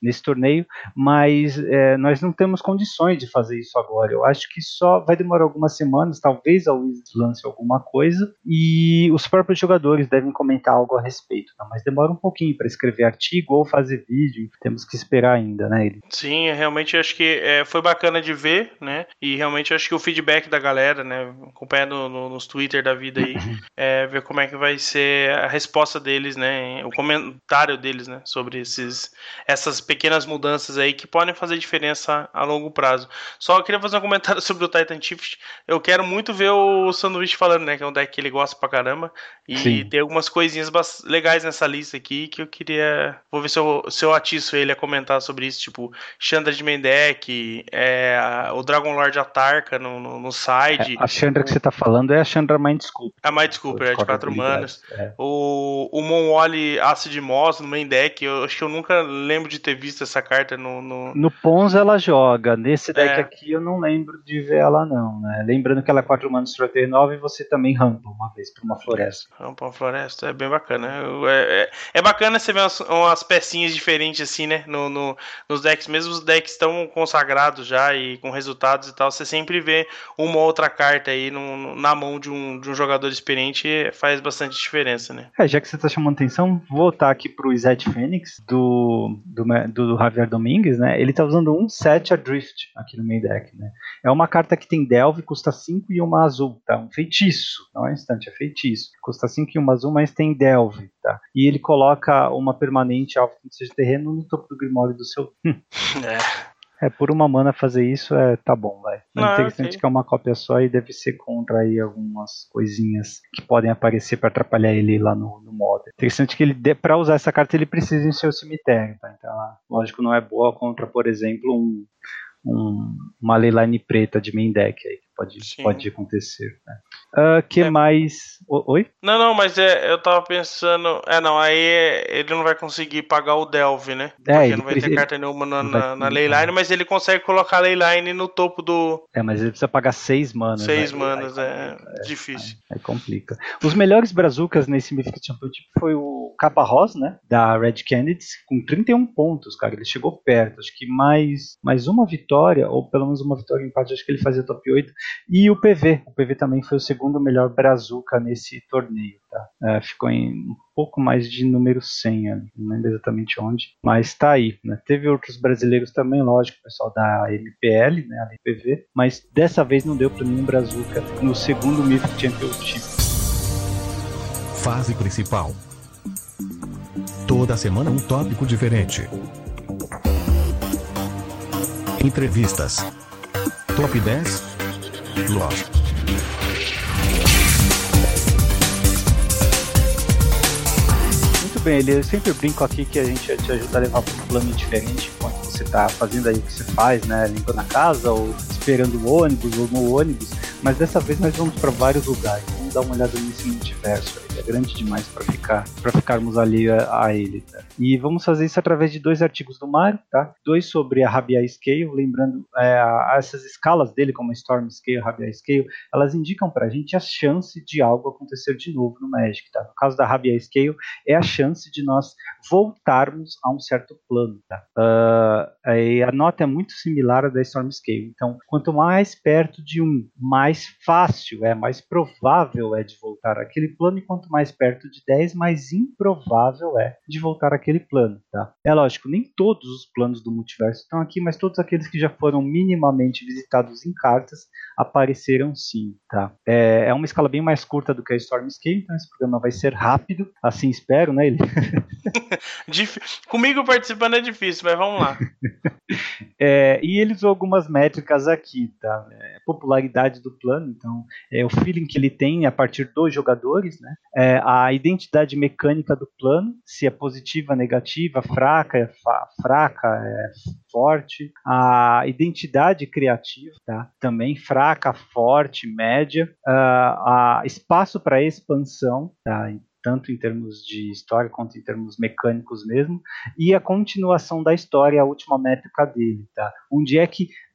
nesse torneio, mas é, nós não temos condições de fazer isso agora. Eu acho que só vai demorar algumas semanas, talvez a Wizards lance alguma coisa, e os próprios jogadores devem comentar algo a respeito, tá? Mas demora um pouquinho para escrever artigo ou fazer vídeo, temos que esperar ainda, né? Ele... Sim, realmente acho que é, foi bacana de ver, né? E realmente acho que o feedback da galera, né? Acompanhando no, nos Twitter da vida aí, é, ver como é que vai ser a resposta deles, né? O comentário deles, né? Sobre esses, essas pequenas mudanças aí que podem fazer diferença a longo prazo. Só queria fazer um comentário sobre o Titan Chief. Eu quero muito ver o Sanduíche falando, né? Que é um deck que ele gosta pra caramba. E Sim. tem algumas coisinhas legais nessa lista aqui que eu queria. Vou ver se eu, se eu atiço ele a comentar sobre isso, tipo. Chandra de main deck, é, o Dragon Lord Atarka no, no, no side. É, a Chandra o... que você tá falando é a Chandra Mind Sculptor. A Mind Sculptor, é de quatro manas. É. O, o Monwali Acid Moss no main deck, eu acho que eu nunca lembro de ter visto essa carta no... No, no Pons ela joga, nesse deck é. aqui eu não lembro de ver ela não, né? Lembrando que ela é quatro manas Strategy nove e você também rampa uma vez pra uma floresta. Rampa uma floresta, é bem bacana. É, é, é bacana você ver umas, umas pecinhas diferentes assim, né? No, no, nos decks, mesmo os decks estão consagrados já e com resultados e tal, você sempre vê uma ou outra carta aí no, na mão de um, de um jogador experiente e faz bastante diferença, né? É, já que você tá chamando atenção, vou voltar aqui pro Zed Phoenix do, do, do Javier Domingues, né? Ele tá usando um sete Adrift aqui no main deck, né? É uma carta que tem Delve, custa cinco e uma azul, tá? Um feitiço, não é instante, é feitiço. Custa cinco e uma azul, mas tem Delve, tá? E ele coloca uma permanente alvo que seja terreno no topo do Grimório do seu... é... É, por uma mana fazer isso, é, tá bom, vai. É ah, interessante okay. que é uma cópia só e deve ser contra aí algumas coisinhas que podem aparecer para atrapalhar ele lá no, no modo. Interessante que ele, para usar essa carta, ele precisa em seu cemitério, tá? Então, lógico, não é boa contra, por exemplo, um, um, uma Leyline preta de main deck aí, que pode, pode acontecer, né? Uh, que é. mais... O, oi? Não, não, mas é, eu tava pensando... É, não, aí ele não vai conseguir pagar o Delve, né? É, Porque ele não vai precisa, ter carta nenhuma na, na, na Leyline, mas ele consegue colocar a Leyline no topo do... É, mas ele precisa pagar seis manas. Seis aí, manas, aí é, é difícil. Aí, aí complica. Os melhores brazucas nesse Mythic Championship foi o Capa Ross, né? Da Red Candidates, com trinta e um pontos, cara. Ele chegou perto. Acho que mais, mais uma vitória, ou pelo menos uma vitória em empate, acho que ele fazia top oito. E o P V. O P V também foi o segundo melhor brazuca nesse torneio, tá? É, ficou em um pouco mais de número cem, não lembro exatamente onde, mas tá aí, né? Teve outros brasileiros também, lógico, o pessoal da M P L, né, a M P V, mas dessa vez não deu para nenhum brazuca no segundo Mythic Championship. Fase principal. Toda semana um tópico diferente. Entrevistas. Top dez. Lost. Bem, ele, eu sempre brinco aqui que a gente te ajuda a levar para um plano diferente enquanto você está fazendo aí o que você faz, né? Limpando a casa, ou esperando o ônibus, ou no ônibus. Mas dessa vez nós vamos para vários lugares. Vamos dar uma olhada nesse multiverso aí. É grande demais para ficar, para ficarmos ali a, a ele, tá? E vamos fazer isso através de dois artigos do Mário, tá? Dois sobre a Rabia Scale, lembrando é, a, essas escalas dele, como a Storm Scale, a Rabia Scale, elas indicam para a gente a chance de algo acontecer de novo no Magic, tá? No caso da Rabia Scale, é a chance de nós voltarmos a um certo plano, tá? Uh, e a nota é muito similar à da Storm Scale. Então, quanto mais perto de um, mais fácil é, mais provável é de voltar àquele plano, e quanto mais perto de dez, mais improvável é de voltar àquele plano, tá? É lógico, nem todos os planos do multiverso estão aqui, mas todos aqueles que já foram minimamente visitados em cartas apareceram sim, tá? É, é uma escala bem mais curta do que a Storm Scale, então esse programa vai ser rápido, assim espero, né? Ele... Comigo participando é difícil, mas vamos lá. É, e ele usou algumas métricas aqui, tá? É, popularidade do plano, então é o feeling que ele tem a partir dos jogadores, né? É, a identidade mecânica do plano, se é positiva, negativa, fraca, é fa- fraca, é forte. A identidade criativa, tá? Também fraca, forte, média. Uh, a espaço para expansão, tá? Tanto em termos de história quanto em termos mecânicos mesmo, e a continuação da história, a última métrica dele, tá? Onde é que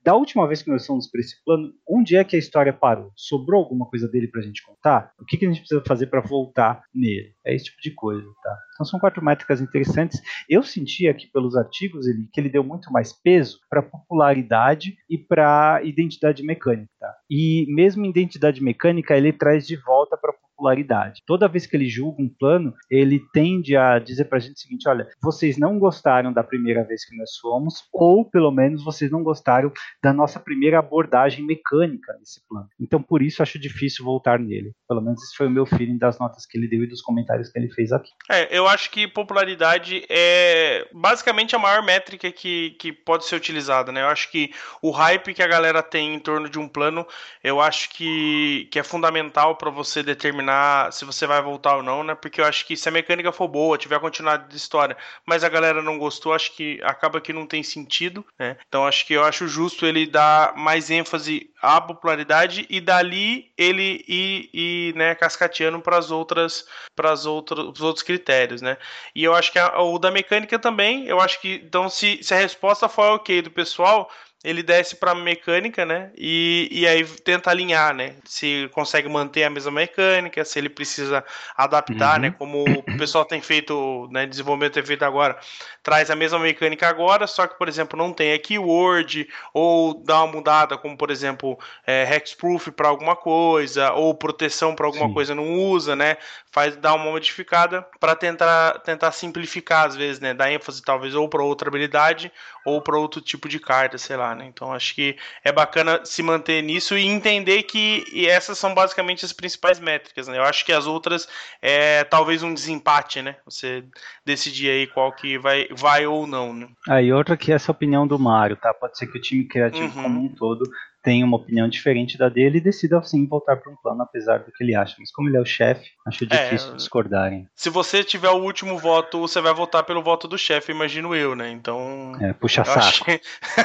da última vez que nós fomos para esse plano, onde é que a história parou? Sobrou alguma coisa dele pra gente contar? O que, que a gente precisa fazer para voltar nele? É esse tipo de coisa, tá? Então são quatro métricas interessantes. Eu senti aqui pelos artigos ele, que ele deu muito mais peso para popularidade e para identidade mecânica, tá? E mesmo em identidade mecânica, ele traz de volta para popularidade. Toda vez que ele julga um plano, ele tende a dizer pra gente o seguinte: olha, vocês não gostaram da primeira vez que nós fomos, ou pelo menos vocês não gostaram da nossa primeira abordagem mecânica nesse plano. Então por isso acho difícil voltar nele. Pelo menos esse foi o meu feeling das notas que ele deu e dos comentários que ele fez aqui. É, eu acho que popularidade é basicamente a maior métrica que, que pode ser utilizada, né? Eu acho que o hype que a galera tem em torno de um plano, eu acho que, que é fundamental para você determinar se você vai voltar ou não, né? Porque eu acho que se a mecânica for boa, tiver continuidade de história, mas a galera não gostou, acho que acaba que não tem sentido, né? Então acho que eu acho justo ele dar mais ênfase à popularidade e dali ele ir, ir né, cascateando para as outras, para as outras, os outros critérios, né? E eu acho que a, o da mecânica também, eu acho que então se, se a resposta for ok do pessoal, ele desce para mecânica, né? E, e aí tenta alinhar, né? Se consegue manter a mesma mecânica, se ele precisa adaptar, uhum. né? Como o pessoal tem feito, né? Desenvolvimento tem feito agora, traz a mesma mecânica agora, só que, por exemplo, não tem a keyword, ou dá uma mudada, como, por exemplo, é, hexproof para alguma coisa, ou proteção para alguma Sim. coisa não usa, né? Faz dar uma modificada para tentar, tentar simplificar, às vezes, né? Dar ênfase, talvez, ou para outra habilidade, ou para outro tipo de carta, sei lá, né? Então acho que é bacana se manter nisso e entender que e essas são basicamente as principais métricas, né? Eu acho que as outras é talvez um desempate, né? Você decidir aí qual que vai, vai ou não, né? Ah, e outra que é essa opinião do Mário, tá? Pode ser que o time criativo uhum. como um todo tenha uma opinião diferente da dele e decida sim voltar para um plano, apesar do que ele acha. Mas como ele é o chefe, acho difícil é, discordarem. Se você tiver o último voto, você vai votar pelo voto do chefe, imagino eu, né? Então... É, puxa saco. Achei...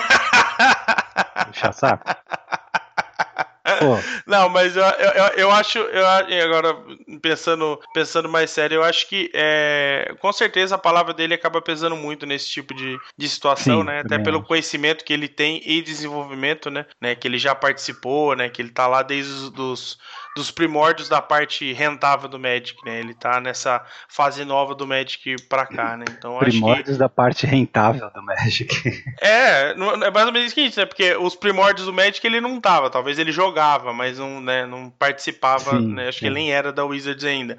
puxa saco. Pô. Não, mas eu, eu, eu acho, eu, agora pensando, pensando mais sério, eu acho que é, com certeza a palavra dele acaba pesando muito nesse tipo de, de situação, Sim, né? Até pelo acho. conhecimento que ele tem e desenvolvimento, né? né? Que ele já participou, né? Que ele tá lá desde os dos, dos primórdios da parte rentável do Magic, né? Ele tá nessa fase nova do Magic pra cá, né? Então primórdios acho que... da parte rentável do Magic. É, é mais ou menos isso, né? Porque os primórdios do Magic ele não tava, talvez ele jogava, mas não, né, não participava, sim, né? Acho sim. que ele nem era da Wizards ainda.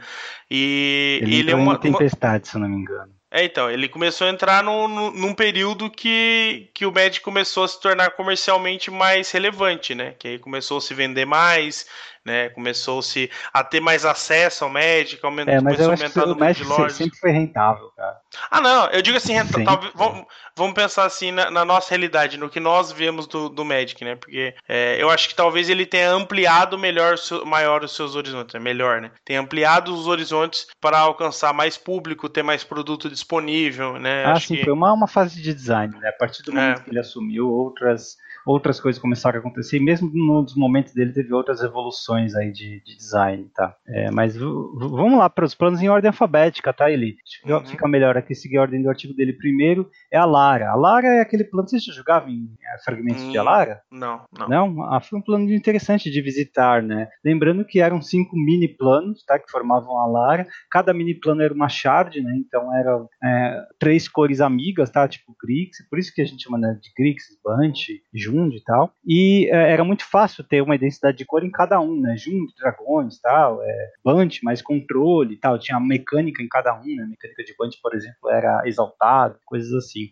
E ele, ele é uma tempestade, uma... se eu não me engano. É, então, ele começou a entrar no, no, num período que, que o Magic começou a se tornar comercialmente mais relevante, né? Que aí começou a se vender mais, né? Começou-se a ter mais acesso ao Magic, aumentou, é, mas eu acho que o Magic sempre foi rentável, cara. Ah, não, eu digo assim, renta, talvez, vamos, vamos pensar assim na, na nossa realidade, no que nós vemos do, do Magic, né? Porque é, eu acho que talvez ele tenha ampliado melhor, maior os seus horizontes, é melhor, né? Tem ampliado os horizontes para alcançar mais público, ter mais produto disponível, né? Ah, acho sim, que... foi uma, uma fase de design, né? A partir do momento é. que ele assumiu, outras... outras coisas começaram a acontecer, e mesmo nos momentos dele teve outras evoluções aí de, de design, tá? É, mas v- vamos lá para os planos em ordem alfabética, tá, Eli? Uhum. Fica melhor aqui seguir a ordem do artigo dele primeiro, é a Lara. A Lara é aquele plano, você já jogava em é, fragmentos hum, de Alara? Não, não. Não? Ah, foi um plano interessante de visitar, né? Lembrando que eram cinco mini planos, tá, que formavam a Lara, cada mini plano era uma shard, né? Então eram é, três cores amigas, tá? Tipo Grix, por isso que a gente chama, né, de Grix, Bunch, Jund e tal, e é, era muito fácil ter uma identidade de cor em cada um, né, Jund, dragões, tal, é, Bunch, mais controle, tal, tinha mecânica em cada um, né, a mecânica de Bunch, por exemplo, era exaltado, coisas assim.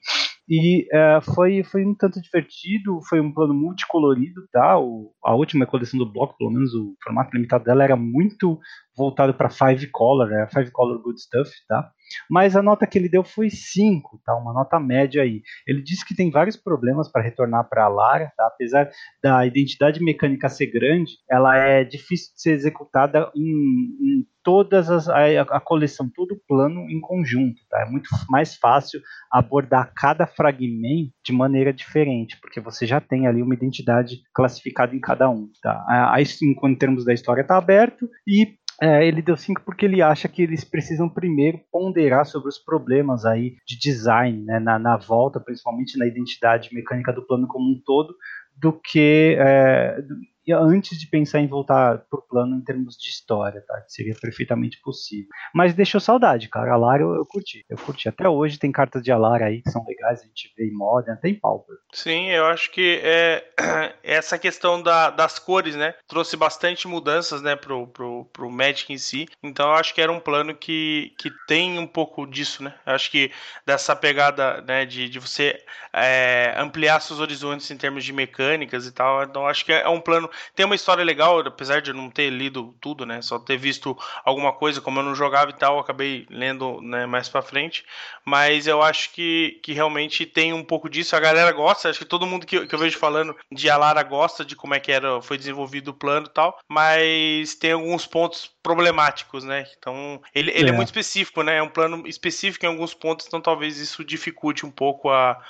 E é, foi, foi um tanto divertido, foi um plano multicolorido, tá? O, a última coleção do bloco, pelo menos o formato limitado dela, era muito voltado para Five Color, era Five Color Good Stuff, tá? Mas a nota que ele deu foi cinco, tá? Uma nota média aí. Ele disse que tem vários problemas para retornar para a Lara, tá? Apesar da identidade mecânica ser grande, ela é difícil de ser executada em, em todas as a, a coleção, todo o plano em conjunto, tá? É muito mais fácil abordar cada fragmento de maneira diferente, porque você já tem ali uma identidade classificada em cada um, tá? Aí, em termos da história, está aberto e É, ele deu cinco porque ele acha que eles precisam primeiro ponderar sobre os problemas aí de design, né, na, na volta, principalmente na identidade mecânica do plano como um todo, do que é, antes de pensar em voltar pro plano em termos de história, tá? Que seria perfeitamente possível. Mas deixou saudade, cara. Alara eu, eu curti. Eu curti. Até hoje tem cartas de Alara aí que são legais, a gente vê em Modern, até em Pauper. Sim, eu acho que é, essa questão da, das cores, né? Trouxe bastante mudanças, né, pro, pro, pro Magic em si. Então eu acho que era um plano que, que tem um pouco disso, né? Eu acho que dessa pegada, né, de, de você é, ampliar seus horizontes em termos de mecânicas e tal. Então eu acho que é um plano. Tem uma história legal, apesar de eu não ter lido tudo, né? Só ter visto alguma coisa, como eu não jogava e tal, eu acabei lendo, né, mais pra frente. Mas eu acho que, que realmente tem um pouco disso. A galera gosta, acho que todo mundo que, que eu vejo falando de Alara gosta de como é que era, foi desenvolvido o plano e tal. Mas tem alguns pontos problemáticos, né? Então, ele, ele é. é muito específico, né? É um plano específico em alguns pontos, então talvez isso dificulte um pouco a,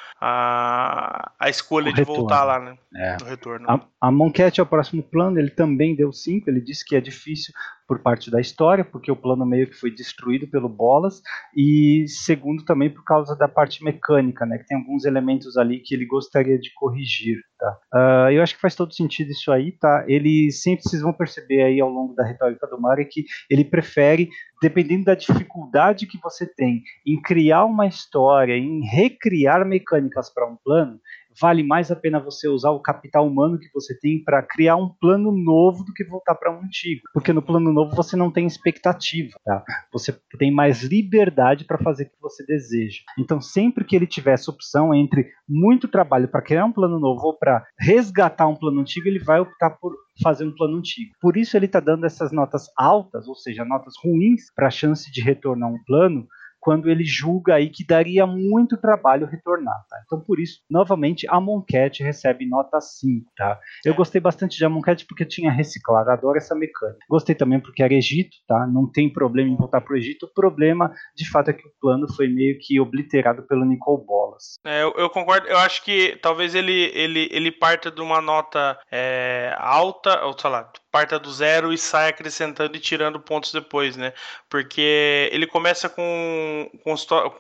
a, a escolha de voltar lá, né? É. No retorno. A, a Moncat é o próximo plano, ele também deu cinco, ele disse que é difícil por parte da história, porque o plano meio que foi destruído pelo Bolas, e segundo também por causa da parte mecânica, né, que tem alguns elementos ali que ele gostaria de corrigir, tá? Uh, eu acho que faz todo sentido isso aí, tá? Ele sempre, vocês vão perceber aí ao longo da retórica do Mario, que ele prefere, dependendo da dificuldade que você tem em criar uma história, em recriar mecânicas para um plano, vale mais a pena você usar o capital humano que você tem para criar um plano novo do que voltar para um antigo. Porque no plano novo você não tem expectativa, tá? Você tem mais liberdade para fazer o que você deseja. Então, sempre que ele tiver essa opção entre muito trabalho para criar um plano novo ou para resgatar um plano antigo, ele vai optar por fazer um plano antigo. Por isso ele está dando essas notas altas, ou seja, notas ruins para a chance de retornar um plano, quando ele julga aí que daria muito trabalho retornar, tá? Então, por isso, novamente, a Moncat recebe nota cinco, tá? Eu gostei bastante de a Moncat porque tinha reciclado, adoro essa mecânica. Gostei também porque era Egito, tá? Não tem problema em voltar pro Egito. O problema, de fato, é que o plano foi meio que obliterado pelo Nicol Bolas. É, eu, eu concordo, eu acho que talvez ele, ele, ele parta de uma nota é, alta, ou sei lá, parta do zero e sai acrescentando e tirando pontos depois, né? Porque ele começa com, com,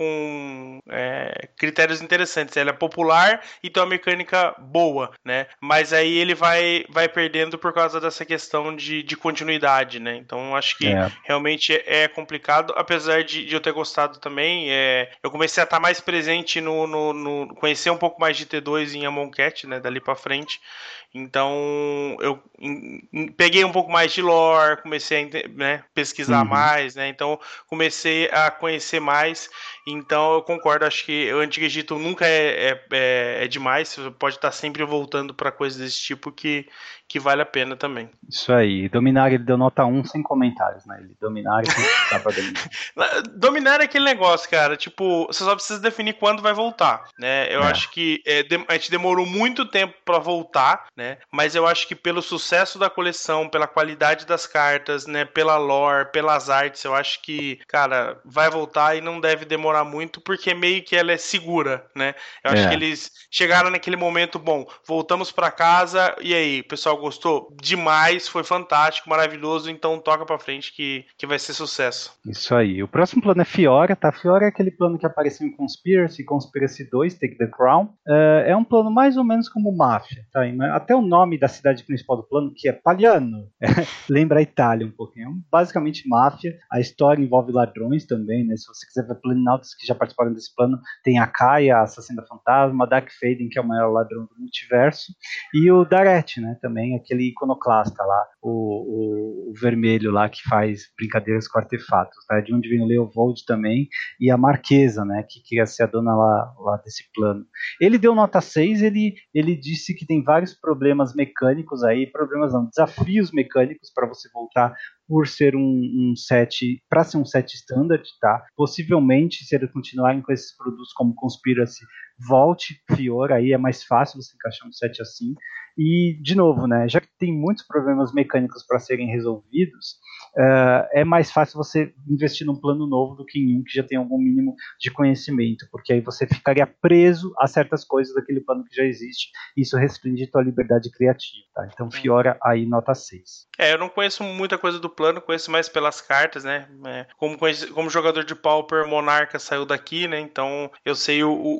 com é, critérios interessantes. Ele é popular e tem uma mecânica boa, né? Mas aí ele vai, vai perdendo por causa dessa questão de, de continuidade, né? Então acho que é. realmente é complicado, apesar de, de eu ter gostado também. É, eu comecei a estar mais presente no, no, no conhecer um pouco mais de T dois em Amonkhet, né? Dali pra frente. Então eu em, em, peguei um pouco mais de lore, comecei a né, pesquisar uhum. mais, né? Então comecei a conhecer mais. Então eu concordo, acho que o Antigo Egito nunca é, é, é, é demais. Você pode estar sempre voltando para coisas desse tipo que, que vale a pena também. Isso aí. Dominar, ele deu nota um sem comentários, né? Ele dominar e voltar pra dominar. Dominar é aquele negócio, cara. Tipo, você só precisa definir quando vai voltar, né? Eu é. acho que é, a gente demorou muito tempo para voltar, né? Mas eu acho que pelo sucesso da coleção, pela qualidade das cartas, né? Pela lore, pelas artes, eu acho que, cara, vai voltar e não deve demorar muito, porque meio que ela é segura, né? Eu acho é. que eles chegaram naquele momento, bom, voltamos para casa, e aí, o pessoal gostou? Demais, foi fantástico, maravilhoso, então toca pra frente que, que vai ser sucesso. Isso aí. O próximo plano é Fiora, tá? Fiora é aquele plano que apareceu em Conspiracy, Conspiracy dois, Take the Crown. Uh, é um plano mais ou menos como Máfia, tá? Até o nome da cidade principal do plano, que é Pagliano, lembra a Itália um pouquinho. Basicamente Máfia. A história envolve ladrões também, né? Se você quiser ver planinautas que já participaram desse plano, tem a Kaia, a Assassina Fantasma, a Dark Faden, que é o maior ladrão do multiverso, e o Daret, né? Também aquele iconoclasta lá, o, o, o vermelho lá que faz brincadeiras com artefatos, tá? De onde vem o Leovold também, e a Marquesa, né? Que queria ser a dona lá, lá desse plano. Ele deu nota seis, ele, ele disse que tem vários problemas mecânicos aí, problemas não, desafios mecânicos para você voltar por ser um, um set, para ser um set standard, tá? Possivelmente, se eles continuarem com esses produtos como Conspiracy, volte Fiora, aí é mais fácil você encaixar um set assim. E, de novo, né, já que tem muitos problemas mecânicos para serem resolvidos, uh, é mais fácil você investir num plano novo do que em um que já tem algum mínimo de conhecimento, porque aí você ficaria preso a certas coisas daquele plano que já existe, e isso restringe a tua liberdade criativa, tá? Então, Fiora, aí, nota seis. É, eu não conheço muita coisa do plano, conheço mais pelas cartas, né? É, como, conheci, como jogador de Pauper, Monarca saiu daqui, né? Então, eu sei o, o mínimo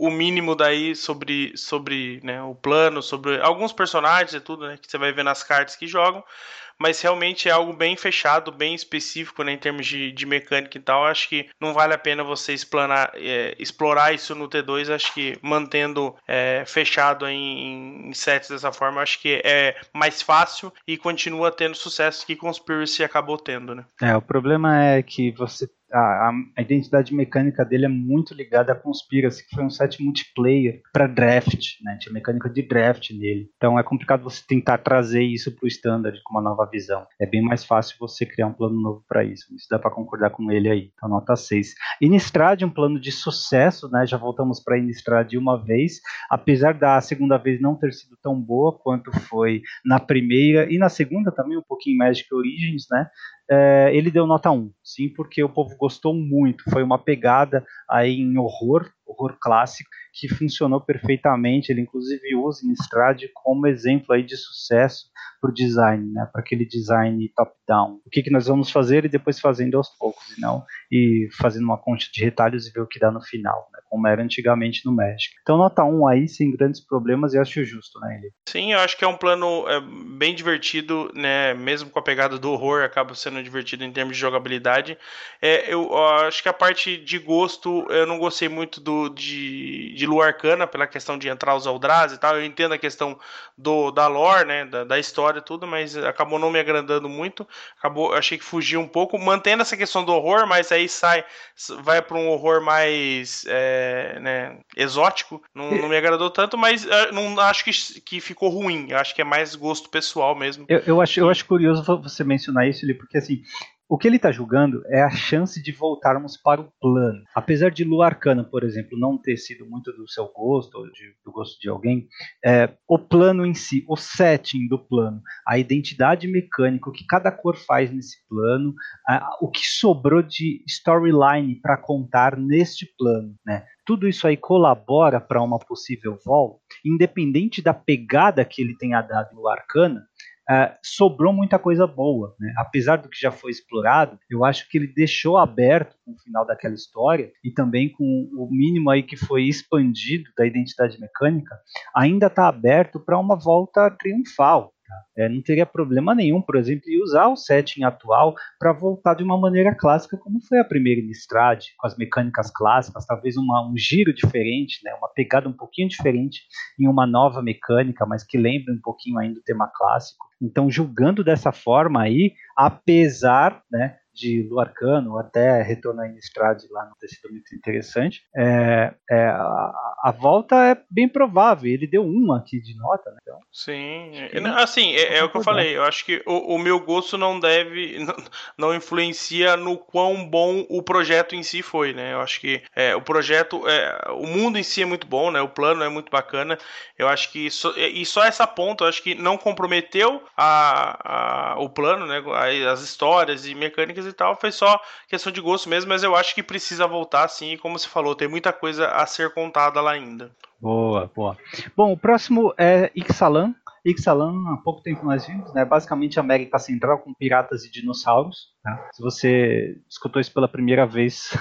mínimo daí sobre, sobre né, o plano, sobre alguns personagens e tudo, né, que você vai ver nas cartas que jogam, mas realmente é algo bem fechado, bem específico, né, em termos de, de mecânica e tal. Acho que não vale a pena você explanar, é, explorar isso no T dois. Acho que mantendo é, fechado em, em sets dessa forma, acho que é mais fácil e continua tendo sucesso que Conspiracy acabou tendo, né? É, o problema é que você A, a identidade mecânica dele é muito ligada à Conspiracy, que foi um set multiplayer para draft, né? Tinha mecânica de draft nele. Então é complicado você tentar trazer isso para o standard com uma nova visão. É bem mais fácil você criar um plano novo para isso. Isso dá para concordar com ele aí. Então nota seis. Innistrad, um plano de sucesso, né? Já voltamos para Innistrad uma vez, apesar da segunda vez não ter sido tão boa quanto foi na primeira e na segunda também um pouquinho Magic Origins, né? É, ele deu nota um, sim, porque o povo gostou muito, foi uma pegada aí em horror, horror clássico, que funcionou perfeitamente. Ele inclusive usa Innistrad como exemplo aí de sucesso para o design, né, para aquele design top-down. O que, que nós vamos fazer e depois fazendo aos poucos, e não e fazendo uma concha de retalhos e ver o que dá no final, né, como era antigamente no Magic. Então nota um aí, sem grandes problemas, e acho justo, né, ele. Sim, eu acho que é um plano é, bem divertido, né, mesmo com a pegada do horror, acaba sendo divertido em termos de jogabilidade. É, eu, eu acho que a parte de gosto, eu não gostei muito do, de, de Lua Arcana, pela questão de entrar os Eldrazi e tal. Eu entendo a questão do, da lore, né, da, da história e tudo, mas acabou não me agradando muito. Acabou, achei que fugiu um pouco, mantendo essa questão do horror, mas aí sai, vai para um horror mais é, né, exótico. Não, não me agradou tanto, mas é, não acho que, que ficou ruim. Eu acho que é mais gosto pessoal mesmo. Eu, eu, acho, eu acho curioso você mencionar isso, porque assim, o que ele está julgando é a chance de voltarmos para o plano. Apesar de Lua Arcana, por exemplo, não ter sido muito do seu gosto, ou de, do gosto de alguém, é, o plano em si, o setting do plano, a identidade mecânica, o que cada cor faz nesse plano, a, o que sobrou de storyline para contar neste plano, né? Tudo isso aí colabora para uma possível volta, independente da pegada que ele tenha dado no Arcana. Uh, sobrou muita coisa boa, né? Apesar do que já foi explorado, eu acho que ele deixou aberto com o final daquela história e também com o mínimo aí que foi expandido da identidade mecânica, ainda está aberto para uma volta triunfal. É, não teria problema nenhum, por exemplo, em usar o setting atual para voltar de uma maneira clássica, como foi a primeira Innistrad, com as mecânicas clássicas, talvez uma, um giro diferente, né, uma pegada um pouquinho diferente em uma nova mecânica, mas que lembre um pouquinho ainda o tema clássico. Então, julgando dessa forma aí, apesar, né, de Lua Arcana, ou até Retorno à Innistrad lá não ter sido muito interessante, é, é, a, a volta é bem provável. Ele deu uma aqui de nota, né? Então, sim, assim, é, é o que eu falei. Eu acho que o, o meu gosto não deve, não, não influencia no quão bom o projeto em si foi, né? Eu acho que é, o projeto, é, o mundo em si é muito bom, né? O plano é muito bacana. Eu acho que só, e só essa ponta, eu acho que não comprometeu a, a, o plano, né? As histórias e mecânicas e tal, foi só questão de gosto mesmo, mas eu acho que precisa voltar, sim, como você falou, tem muita coisa a ser contada lá ainda. Boa, boa. Bom, o próximo é Ixalan. Ixalan, há pouco tempo nós vimos, né? Basicamente América Central com piratas e dinossauros. Tá? Se você escutou isso pela primeira vez,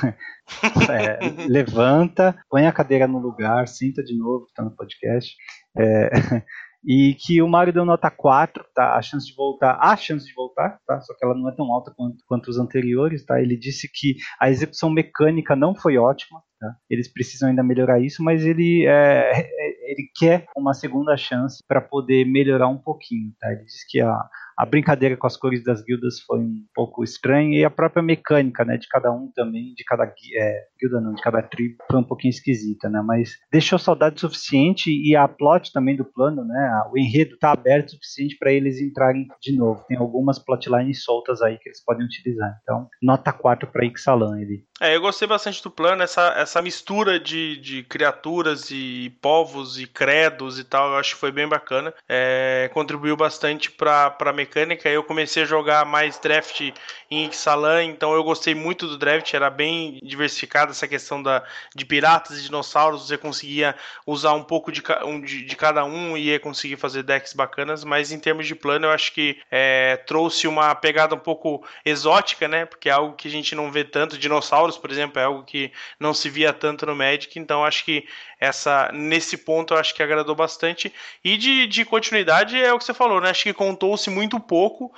é, levanta, põe a cadeira no lugar, senta de novo, tá no podcast. É, e que o Mario deu nota quatro, tá? A chance de voltar, a chance de voltar, tá? Só que ela não é tão alta quanto, quanto os anteriores, tá? Ele disse que a execução mecânica não foi ótima, tá? Eles precisam ainda melhorar isso, mas ele, é, ele quer uma segunda chance para poder melhorar um pouquinho, tá? Ele disse que a A brincadeira com as cores das guildas foi um pouco estranha, e a própria mecânica, né, de cada um também, de cada é, guilda não, de cada tribo, foi um pouquinho esquisita, né, mas deixou saudade suficiente, e a plot também do plano, né, o enredo está aberto o suficiente para eles entrarem de novo. Tem algumas plotlines soltas aí que eles podem utilizar. Então, nota quatro para Ixalan. Ele. É, eu gostei bastante do plano, essa, essa mistura de, de criaturas e povos e credos erros e tal, eu acho que foi bem bacana. É, contribuiu bastante para a mecânica. Eu comecei a jogar mais draft em Ixalan, então eu gostei muito do draft, era bem diversificada essa questão da, de piratas e dinossauros, você conseguia usar um pouco de, um, de, de cada um e ia conseguir fazer decks bacanas, mas em termos de plano eu acho que é, trouxe uma pegada um pouco exótica, né, porque é algo que a gente não vê tanto. Dinossauros, por exemplo, é algo que não se via tanto no Magic, então acho que essa, nesse ponto eu acho que agradou bastante. E de, de continuidade é o que você falou, né? Acho que contou-se muito pouco,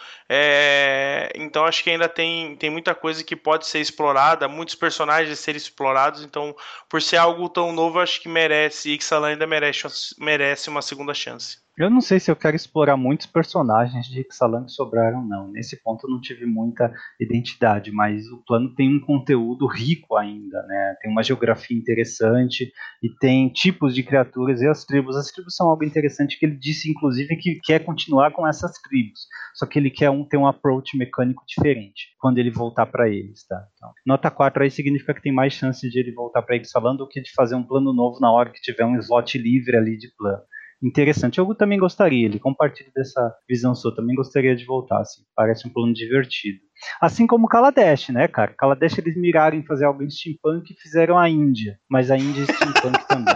é, então acho que ainda tem, tem muita coisa que pode ser explorada, muitos personagens serem explorados, então por ser algo tão novo, acho que merece, Ixalan ainda merece, merece uma segunda chance. Eu não sei se eu quero explorar muitos personagens de Ixalan que sobraram, não. Nesse ponto eu não tive muita identidade, mas o plano tem um conteúdo rico ainda, né? Tem uma geografia interessante e tem tipos de criaturas e as tribos. As tribos são algo interessante que ele disse, inclusive, que quer continuar com essas tribos, só que ele quer um, ter um approach mecânico diferente quando ele voltar para eles, tá? Então, nota quatro aí significa que tem mais chance de ele voltar para Ixalan do que de fazer um plano novo na hora que tiver um slot livre ali de plano. Interessante, eu também gostaria, ele compartilha dessa visão sua, também gostaria de voltar, assim, parece um plano divertido. Assim como Kaladesh, né, cara? Kaladesh eles miraram em fazer algo em steampunk e fizeram a Índia, mas a Índia é steampunk também.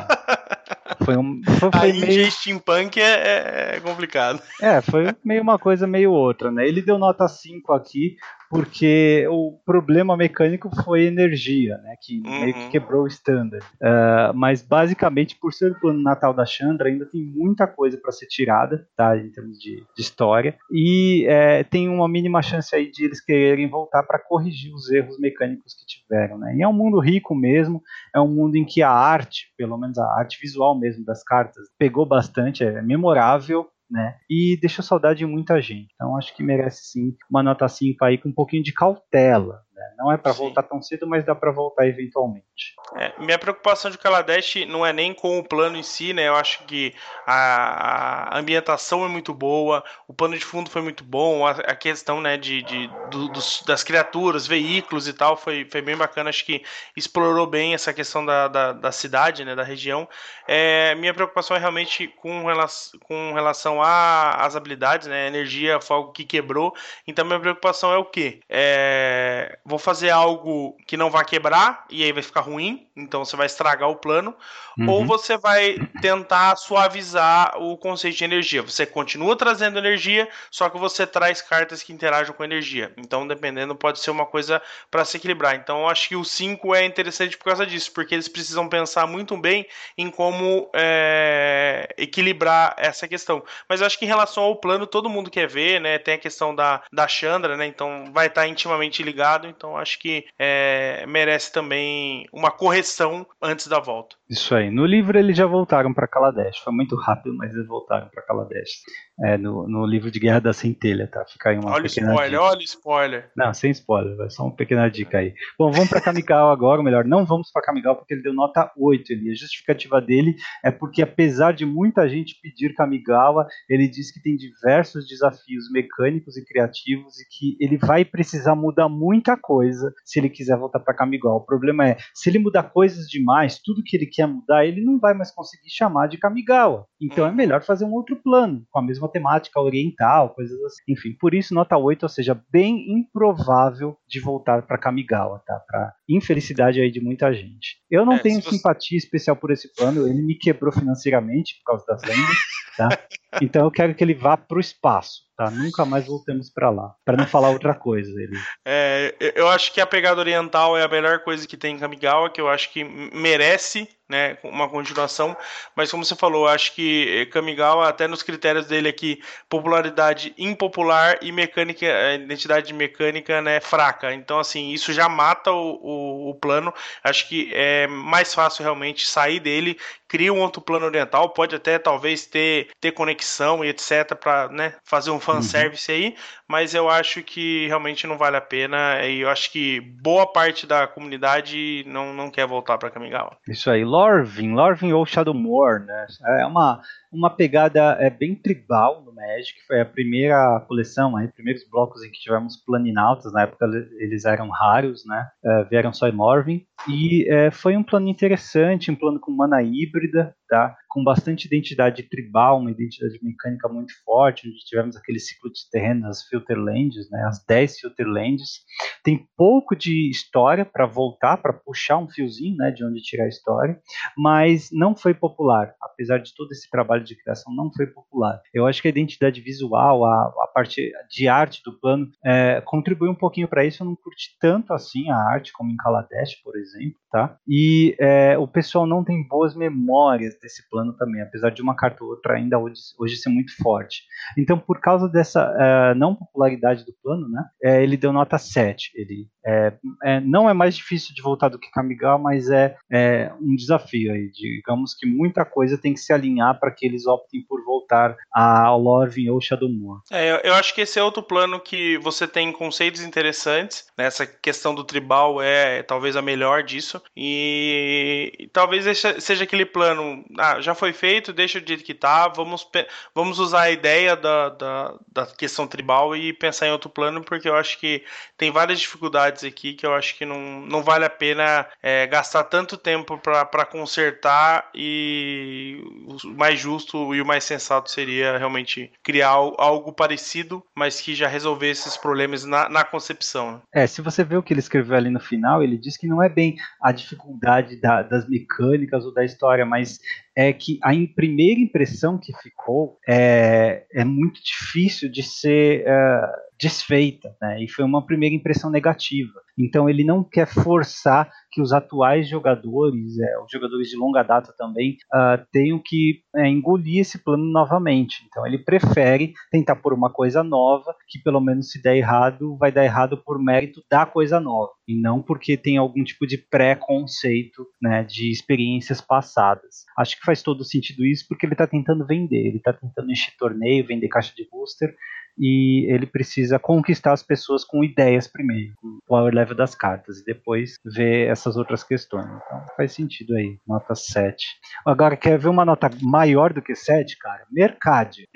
Foi um, foi, foi a Índia meio... e steampunk é, é complicado. É, foi meio uma coisa, meio outra, né? Ele deu nota cinco aqui, porque o problema mecânico foi energia, né? Que uhum. meio que quebrou o standard. Uh, mas basicamente, por ser o plano natal da Chandra, ainda tem muita coisa para ser tirada, tá? Em termos de, de história. E é, tem uma mínima chance aí de eles quererem voltar para corrigir os erros mecânicos que tiveram, né? E é um mundo rico mesmo, é um mundo em que a arte, pelo menos a arte visual mesmo das cartas, pegou bastante, é memorável, né? E deixou saudade de muita gente. Então acho que merece sim uma nota cinco aí com um pouquinho de cautela, né? Não é para voltar tão cedo, mas dá para voltar eventualmente. É, minha preocupação de Kaladesh não é nem com o plano em si, né? Eu acho que a, a ambientação é muito boa, o pano de fundo foi muito bom, a, a questão, né, de, de do, dos, das criaturas, veículos e tal foi, foi bem bacana. Acho que explorou bem essa questão da, da, da cidade, né, da região. É, minha preocupação é realmente com relação, com relação às habilidades, né? A energia foi algo que quebrou. Então minha preocupação é o quê? É, vou fazer algo que não vai quebrar e aí vai ficar ruim, então você vai estragar o plano, uhum. Ou você vai tentar suavizar o conceito de energia. Você continua trazendo energia, só que você traz cartas que interagem com energia. Então, dependendo, pode ser uma coisa para se equilibrar. Então, eu acho que o cinco é interessante por causa disso, porque eles precisam pensar muito bem em como é, equilibrar essa questão. Mas eu acho que em relação ao plano, todo mundo quer ver, né? Tem a questão da, da Chandra, né? Então, vai estar intimamente ligado. Então, acho que é, merece também uma correção antes da volta. Isso aí. No livro eles já voltaram para Kaladesh. Foi muito rápido, mas eles voltaram para Kaladesh. É, no, no livro de Guerra da Centelha, tá? Fica aí uma olha pequena spoiler, dica. Olha o spoiler. Não, sem spoiler, vai só uma pequena dica aí. Bom, vamos para Kamigawa agora, ou melhor, não vamos para Kamigawa porque ele deu nota oito. Ele, a justificativa dele é porque, apesar de muita gente pedir Kamigawa, ele diz que tem diversos desafios mecânicos e criativos e que ele vai precisar mudar muita coisa se ele quiser voltar para Kamigawa. O problema é, se ele mudar coisas demais, tudo que ele quer mudar, ele não vai mais conseguir chamar de Kamigawa. Então é melhor fazer um outro plano, com a mesma temática oriental, coisas assim. Enfim, por isso nota oito, ou seja, bem improvável de voltar para Kamigawa, tá? Para infelicidade aí de muita gente. Eu não é, tenho simpatia você... especial por esse plano, ele me quebrou financeiramente por causa das lendas, tá? Então eu quero que ele vá pro espaço, tá? Nunca mais voltemos para lá, para não falar outra coisa. Ele... É, eu acho que a pegada oriental é a melhor coisa que tem em Kamigawa, que eu acho que merece, né, uma continuação, mas como você falou, eu acho que Kamigawa, até nos critérios dele aqui, popularidade impopular e mecânica, identidade mecânica, né, fraca, então assim, isso já mata o, o, o plano. Acho que é mais fácil realmente sair dele, cria um outro plano oriental, pode até talvez ter, ter conexão e etc, para, né, fazer um fanservice uhum. aí, mas eu acho que realmente não vale a pena, e eu acho que boa parte da comunidade não, não quer voltar para Kamigawa. Isso aí, Lorvin, Lorvin ou Shadowmoor, né? É uma, uma pegada é, bem tribal no Magic, foi a primeira coleção, aí, primeiros blocos em que tivemos planinautas, na época eles eram raros, né, uh, vieram só em Lorwyn, e uh, foi um plano interessante, um plano com mana híbrida, tá, com bastante identidade tribal, uma identidade mecânica muito forte, onde tivemos aquele ciclo de terreno, as Filterlands, né, as dez Filterlands, tem pouco de história para voltar, para puxar um fiozinho, né, de onde tirar a história, mas não foi popular, apesar de todo esse trabalho de criação, não foi popular. Eu acho que a identidade visual, a, a parte de arte do plano, é, contribui um pouquinho para isso. Eu não curti tanto assim a arte como em Kaladesh, por exemplo, tá? E é, o pessoal não tem boas memórias desse plano também, apesar de uma carta ou outra ainda hoje, hoje ser muito forte. Então, por causa dessa uh, não popularidade do plano, né, é, ele deu nota sete. Ele é, é, não é mais difícil de voltar do que Kamigawa, mas é, é um desafio aí. Digamos que muita coisa tem que se alinhar para que eles optem por voltar ao Lorwyn ou Shadowmoor. É, eu, eu acho que esse é outro plano que você tem conceitos interessantes, né? Essa questão do tribal é talvez a melhor disso, e, e talvez seja aquele plano, ah, já foi feito, deixa do jeito que tá, vamos, vamos usar a ideia da, da, da questão tribal e pensar em outro plano, porque eu acho que tem várias dificuldades aqui que eu acho que não, não vale a pena é, gastar tanto tempo para consertar, e o mais justo e o mais sensato seria realmente criar algo parecido, mas que já resolvesse esses problemas na, na concepção. É, se você vê o que ele escreveu ali no final, ele diz que não é bem a dificuldade da, das mecânicas ou da história, mas é que a primeira impressão que ficou é, é muito difícil de ser uh, desfeita, né? E foi uma primeira impressão negativa. Então ele não quer forçar que os atuais jogadores, é, os jogadores de longa data também, uh, tenham que é, engolir esse plano novamente. Então ele prefere tentar por uma coisa nova, que pelo menos se der errado, vai dar errado por mérito da coisa nova, e não porque tem algum tipo de pré-conceito, né, de experiências passadas. Acho que faz todo sentido isso, porque ele está tentando vender, ele está tentando encher torneio, vender caixa de booster, e ele precisa conquistar as pessoas com ideias primeiro, com o power level das cartas, e depois ver essas outras questões. Então faz sentido aí, nota sete. Agora, quer ver uma nota maior do que sete, cara? Mercade.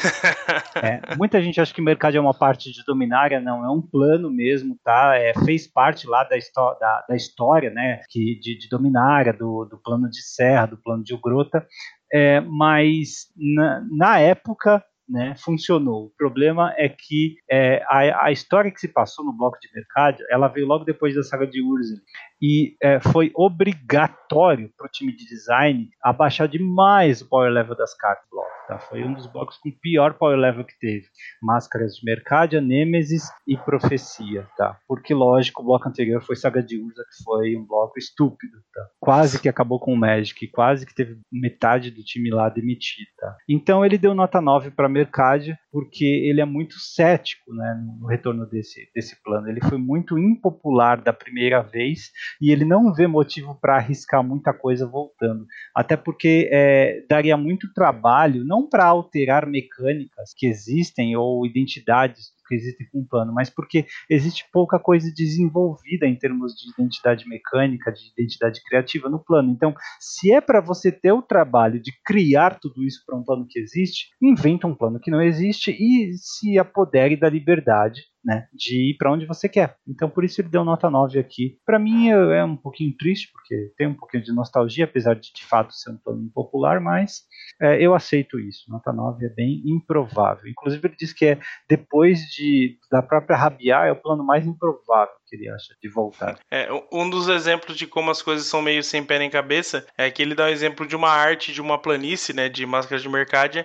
É, muita gente acha que Mercade é uma parte de Dominária, não, é um plano mesmo, tá? É, fez parte lá da, da, da história, né, que, de, de Dominária, do, do plano de Serra, do plano de Ugrota, é, mas na, na época, né, funcionou. O problema é que é, a, a história que se passou no bloco de Mercado, ela veio logo depois da saga de Urzel, e é, foi obrigatório para o time de design abaixar demais o power level das cartas do bloco. Tá? Foi um dos blocos com o pior power level que teve. Máscaras de Mercadia, Nêmesis e Profecia. Tá? Porque, lógico, o bloco anterior foi Saga de Urza, que foi um bloco estúpido. Tá? Quase que acabou com o Magic, quase que teve metade do time lá demitido. Tá? Então ele deu nota nove para Mercadia, porque ele é muito cético, né, no retorno desse, desse plano. Ele foi muito impopular da primeira vez, e ele não vê motivo para arriscar muita coisa voltando. Até porque é, daria muito trabalho, não para alterar mecânicas que existem ou identidades que existem com o plano, mas porque existe pouca coisa desenvolvida em termos de identidade mecânica, de identidade criativa no plano. Então, se é para você ter o trabalho de criar tudo isso para um plano que existe, inventa um plano que não existe e se apodere da liberdade, né, de ir para onde você quer. Então, por isso ele deu nota nove aqui. Para mim é um pouquinho triste, porque tem um pouquinho de nostalgia, apesar de de fato ser um plano impopular, mas é, eu aceito isso. Nota nove é bem improvável. Inclusive ele diz que é depois de, da própria Rabiar, é o plano mais improvável que ele acha de voltar. É, um dos exemplos de como as coisas são meio sem pé nem cabeça é que ele dá o exemplo de uma arte de uma planície, né, de Máscaras de Mercadia,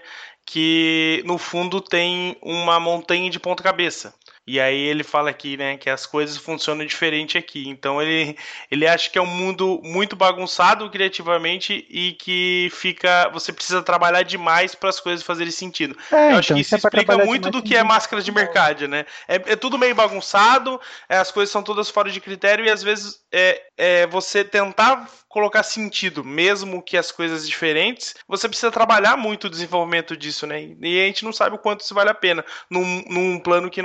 que no fundo tem uma montanha de ponta cabeça. E aí ele fala aqui, né, que as coisas funcionam diferente aqui. Então ele, ele acha que é um mundo muito bagunçado criativamente e que fica, você precisa trabalhar demais para as coisas fazerem sentido. É, Eu acho então, que isso é explica muito do que é Máscaras de bom. Mercadia, né? É, é tudo meio bagunçado, é, as coisas são todas fora de critério, e às vezes é, é você tentar colocar sentido, mesmo que as coisas diferentes, você precisa trabalhar muito o desenvolvimento disso, né? E a gente não sabe o quanto isso vale a pena num, num plano que não foi tão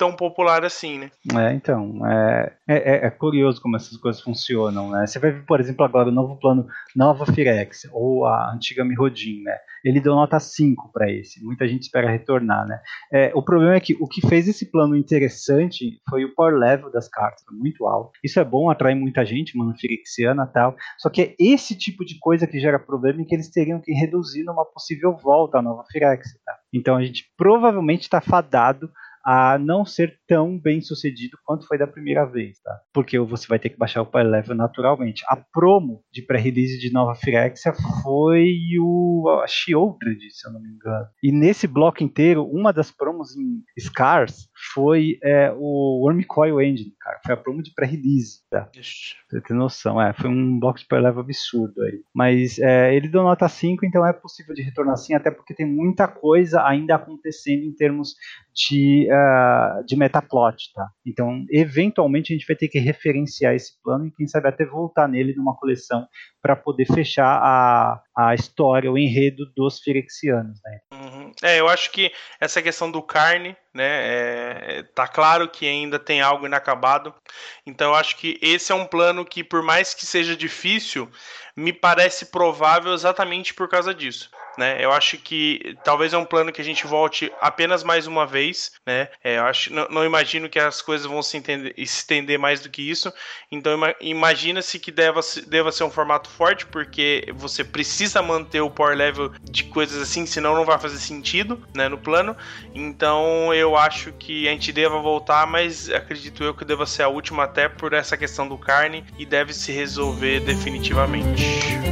tão popular assim, né? É, então, é, é, é curioso como essas coisas funcionam, né? Você vai ver, por exemplo, agora o novo plano Nova Firex, ou a antiga Mirrodin, né? Ele deu nota cinco para esse, muita gente espera retornar, né? É, o problema é que o que fez esse plano interessante foi o power level das cartas, foi muito alto. Isso é bom, atrai muita gente, mano, firexiana e tal, só que é esse tipo de coisa que gera problema e que eles teriam que reduzir numa possível volta à Nova Firex, tá? Então a gente provavelmente está fadado a não ser tão bem sucedido quanto foi da primeira vez, tá? Porque você vai ter que baixar o power level naturalmente. A promo de pré-release de Nova Phyrexia foi o a Shieldred, se eu não me engano. E nesse bloco inteiro, uma das promos em Scars foi é, o Wormcoil Engine, cara. Foi a promo de pré-release, tá? Você tem noção, é, foi um bloco de power level absurdo aí. Mas é, ele deu nota cinco, então é possível de retornar sim, até porque tem muita coisa ainda acontecendo em termos de, uh, de metaplot, tá? Então, eventualmente a gente vai ter que referenciar esse plano e quem sabe até voltar nele numa coleção para poder fechar a, a história, o enredo dos Phyrexianos, né? Uhum. É, eu acho que essa questão do carne, né, é, tá claro que ainda tem algo inacabado, então eu acho que esse é um plano que, por mais que seja difícil, me parece provável exatamente por causa disso. Né? Eu acho que talvez é um plano que a gente volte apenas mais uma vez, né? É, eu acho, não, não imagino que as coisas vão se entender, estender mais do que isso. Então imagina-se que deva, deva ser um formato forte, porque você precisa manter o power level de coisas assim, senão não vai fazer sentido, né, no plano. Então eu acho que a gente deva voltar, mas acredito eu que deva ser a última até por essa questão do carne e deve se resolver definitivamente.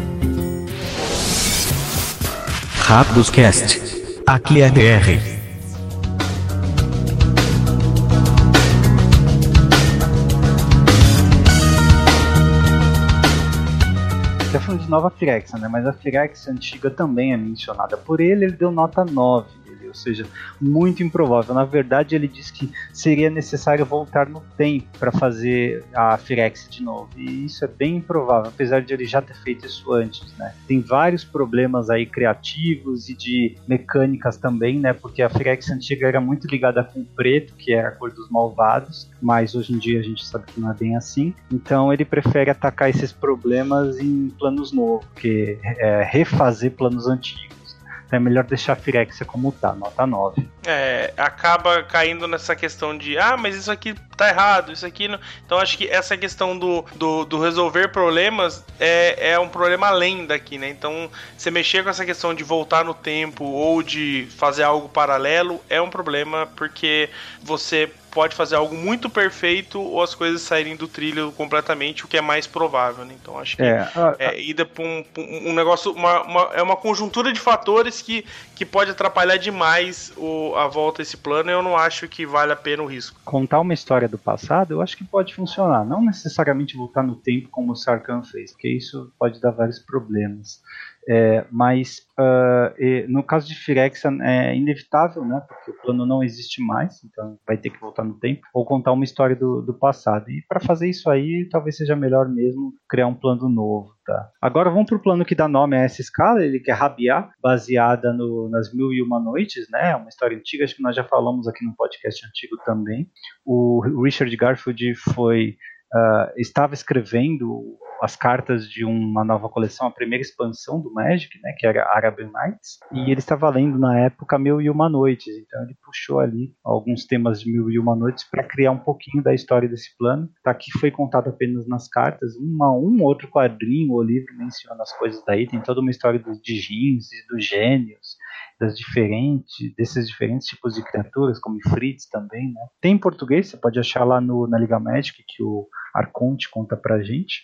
Rápidos Cast. Aqui é D R. Tá falando de Nova Phyrexia, né? Mas a Phyrexia antiga também é mencionada. Por ele, ele deu nota nove. Ou seja, muito improvável. Na verdade, ele diz que seria necessário voltar no tempo para fazer a Phyrexia de novo. E isso é bem improvável, apesar de ele já ter feito isso antes, né? Tem vários problemas aí criativos e de mecânicas também, né? Porque a Phyrexia antiga era muito ligada com o preto, que era a cor dos malvados, mas hoje em dia a gente sabe que não é bem assim. Então ele prefere atacar esses problemas em planos novos, que é refazer planos antigos. Então é melhor deixar a Phyrexia como tá, nota nove. É, acaba caindo nessa questão de, ah, mas isso aqui tá errado, isso aqui não... Então acho que essa questão do, do, do resolver problemas é, é um problema além daqui, né? Então você mexer com essa questão de voltar no tempo ou de fazer algo paralelo é um problema, porque você pode fazer algo muito perfeito ou as coisas saírem do trilho completamente, o que é mais provável, né? Então acho que é, a, é ida pra um, um negócio, uma, uma, é uma conjuntura de fatores que, que pode atrapalhar demais o, a volta a esse plano, e eu não acho que vale a pena o risco. Contar uma história do passado, eu acho que pode funcionar, não necessariamente voltar no tempo como o Sarkhan fez, porque isso pode dar vários problemas. É, mas uh, e, no caso de Phyrexia é inevitável, né, porque o plano não existe mais, então vai ter que voltar no tempo ou contar uma história do, do passado. E para fazer isso aí, talvez seja melhor mesmo criar um plano novo. Tá? Agora vamos para o plano que dá nome a essa escala, ele que é Rabiá, baseada no, nas Mil e Uma Noites, né, uma história antiga, acho que nós já falamos aqui no podcast antigo também. O Richard Garfield foi, uh, estava escrevendo as cartas de uma nova coleção, a primeira expansão do Magic, né, que era Arabian Nights, e ele estava lendo na época Mil e Uma Noites, então ele puxou ali alguns temas de Mil e Uma Noites para criar um pouquinho da história desse plano. Tá, aqui foi contado apenas nas cartas, uma, um outro quadrinho ou livro menciona as coisas daí, tem toda uma história dos Djinns e dos gênios, das diferentes, desses diferentes tipos de criaturas, como Fritz também, né? Tem em português, você pode achar lá no, na Liga Magic, que o Arconte conta pra gente,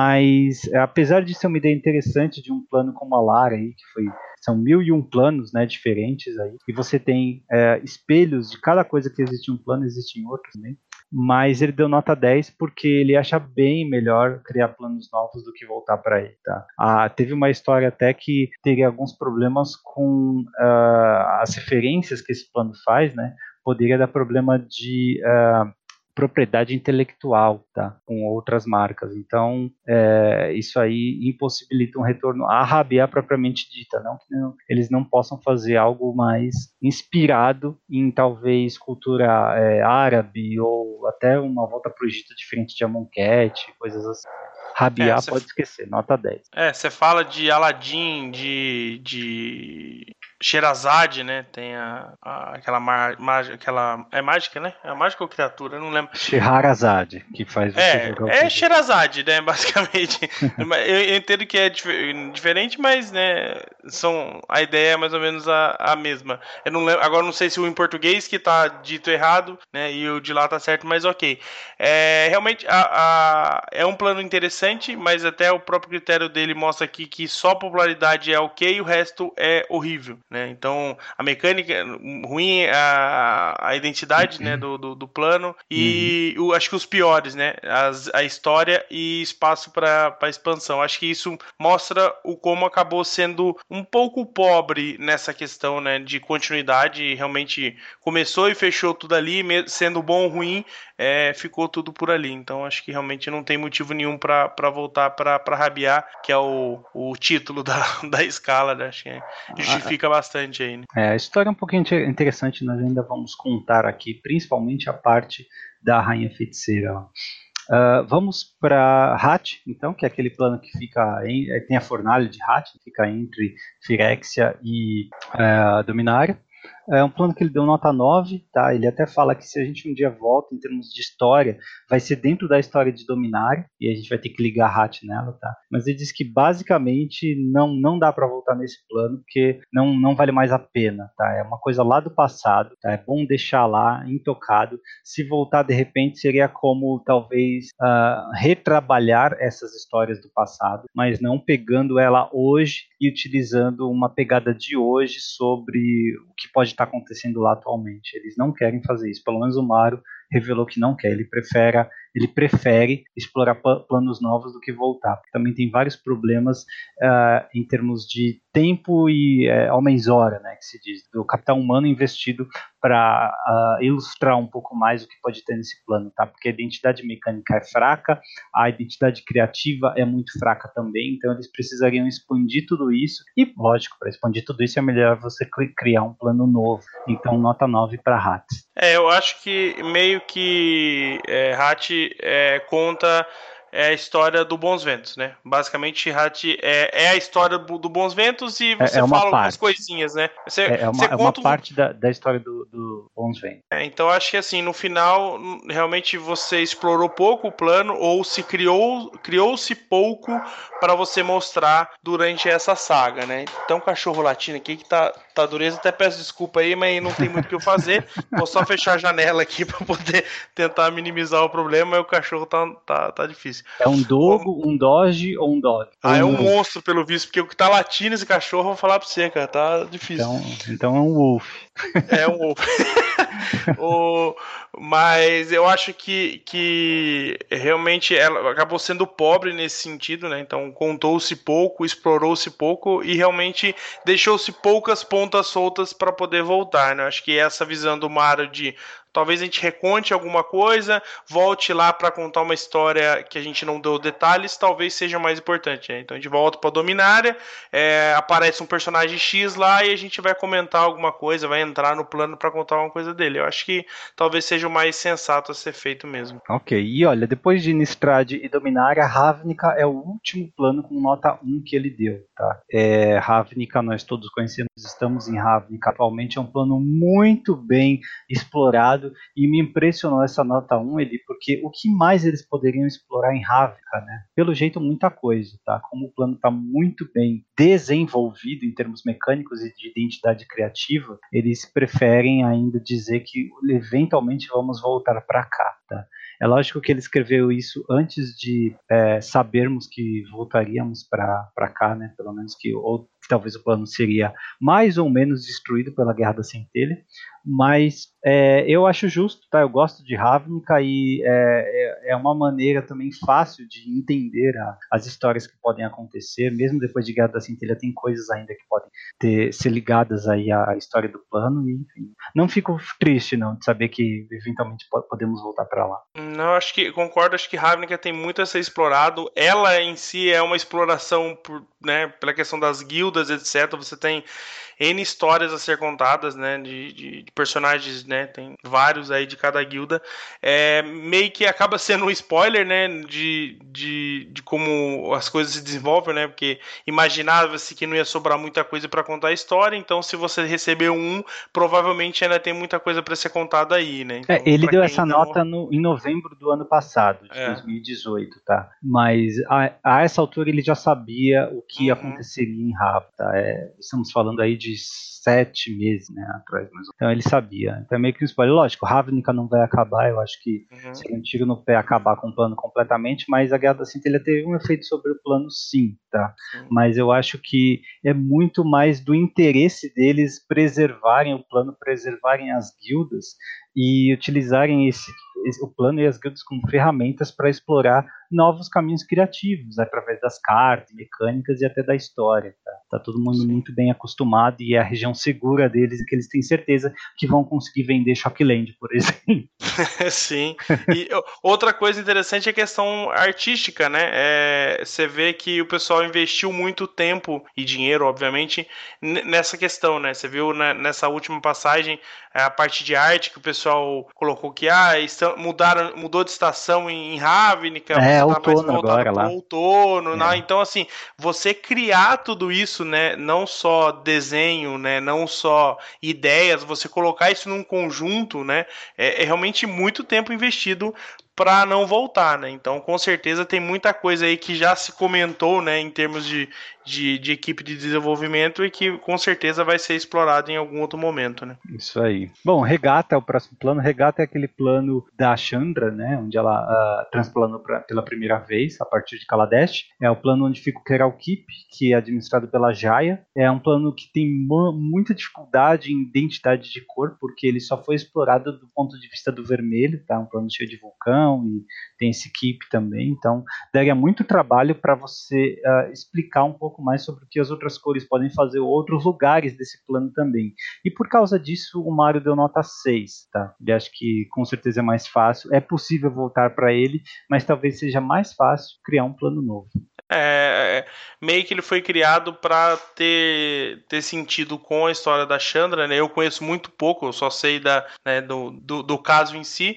mas é, apesar de ser uma ideia interessante de um plano como a Lara aí, que foi, são mil e um planos, né, diferentes aí, e você tem é, espelhos de cada coisa que existe em um plano, existe em outro também, mas ele deu nota dez porque ele acha bem melhor criar planos novos do que voltar para ele, tá? Ah, teve uma história até que teria alguns problemas com uh, as referências que esse plano faz, né? Poderia dar problema de uh, propriedade intelectual, tá? Com outras marcas. Então, é, isso aí impossibilita um retorno à Rabiat propriamente dita, não que não, eles não possam fazer algo mais inspirado em talvez cultura é, árabe ou até uma volta para o Egito diferente de Amonkhet, coisas assim. Rabiat É, pode esquecer, nota dez. É, você fala de Aladdin, de, de Sherazade, né? Tem a, a- aquela mágica, aquela é mágica, né? É mágica ou criatura? Eu não lembro. Scheherazade, que faz você jogar o É, é jogo. Sherazade, né? Basicamente. eu, eu entendo que é dif- diferente, mas né, são a ideia é mais ou menos a, a mesma. Eu não lembro, agora não sei se o em português que tá dito errado, né? E o de lá tá certo, mas ok. É, realmente a, a- é um plano interessante, mas até o próprio critério dele mostra aqui que só popularidade é ok e o resto é horrível, né? Então a mecânica ruim, a, a identidade, né, do, do, do plano e o, acho que os piores, né? As, a história e espaço para expansão. Acho que isso mostra o como acabou sendo um pouco pobre nessa questão, né, de continuidade. Realmente começou e fechou tudo ali, sendo bom ou ruim, é, ficou tudo por ali. Então acho que realmente não tem motivo nenhum para voltar para Rabiat, que é o, o título da, da escala, né? Acho que justifica bastante aí, né? É, a história é um pouquinho interessante, nós ainda vamos contar aqui, principalmente a parte da Rainha Feiticeira. Uh, vamos para Hat, então, que é aquele plano que fica em, tem a fornalha de Hat, que fica entre Firexia e uh, Dominária. É um plano que ele deu nota nove, tá? Ele até fala que se a gente um dia volta em termos de história, vai ser dentro da história de Dominária, e a gente vai ter que ligar Hat nela, tá? Mas ele diz que basicamente não, não dá para voltar nesse plano, porque não, não vale mais a pena, tá? É uma coisa lá do passado, tá? É bom deixar lá, intocado. Se voltar de repente, seria como talvez uh, retrabalhar essas histórias do passado, mas não pegando ela hoje e utilizando uma pegada de hoje sobre o que pode estar acontecendo lá atualmente. Eles não querem fazer isso. Pelo menos o Mario revelou que não quer. Ele prefere, ele prefere explorar planos novos do que voltar. Também tem vários problemas uh, em termos de tempo e uh, homens-hora, né, que se diz, do capital humano investido para uh, ilustrar um pouco mais o que pode ter nesse plano, tá? Porque a identidade mecânica é fraca, a identidade criativa é muito fraca também, então eles precisariam expandir tudo isso, e lógico, para expandir tudo isso é melhor você criar um plano novo, então nota nove para Hat. É, eu acho que meio que é, Hat é, conta é a história do Bons Ventos, né? Basicamente, Hat é, é a história do, do Bons Ventos e você é, é fala parte. algumas coisinhas, né? Você, é, é, uma, você é conta uma parte da, da história do, do Bons Ventos. É, então acho que assim, no final, realmente você explorou pouco o plano ou se criou criou-se pouco para você mostrar durante essa saga, né? Então, cachorro latino aqui que tá, tá dureza, até peço desculpa aí, mas não tem muito o que eu fazer. Vou só fechar a janela aqui para poder tentar minimizar o problema, mas o cachorro tá, tá, tá difícil. É um dogo, um doge ou um dog? Ah, é um monstro, pelo visto, porque o que tá latindo esse cachorro, eu vou falar pra você, cara, tá difícil. Então, então é um wolf. É um wolf. o, mas eu acho que, que realmente ela acabou sendo pobre nesse sentido, né? Então contou-se pouco, explorou-se pouco e realmente deixou-se poucas pontas soltas para poder voltar, né? Acho que essa visão do Mario de talvez a gente reconte alguma coisa, volte lá para contar uma história que a gente não deu detalhes, talvez seja mais importante. Né? Então a gente volta para Dominária, é, aparece um personagem X lá e a gente vai comentar alguma coisa, vai entrar no plano para contar alguma coisa dele. Eu acho que talvez seja o mais sensato a ser feito mesmo. Ok, e olha, depois de Nistrad e Dominária, Ravnica é o último plano com nota um que ele deu, tá? É, Ravnica, nós todos conhecemos, estamos em Ravnica atualmente, é um plano muito bem explorado e me impressionou essa nota um, ele, porque o que mais eles poderiam explorar em Ravnica, né? Pelo jeito, muita coisa, tá? Como o plano está muito bem desenvolvido em termos mecânicos e de identidade criativa, eles preferem ainda dizer que eventualmente vamos voltar para cá, tá? É lógico que ele escreveu isso antes de é, sabermos que voltaríamos para cá, né? Pelo menos que ou que talvez o plano seria mais ou menos destruído pela Guerra da Centelha, mas é, eu acho justo, tá? Eu gosto de Ravnica e é, é, é uma maneira também fácil de entender a, as histórias que podem acontecer, mesmo depois de Guerra da Centelha tem coisas ainda que podem ter, ser ligadas aí à história do plano e enfim, não fico triste não de saber que eventualmente podemos voltar para lá. Não, acho que concordo, acho que Ravnica tem muito a ser explorado. Ela em si é uma exploração por, né, pela questão das guildas, etcétera. Você tem N histórias a ser contadas, né, de, de, de personagens, né, tem vários aí de cada guilda. É, meio que acaba sendo um spoiler, né, de, de, de como as coisas se desenvolvem, né, porque imaginava-se que não ia sobrar muita coisa para contar a história, então se você recebeu um, provavelmente ainda tem muita coisa para ser contada aí, né. Então, é, ele deu essa nota não... no, em novembro do ano passado, de é. dois mil e dezoito, tá? Mas a, a essa altura ele já sabia o que uhum. aconteceria em Ravnica, tá? É, estamos falando aí de sete meses, né, atrás, mas então ele sabia. Então é meio que um spoiler. Lógico, Ravnica não vai acabar, eu acho que uhum. seria um tiro no pé acabar com o plano completamente, mas a Guerra da Centelha teve um efeito sobre o plano sim, tá? Sim. Mas eu acho que é muito mais do interesse deles preservarem o plano, preservarem as guildas e utilizarem esse, esse, o plano e as guildas como ferramentas para explorar novos caminhos criativos, através das cartas, mecânicas e até da história. Tá, tá todo mundo Sim. muito bem acostumado e é a região segura deles e que eles têm certeza que vão conseguir vender Shockland, por exemplo. Sim. E outra coisa interessante é a questão artística, né? É, você vê que o pessoal investiu muito tempo e dinheiro, obviamente, nessa questão, né? Você viu né, nessa última passagem a parte de arte que o pessoal colocou que ah, estão, mudaram, mudou de estação em Ravnica, é, você outono tá mais voltado agora, pro lá. outono, é. né? Então, assim, você criar tudo isso, né? Não só desenho, né? Não só ideias, você colocar isso num conjunto, né? É, é realmente muito tempo investido para não voltar, né? Então, com certeza tem muita coisa aí que já se comentou, né, em termos de, de, de equipe de desenvolvimento e que com certeza vai ser explorado em algum outro momento, né? Isso aí. Bom, Regata é o próximo plano. Regata é aquele plano da Chandra, né, onde ela uh, transplanou pra, pela primeira vez a partir de Kaladesh. É o plano onde fica o Keral Keep, que é administrado pela Jaya. É um plano que tem muita dificuldade em identidade de cor, porque ele só foi explorado do ponto de vista do vermelho, tá? Um plano cheio de vulcão e tem esse keep também, então daria muito trabalho para você uh, explicar um pouco mais sobre o que as outras cores podem fazer, outros lugares desse plano também. E por causa disso o Mario deu nota seis, tá? Eu acho que com certeza é mais fácil, é possível voltar para ele, mas talvez seja mais fácil criar um plano novo. É, meio que ele foi criado para ter, ter sentido com a história da Chandra, né? Eu conheço muito pouco, eu só sei da, né, do, do, do caso em si,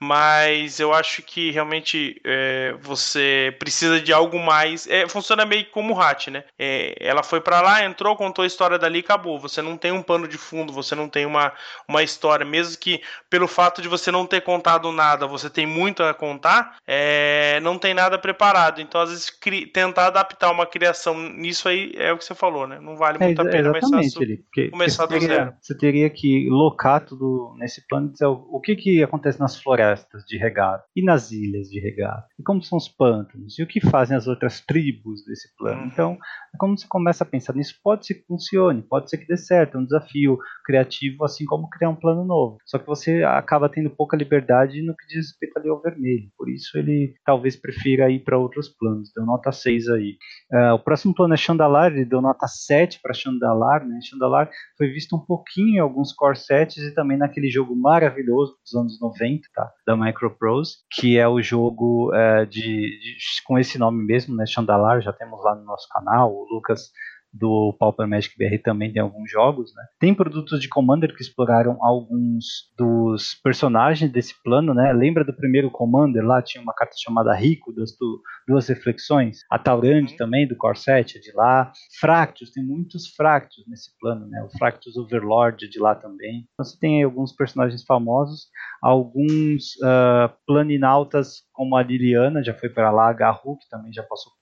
mas eu acho que realmente é, você precisa de algo mais. É, funciona meio como o Hat, né? É, ela foi para lá, entrou, contou a história dali e acabou. Você não tem um pano de fundo, você não tem uma, uma história, mesmo que pelo fato de você não ter contado nada, você tem muito a contar, é, não tem nada preparado. Então, às vezes, cri, tentar adaptar uma criação nisso aí é o que você falou, né? Não vale muito é, a pena exatamente, começar, ele, porque, começar porque do teria, zero. Você teria que locar tudo nesse plano e dizer o, o que, que acontece nas florestas de Regata e nas ilhas de Regata, e como são os pântanos, e o que fazem as outras tribos desse plano. Uhum. Então, quando você começa a pensar nisso, pode ser que funcione, pode ser que dê certo, é um desafio criativo, assim como criar um plano novo. Só que você acaba tendo pouca liberdade no que diz respeito ali ao vermelho, por isso ele talvez prefira ir para outros planos. Deu nota seis aí. Uh, o próximo plano é Chandalar, ele deu nota sete para Chandalar, né? Chandalar foi visto um pouquinho em alguns core sets e também naquele jogo maravilhoso dos anos noventa, tá? Da Microprose, que é o jogo uh, de, de, com esse nome mesmo, né? Chandalar, já temos lá no nosso canal, o Lucas do Pauper Magic B R também tem alguns jogos, né? Tem produtos de Commander que exploraram alguns dos personagens desse plano, né? Lembra do primeiro Commander? Lá tinha uma carta chamada Rico, das tu, duas reflexões. A Taurand uhum. também, do Corset, é de lá. Fractus, tem muitos Fractus nesse plano, né? O Fractus Overlord é de lá também. Então você tem aí alguns personagens famosos, alguns uh, planinautas como a Liliana, já foi para lá, a Garou, que também já passou por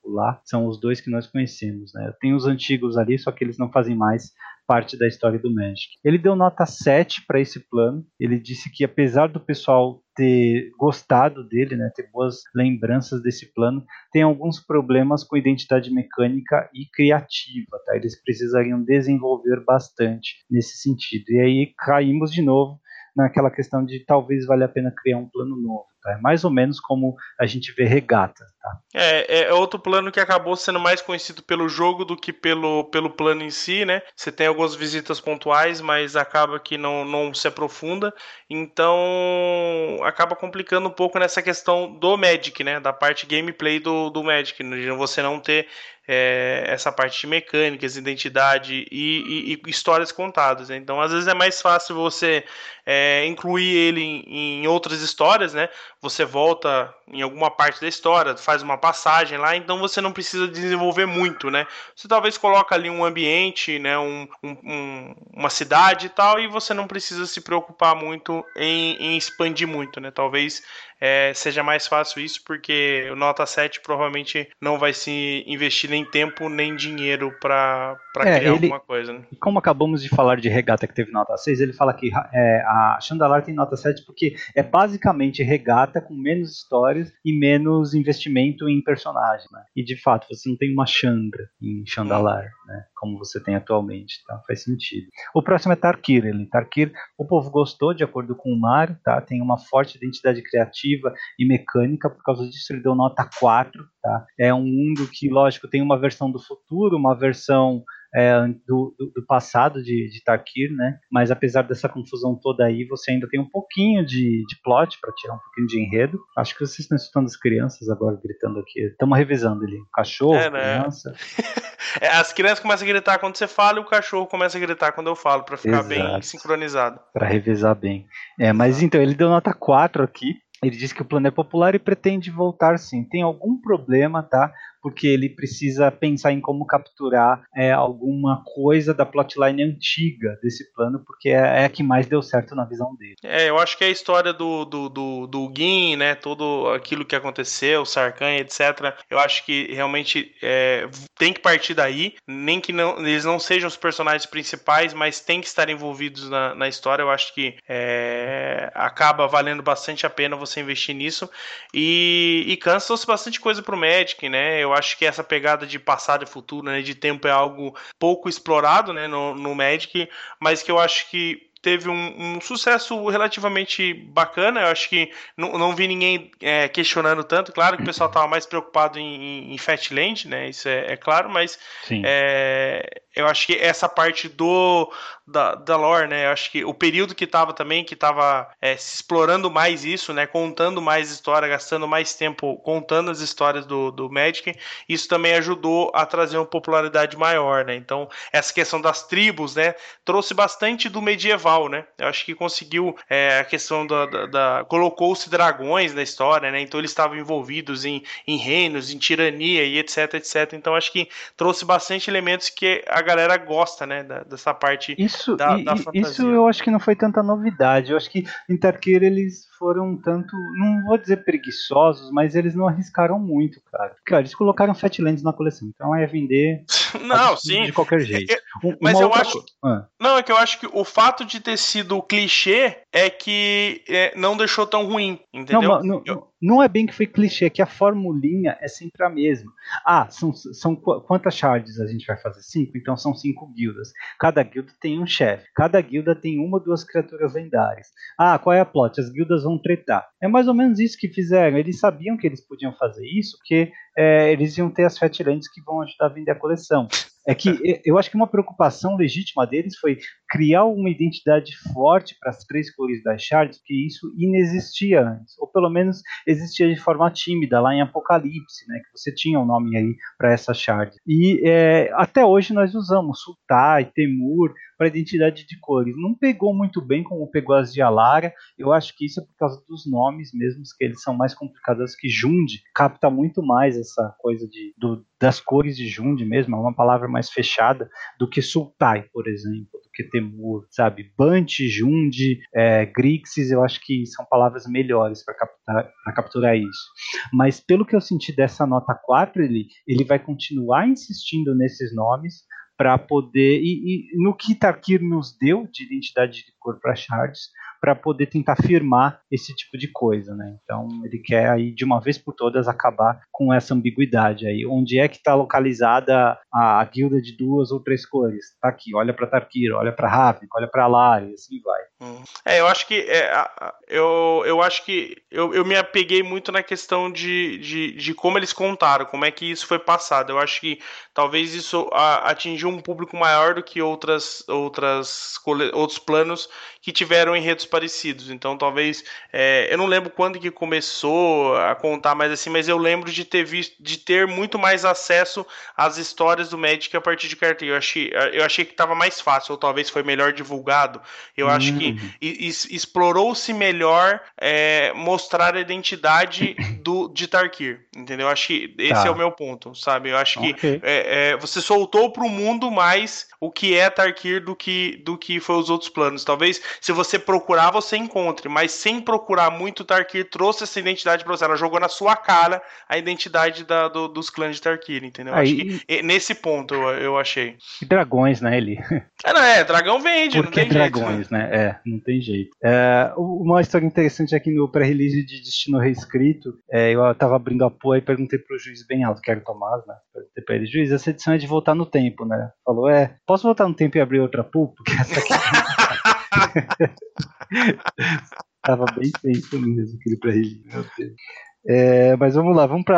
lá, são os dois que nós conhecemos, né? Tem os antigos ali, só que eles não fazem mais parte da história do Magic. Ele deu nota sete para esse plano. Ele disse que apesar do pessoal ter gostado dele, né, ter boas lembranças desse plano, tem alguns problemas com identidade mecânica e criativa, tá? Eles precisariam desenvolver bastante nesse sentido. E aí caímos de novo naquela questão de talvez valha a pena criar um plano novo. Tá? É mais ou menos como a gente vê Regata. Tá? É, é outro plano que acabou sendo mais conhecido pelo jogo do que pelo, pelo plano em si, né? Você tem algumas visitas pontuais, mas acaba que não, não se aprofunda. Então, acaba complicando um pouco nessa questão do Magic, né? Da parte gameplay do, do Magic. Você não ter é, essa parte de mecânicas, identidade e, e, e histórias contadas. Né? Então, às vezes é mais fácil você é, incluir ele em, em outras histórias, né? Você volta em alguma parte da história, faz uma passagem lá, então você não precisa desenvolver muito, né? Você talvez coloca ali um ambiente, né? Um, um, uma cidade e tal, e você não precisa se preocupar muito em, em expandir muito, né? Talvez é, seja mais fácil isso, porque o Nota sete provavelmente não vai se investir nem tempo nem dinheiro para é, criar ele, alguma coisa, né? Como acabamos de falar de Regata que teve nota seis, ele fala que é, a Chandalar tem nota sete porque é basicamente Regata com menos histórias e menos investimento em personagem. Né? E de fato, você não tem uma Chandra em Chandalar, hum. né? Como você tem atualmente. Tá? Faz sentido. O próximo é Tarkir. Ele, Tarkir, o povo gostou, de acordo com o Mário, tá? Tem uma forte identidade criativa e mecânica, por causa disso ele deu nota quatro. Tá? É um mundo que, lógico, tem uma versão do futuro, uma versão É, do, do, do passado de, de Tarkir, né? Mas apesar dessa confusão toda aí, você ainda tem um pouquinho de, de plot para tirar um pouquinho de enredo. Acho que vocês estão escutando as crianças agora gritando aqui. Estamos revisando ali. Cachorro, é, né? Criança. É, as crianças começam a gritar quando você fala e o cachorro começa a gritar quando eu falo, para ficar Exato. bem sincronizado. Para revisar bem. É, mas então, ele deu nota quatro aqui. Ele diz que o plano é popular e pretende voltar sim. Tem algum problema, tá? Porque ele precisa pensar em como capturar é, alguma coisa da plotline antiga desse plano, porque é, é a que mais deu certo na visão dele. É, eu acho que é a história do, do, do, do Gin, né? Tudo aquilo que aconteceu, Sarkhan, etcétera. Eu acho que realmente é, tem que partir daí. Nem que não, eles não sejam os personagens principais, mas tem que estar envolvidos na, na história. Eu acho que é, acaba valendo bastante a pena você investir nisso. E, e Khans trouxe bastante coisa pro Magic, né? Eu acho que essa pegada de passado e futuro, né, de tempo é algo pouco explorado, né, no, no Magic, mas que eu acho que teve um, um sucesso relativamente bacana. Eu acho que não, não vi ninguém é, questionando tanto. Claro que o pessoal estava mais preocupado em, em Fatland, né? Isso é, é claro, mas é, eu acho que essa parte do da, da lore, né? Eu acho que o período que estava também, que estava é, se explorando mais isso, né? Contando mais história, gastando mais tempo contando as histórias do, do Magic, isso também ajudou a trazer uma popularidade maior, né? Então, essa questão das tribos, né? Trouxe bastante do medieval, né? Eu acho que conseguiu é, a questão da, da, da... colocou-se dragões na história, né? Então eles estavam envolvidos em, em reinos, em tirania e etc, etc. Então acho que trouxe bastante elementos que a galera gosta, né? Da, dessa parte isso, da, e, da fantasia. Isso eu acho que não foi tanta novidade. Eu acho que em Tarkir eles foram um tanto, não vou dizer preguiçosos, mas eles não arriscaram muito, cara. Cara, eles colocaram Fatlands na coleção, então é vender não, sim. de qualquer jeito. Um, mas eu acho... Ah. Não, é que eu acho que o fato de ter sido clichê é que é, não deixou tão ruim, entendeu? Não, não, eu... não é bem que foi clichê, é que a formulinha é sempre a mesma. Ah, são, são quantas shards a gente vai fazer? Cinco? Então são cinco guildas. Cada guilda tem um chefe. Cada guilda tem uma ou duas criaturas lendárias. Ah, qual é a plot? As guildas vão tretar. É mais ou menos isso que fizeram. Eles sabiam que eles podiam fazer isso, porque é, eles iam ter as Fatlands que vão ajudar a vender a coleção. É que eu acho que uma preocupação legítima deles foi criar uma identidade forte para as três cores das shards, que isso inexistia antes, ou pelo menos existia de forma tímida lá em Apocalipse, né, que você tinha um nome aí para essa shard. E é, até hoje nós usamos Sultai, Temur para identidade de cores. Não pegou muito bem como pegou as de Alara. Eu acho que isso é por causa dos nomes mesmos, que eles são mais complicados, que Jund capta muito mais essa coisa de, do, das cores de Jund mesmo, é uma palavra mais fechada do que Sultai, por exemplo, do Temur, sabe? Bant, Jund, é, Grixis, eu acho que são palavras melhores para capturar, capturar isso. Mas pelo que eu senti dessa nota quatro, ele, ele vai continuar insistindo nesses nomes para poder, e, e no que Tarkir nos deu de identidade de cor para Shards, para poder tentar firmar esse tipo de coisa, né? Então ele quer aí de uma vez por todas acabar com essa ambiguidade aí. Onde é que está localizada a, a guilda de duas ou três cores? Tá aqui, olha para Tarkir, olha para Ravnica, olha para Alari, assim vai. Hum. É, eu acho que é, eu, eu acho que eu, eu me apeguei muito na questão de, de, de como eles contaram, como é que isso foi passado. Eu acho que talvez isso a, atingiu um público maior do que outras, outras outros planos que tiveram enredos parecidos. Então talvez é, eu não lembro quando que começou a contar mais assim, mas eu lembro de ter visto, de ter muito mais acesso às histórias do Magic a partir de cartilha. Eu achei, eu achei que estava mais fácil, ou talvez foi melhor divulgado. Eu hum. acho que explorou-se melhor é, mostrar a identidade do, de Tarkir, entendeu? Eu acho que esse tá. é o meu ponto, sabe? Eu acho okay. que é, é, você soltou para o mundo mais o que é Tarkir do que, do que foi os outros planos. Talvez se você procurar, você encontre, mas sem procurar muito, Tarkir trouxe essa identidade para você. Ela jogou na sua cara a identidade da, do, dos clãs de Tarkir, entendeu? Aí, acho que nesse ponto eu, eu achei. E dragões, né, ele? É, não, é, dragão vende, Por não que tem dragões, jeito, né? né? É, não tem jeito. É, uma história interessante aqui no pré-release de Destino Reescrito, é, eu tava abrindo a poa e perguntei pro juiz bem alto, que era o Tomás, né? Perguntei pra ele, juiz, essa edição é de voltar no tempo, né? Falou, é, posso voltar no tempo e abrir outra pool? Porque essa aqui... Tava bem tenso mesmo aquele pré-release, meu Deus. É, mas vamos lá, vamos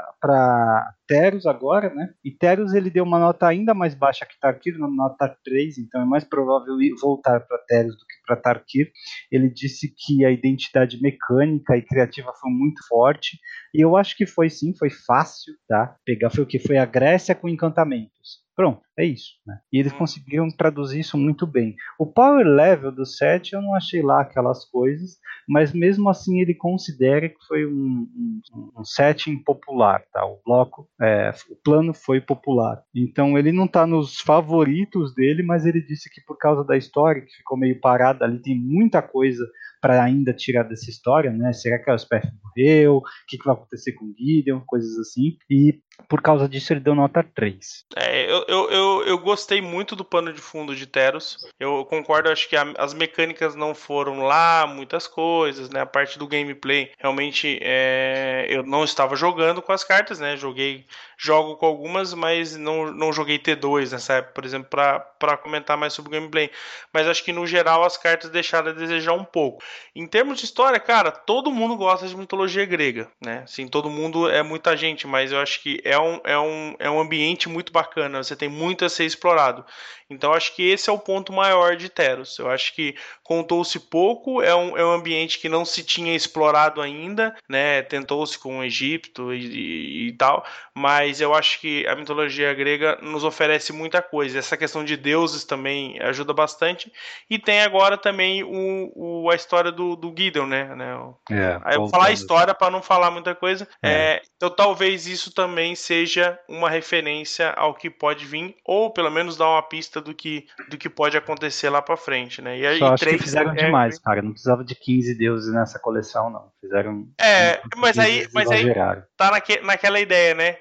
para Teros agora, né? E Teros ele deu uma nota ainda mais baixa que Tarkir, uma nota três, então é mais provável voltar para Teros do que para Tarkir. Ele disse que a identidade mecânica e criativa foi muito forte, e eu acho que foi sim, foi fácil, tá? Pegar foi o que? Foi a Grécia com encantamentos. Pronto, é isso, né? E eles hum. conseguiram traduzir isso muito bem. O power level do set eu não achei lá aquelas coisas, mas mesmo assim ele considera que foi um, um, um setting popular, tá? O bloco, é, o plano foi popular. Então ele não está nos favoritos dele, mas ele disse que por causa da história, que ficou meio parada ali, tem muita coisa para ainda tirar dessa história, né? Será que a Elspeth morreu? O que, que vai acontecer com o Gideon? Coisas assim. E por causa disso ele deu nota três. É, eu, eu, eu, eu gostei muito do pano de fundo de Teros. Eu concordo, acho que a, as mecânicas não foram lá muitas coisas, né? A parte do gameplay, realmente é, eu não estava jogando com as cartas, né? Joguei, jogo com algumas, mas não, não joguei T dois nessa época, por exemplo, para comentar mais sobre o gameplay. Mas acho que no geral as cartas deixaram a desejar um pouco. Em termos de história, cara, todo mundo gosta de mitologia grega, né? Assim, todo mundo é muita gente, mas eu acho que é um, é um, é um ambiente muito bacana, você tem muito a ser explorado. Então acho que esse é o ponto maior de Teros. Eu acho que contou-se pouco, é um, é um ambiente que não se tinha explorado ainda, né? Tentou-se com o Egito e, e, e tal, mas eu acho que a mitologia grega nos oferece muita coisa. Essa questão de deuses também ajuda bastante. E tem agora também o, o, a história do, do Gideon, né? É, Aí eu vou falar a história para não falar muita coisa. É. É, então talvez isso também seja uma referência ao que pode vir, ou pelo menos dar uma pista do que, do que pode acontecer lá pra frente, né? E aí, Só acho três, que fizeram é... demais, cara. Não precisava de quinze deuses nessa coleção, não. Fizeram. É, mas aí, mas aí exageraram. Tá naque, naquela ideia, né?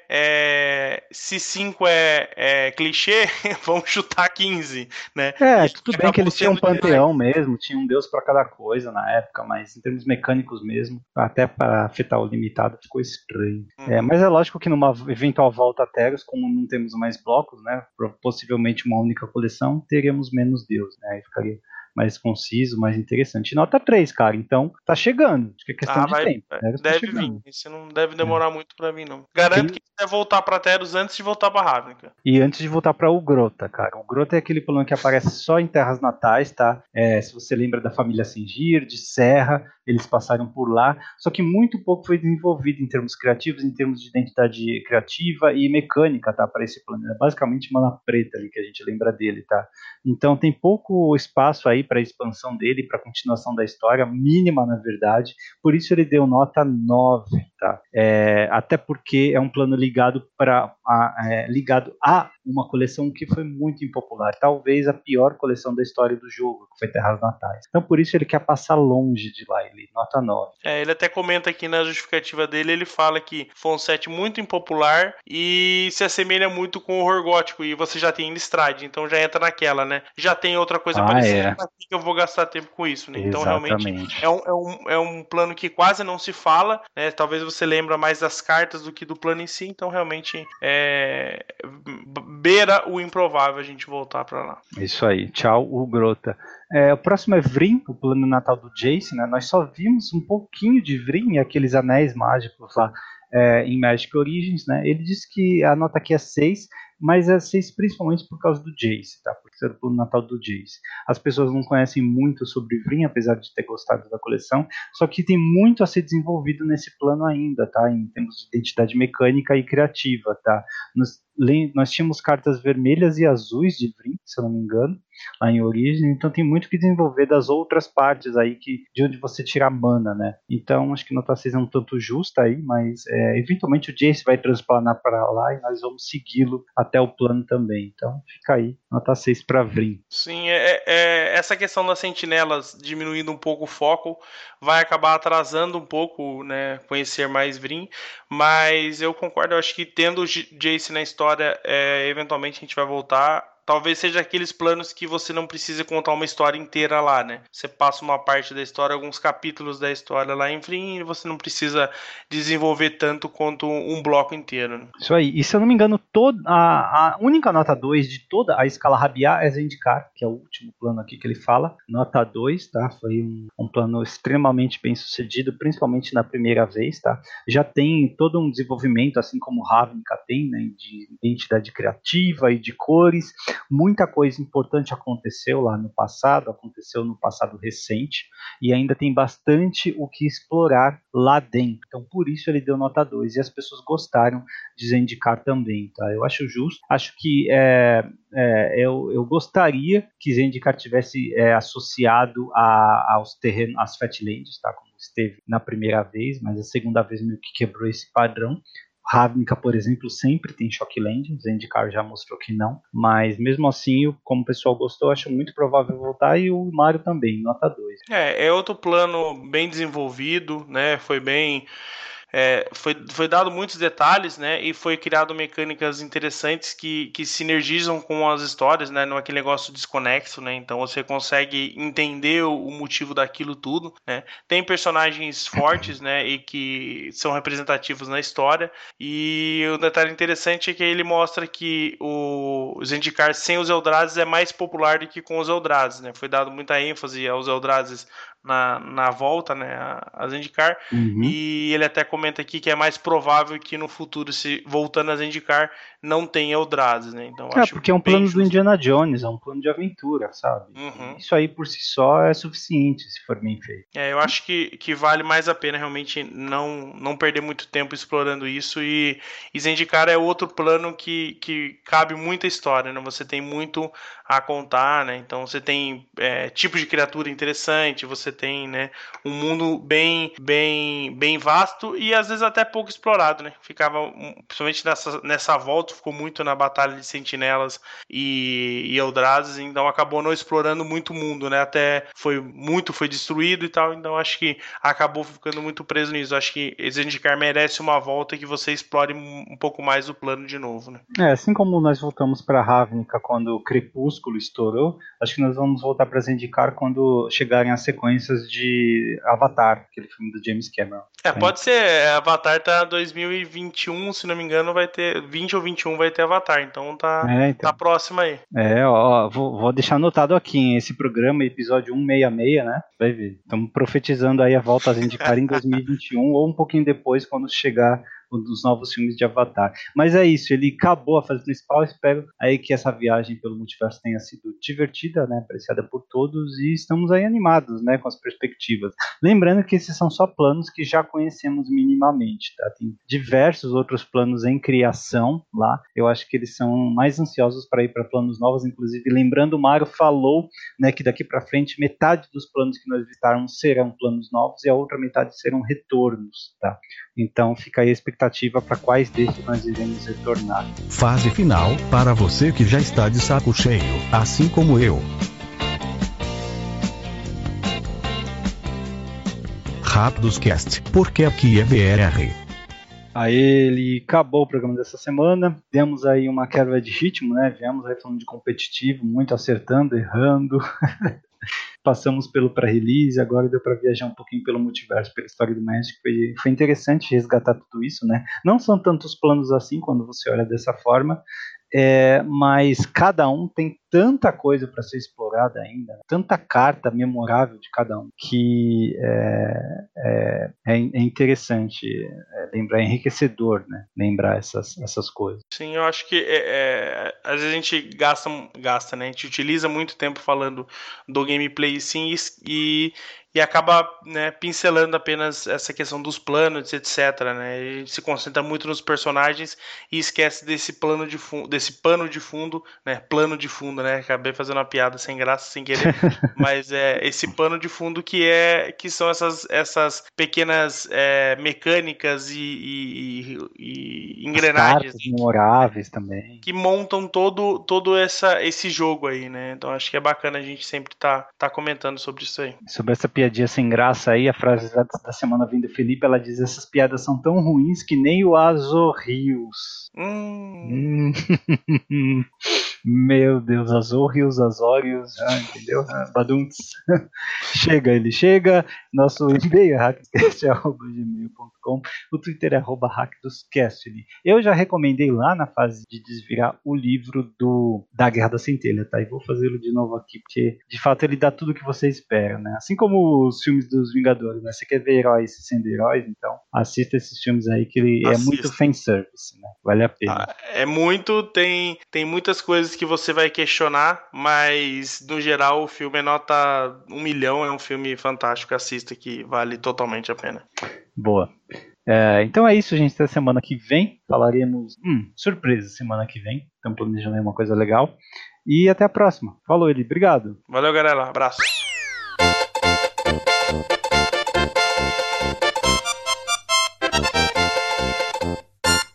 É, se cinco é, é clichê, vamos chutar quinze, né? É, e tudo bem que eles tinham um panteão demais. mesmo, tinha um deus pra cada coisa na época, mas em termos mecânicos mesmo, até para afetar o limitado, ficou estranho. Uhum. É, mas é lógico que numa eventual volta a Teros, como não temos mais blocos, né? Possivelmente uma única coleção, teríamos menos deus, né? Aí ficaria mais conciso, mais interessante. Nota três, cara, então tá chegando, acho que é questão ah, de vai, tempo. Teros deve tá vir, isso não deve demorar é. muito pra mim, não. Garanto que vai voltar pra Teros antes de voltar pra Ravnica. E antes de voltar pra Ugrota, cara. O Ugrota é aquele plano que aparece só em terras natais, tá? É, se você lembra da família Sengir, de Serra, eles passaram por lá, só que muito pouco foi desenvolvido em termos criativos, em termos de identidade criativa e mecânica, tá? Para esse plano. É basicamente mana preta ali que a gente lembra dele, tá? Então tem pouco espaço aí para a expansão dele, para a continuação da história, mínima na verdade, por isso ele deu nota nove, tá? É, até porque é um plano ligado, pra, a, é, ligado a uma coleção que foi muito impopular, talvez a pior coleção da história do jogo, que foi Terras Natais. Então por isso ele quer passar longe de lá, ele nota nove. É, ele até comenta aqui na justificativa dele, ele fala que foi um set muito impopular e se assemelha muito com o horror gótico, e você já tem Innistrad, então já entra naquela, né? Já tem outra coisa ah, parecida, é. mas que eu vou gastar tempo com isso, né? Então Exatamente. realmente é um, é, um, é um plano que quase não se fala, né? Talvez você lembra mais das cartas do que do plano em si, então realmente é... beira o improvável a gente voltar pra lá. Isso aí, tchau, o Grota. É, o próximo é Vryn, o plano natal do Jace, né? Nós só vimos um pouquinho de Vryn e aqueles anéis mágicos lá é, em Magic Origins, né? Ele disse que a nota aqui é seis, mas é seis principalmente por causa do Jace, tá? Por ser o plano natal do Jace. As pessoas não conhecem muito sobre Vryn, apesar de ter gostado da coleção, só que tem muito a ser desenvolvido nesse plano ainda, tá? Em termos de identidade mecânica e criativa, tá? Nós, nós tínhamos cartas vermelhas e azuis de Vryn, se eu não me engano, lá em Origem, então tem muito que desenvolver das outras partes aí que, de onde você tira mana, né? Então acho que nota seis é um tanto justa aí, mas é, eventualmente o Jace vai transplanar para lá e nós vamos segui-lo até o plano também. Então fica aí, nota seis para Vryn. Sim, é, é, essa questão das sentinelas diminuindo um pouco o foco vai acabar atrasando um pouco, né, conhecer mais Vryn, mas eu concordo, eu acho que tendo o Jace na história, é, eventualmente a gente vai voltar. Talvez seja aqueles planos que você não precisa contar uma história inteira lá, né? Você passa uma parte da história, alguns capítulos da história lá em Vryn e você não precisa desenvolver tanto quanto um bloco inteiro, né? Isso aí. E se eu não me engano, toda, a, a única nota dois de toda a escala Rabiar é Zendikar, que é o último plano aqui que ele fala. Nota dois, tá? Foi um, um plano extremamente bem sucedido, principalmente na primeira vez, tá? Já tem todo um desenvolvimento, assim como Ravnica tem, né? De identidade criativa e de cores. Muita coisa importante aconteceu lá no passado, aconteceu no passado recente, e ainda tem bastante o que explorar lá dentro. Então, por isso ele deu nota dois, e as pessoas gostaram de Zendikar também, tá? Eu acho justo, acho que é, é, eu, eu gostaria que Zendikar tivesse é, associado a, aos terrenos, às Fatlands, tá? Como esteve na primeira vez, mas a segunda vez meio que quebrou esse padrão. Ravnica, por exemplo, sempre tem Shockland, Zendikar já mostrou que não, mas mesmo assim, como o pessoal gostou, acho muito provável voltar, e o Mario também, nota dois. É, é outro plano bem desenvolvido, né, foi bem... É, foi, foi dado muitos detalhes, né, e foi criado mecânicas interessantes que, que sinergizam com as histórias, né, não é aquele negócio desconexo, né, então você consegue entender o, o motivo daquilo tudo, né, tem personagens fortes, né, e que são representativos na história, e o detalhe interessante é que ele mostra que o Zendikar sem os Eldrazi é mais popular do que com os Eldrazi, né, foi dado muita ênfase aos Eldrazi na, na volta, né, a Zendikar, uhum. E ele até comenta aqui que é mais provável que no futuro, se voltando a Zendikar, não tenha Eldrazi, né, então É, acho porque é um plano justo. do Indiana Jones, é um plano de aventura, sabe? Uhum. Isso aí por si só é suficiente, se for bem feito. É, eu acho que, que vale mais a pena realmente não, não perder muito tempo explorando isso, e, e Zendikar é outro plano que, que cabe muita história, né? Você tem muito a contar, né? Então você tem é, tipo de criatura interessante, você tem, né, um mundo bem, bem, bem vasto e às vezes até pouco explorado, né? Ficava, principalmente nessa, nessa volta, ficou muito na batalha de sentinelas e, e Eldrazi, então acabou não explorando muito o mundo, né? Até foi muito foi destruído e tal, então acho que acabou ficando muito preso nisso. Acho que Zendikar merece uma volta que você explore um pouco mais o plano de novo, né? É, assim como nós voltamos para Ravnica quando o Crepúsculo estourou, acho que nós vamos voltar para Zendikar quando chegarem as sequências de Avatar, aquele filme do James Cameron. É, pode ser, Avatar tá dois mil e vinte e um, se não me engano, vai ter vinte ou vinte e um vai ter Avatar, então tá, é, então. tá próximo aí. É, ó, vou, vou deixar anotado aqui, hein, esse programa, episódio cento e sessenta e seis, né? Vai ver. Estamos profetizando aí a volta a Zendikar em dois mil e vinte e um ou um pouquinho depois, quando chegar um dos novos filmes de Avatar. Mas é isso, ele acabou a fase principal. Espero aí que essa viagem pelo multiverso tenha sido divertida, né, apreciada por todos, e estamos aí animados, né, com as perspectivas. Lembrando que esses são só planos que já conhecemos minimamente, tá? Tem diversos outros planos em criação lá. Eu acho que eles são mais ansiosos para ir para planos novos, inclusive lembrando, o Mário falou, né, que daqui para frente metade dos planos que nós visitarmos serão planos novos e a outra metade serão retornos, tá? Então fica aí a expectativa para quais destes nós iremos retornar. Fase final, para você que já está de saco cheio, assim como eu. Rápidos Cast, porque aqui é B R. Aí ele acabou o programa dessa semana, demos aí uma quebra de ritmo, né? Viemos aí falando de competitivo, muito acertando, errando. Passamos pelo pré-release, agora deu para viajar um pouquinho pelo multiverso, pela história do Magic. Foi, foi interessante resgatar tudo isso, né? Não são tantos planos assim quando você olha dessa forma, é, mas cada um tem tanta coisa para ser explorada ainda, tanta carta memorável de cada um, que é, é, é interessante é, lembrar, é enriquecedor, né? Lembrar essas, essas coisas. Sim, eu acho que é, é, às vezes a gente gasta, gasta, né? A gente utiliza muito tempo falando do gameplay, sim, e, e acaba, né, pincelando apenas essa questão dos planos, etcétera, né? A gente se concentra muito nos personagens e esquece desse plano de fundo, desse pano de fundo, né? Plano de fundo, né? Acabei fazendo uma piada sem graça, sem querer, mas é esse pano de fundo que é que são essas, essas pequenas é, mecânicas e, e, e, e engrenagens memoráveis também que montam todo, todo essa, esse jogo aí, né? Então acho que é bacana a gente sempre tá, tá comentando sobre isso aí. Sobre essa piadinha sem graça aí, a frase da semana vem do Felipe, ela diz: essas piadas são tão ruins que nem o Azorrios. Hum. Hum. Meu Deus, Azorrios, Azórios, ah, entendeu? Ah, badunts. Chega, ele chega. Nosso e-mail é hackdoscast arroba gmail ponto com. O Twitter é arroba hackdoscast. Eu já recomendei lá na fase de desvirar o livro do, da Guerra da Centelha, tá? E vou fazê-lo de novo aqui, porque de fato ele dá tudo o que você espera, né? Assim como os filmes dos Vingadores, né? Você quer ver heróis sendo heróis, então assista esses filmes aí, que ele assista. É muito fanservice, né? Vale a pena. Ah, é muito, tem, tem muitas coisas que você vai questionar, mas no geral o filme é nota um milhão, é um filme fantástico, assista que vale totalmente a pena. Boa. É, então é isso, gente. Até semana que vem falaremos. Hum, surpresa, semana que vem. Estamos planejando aí uma coisa legal. E até a próxima. Falou, Eli. Obrigado. Valeu, galera. Abraço.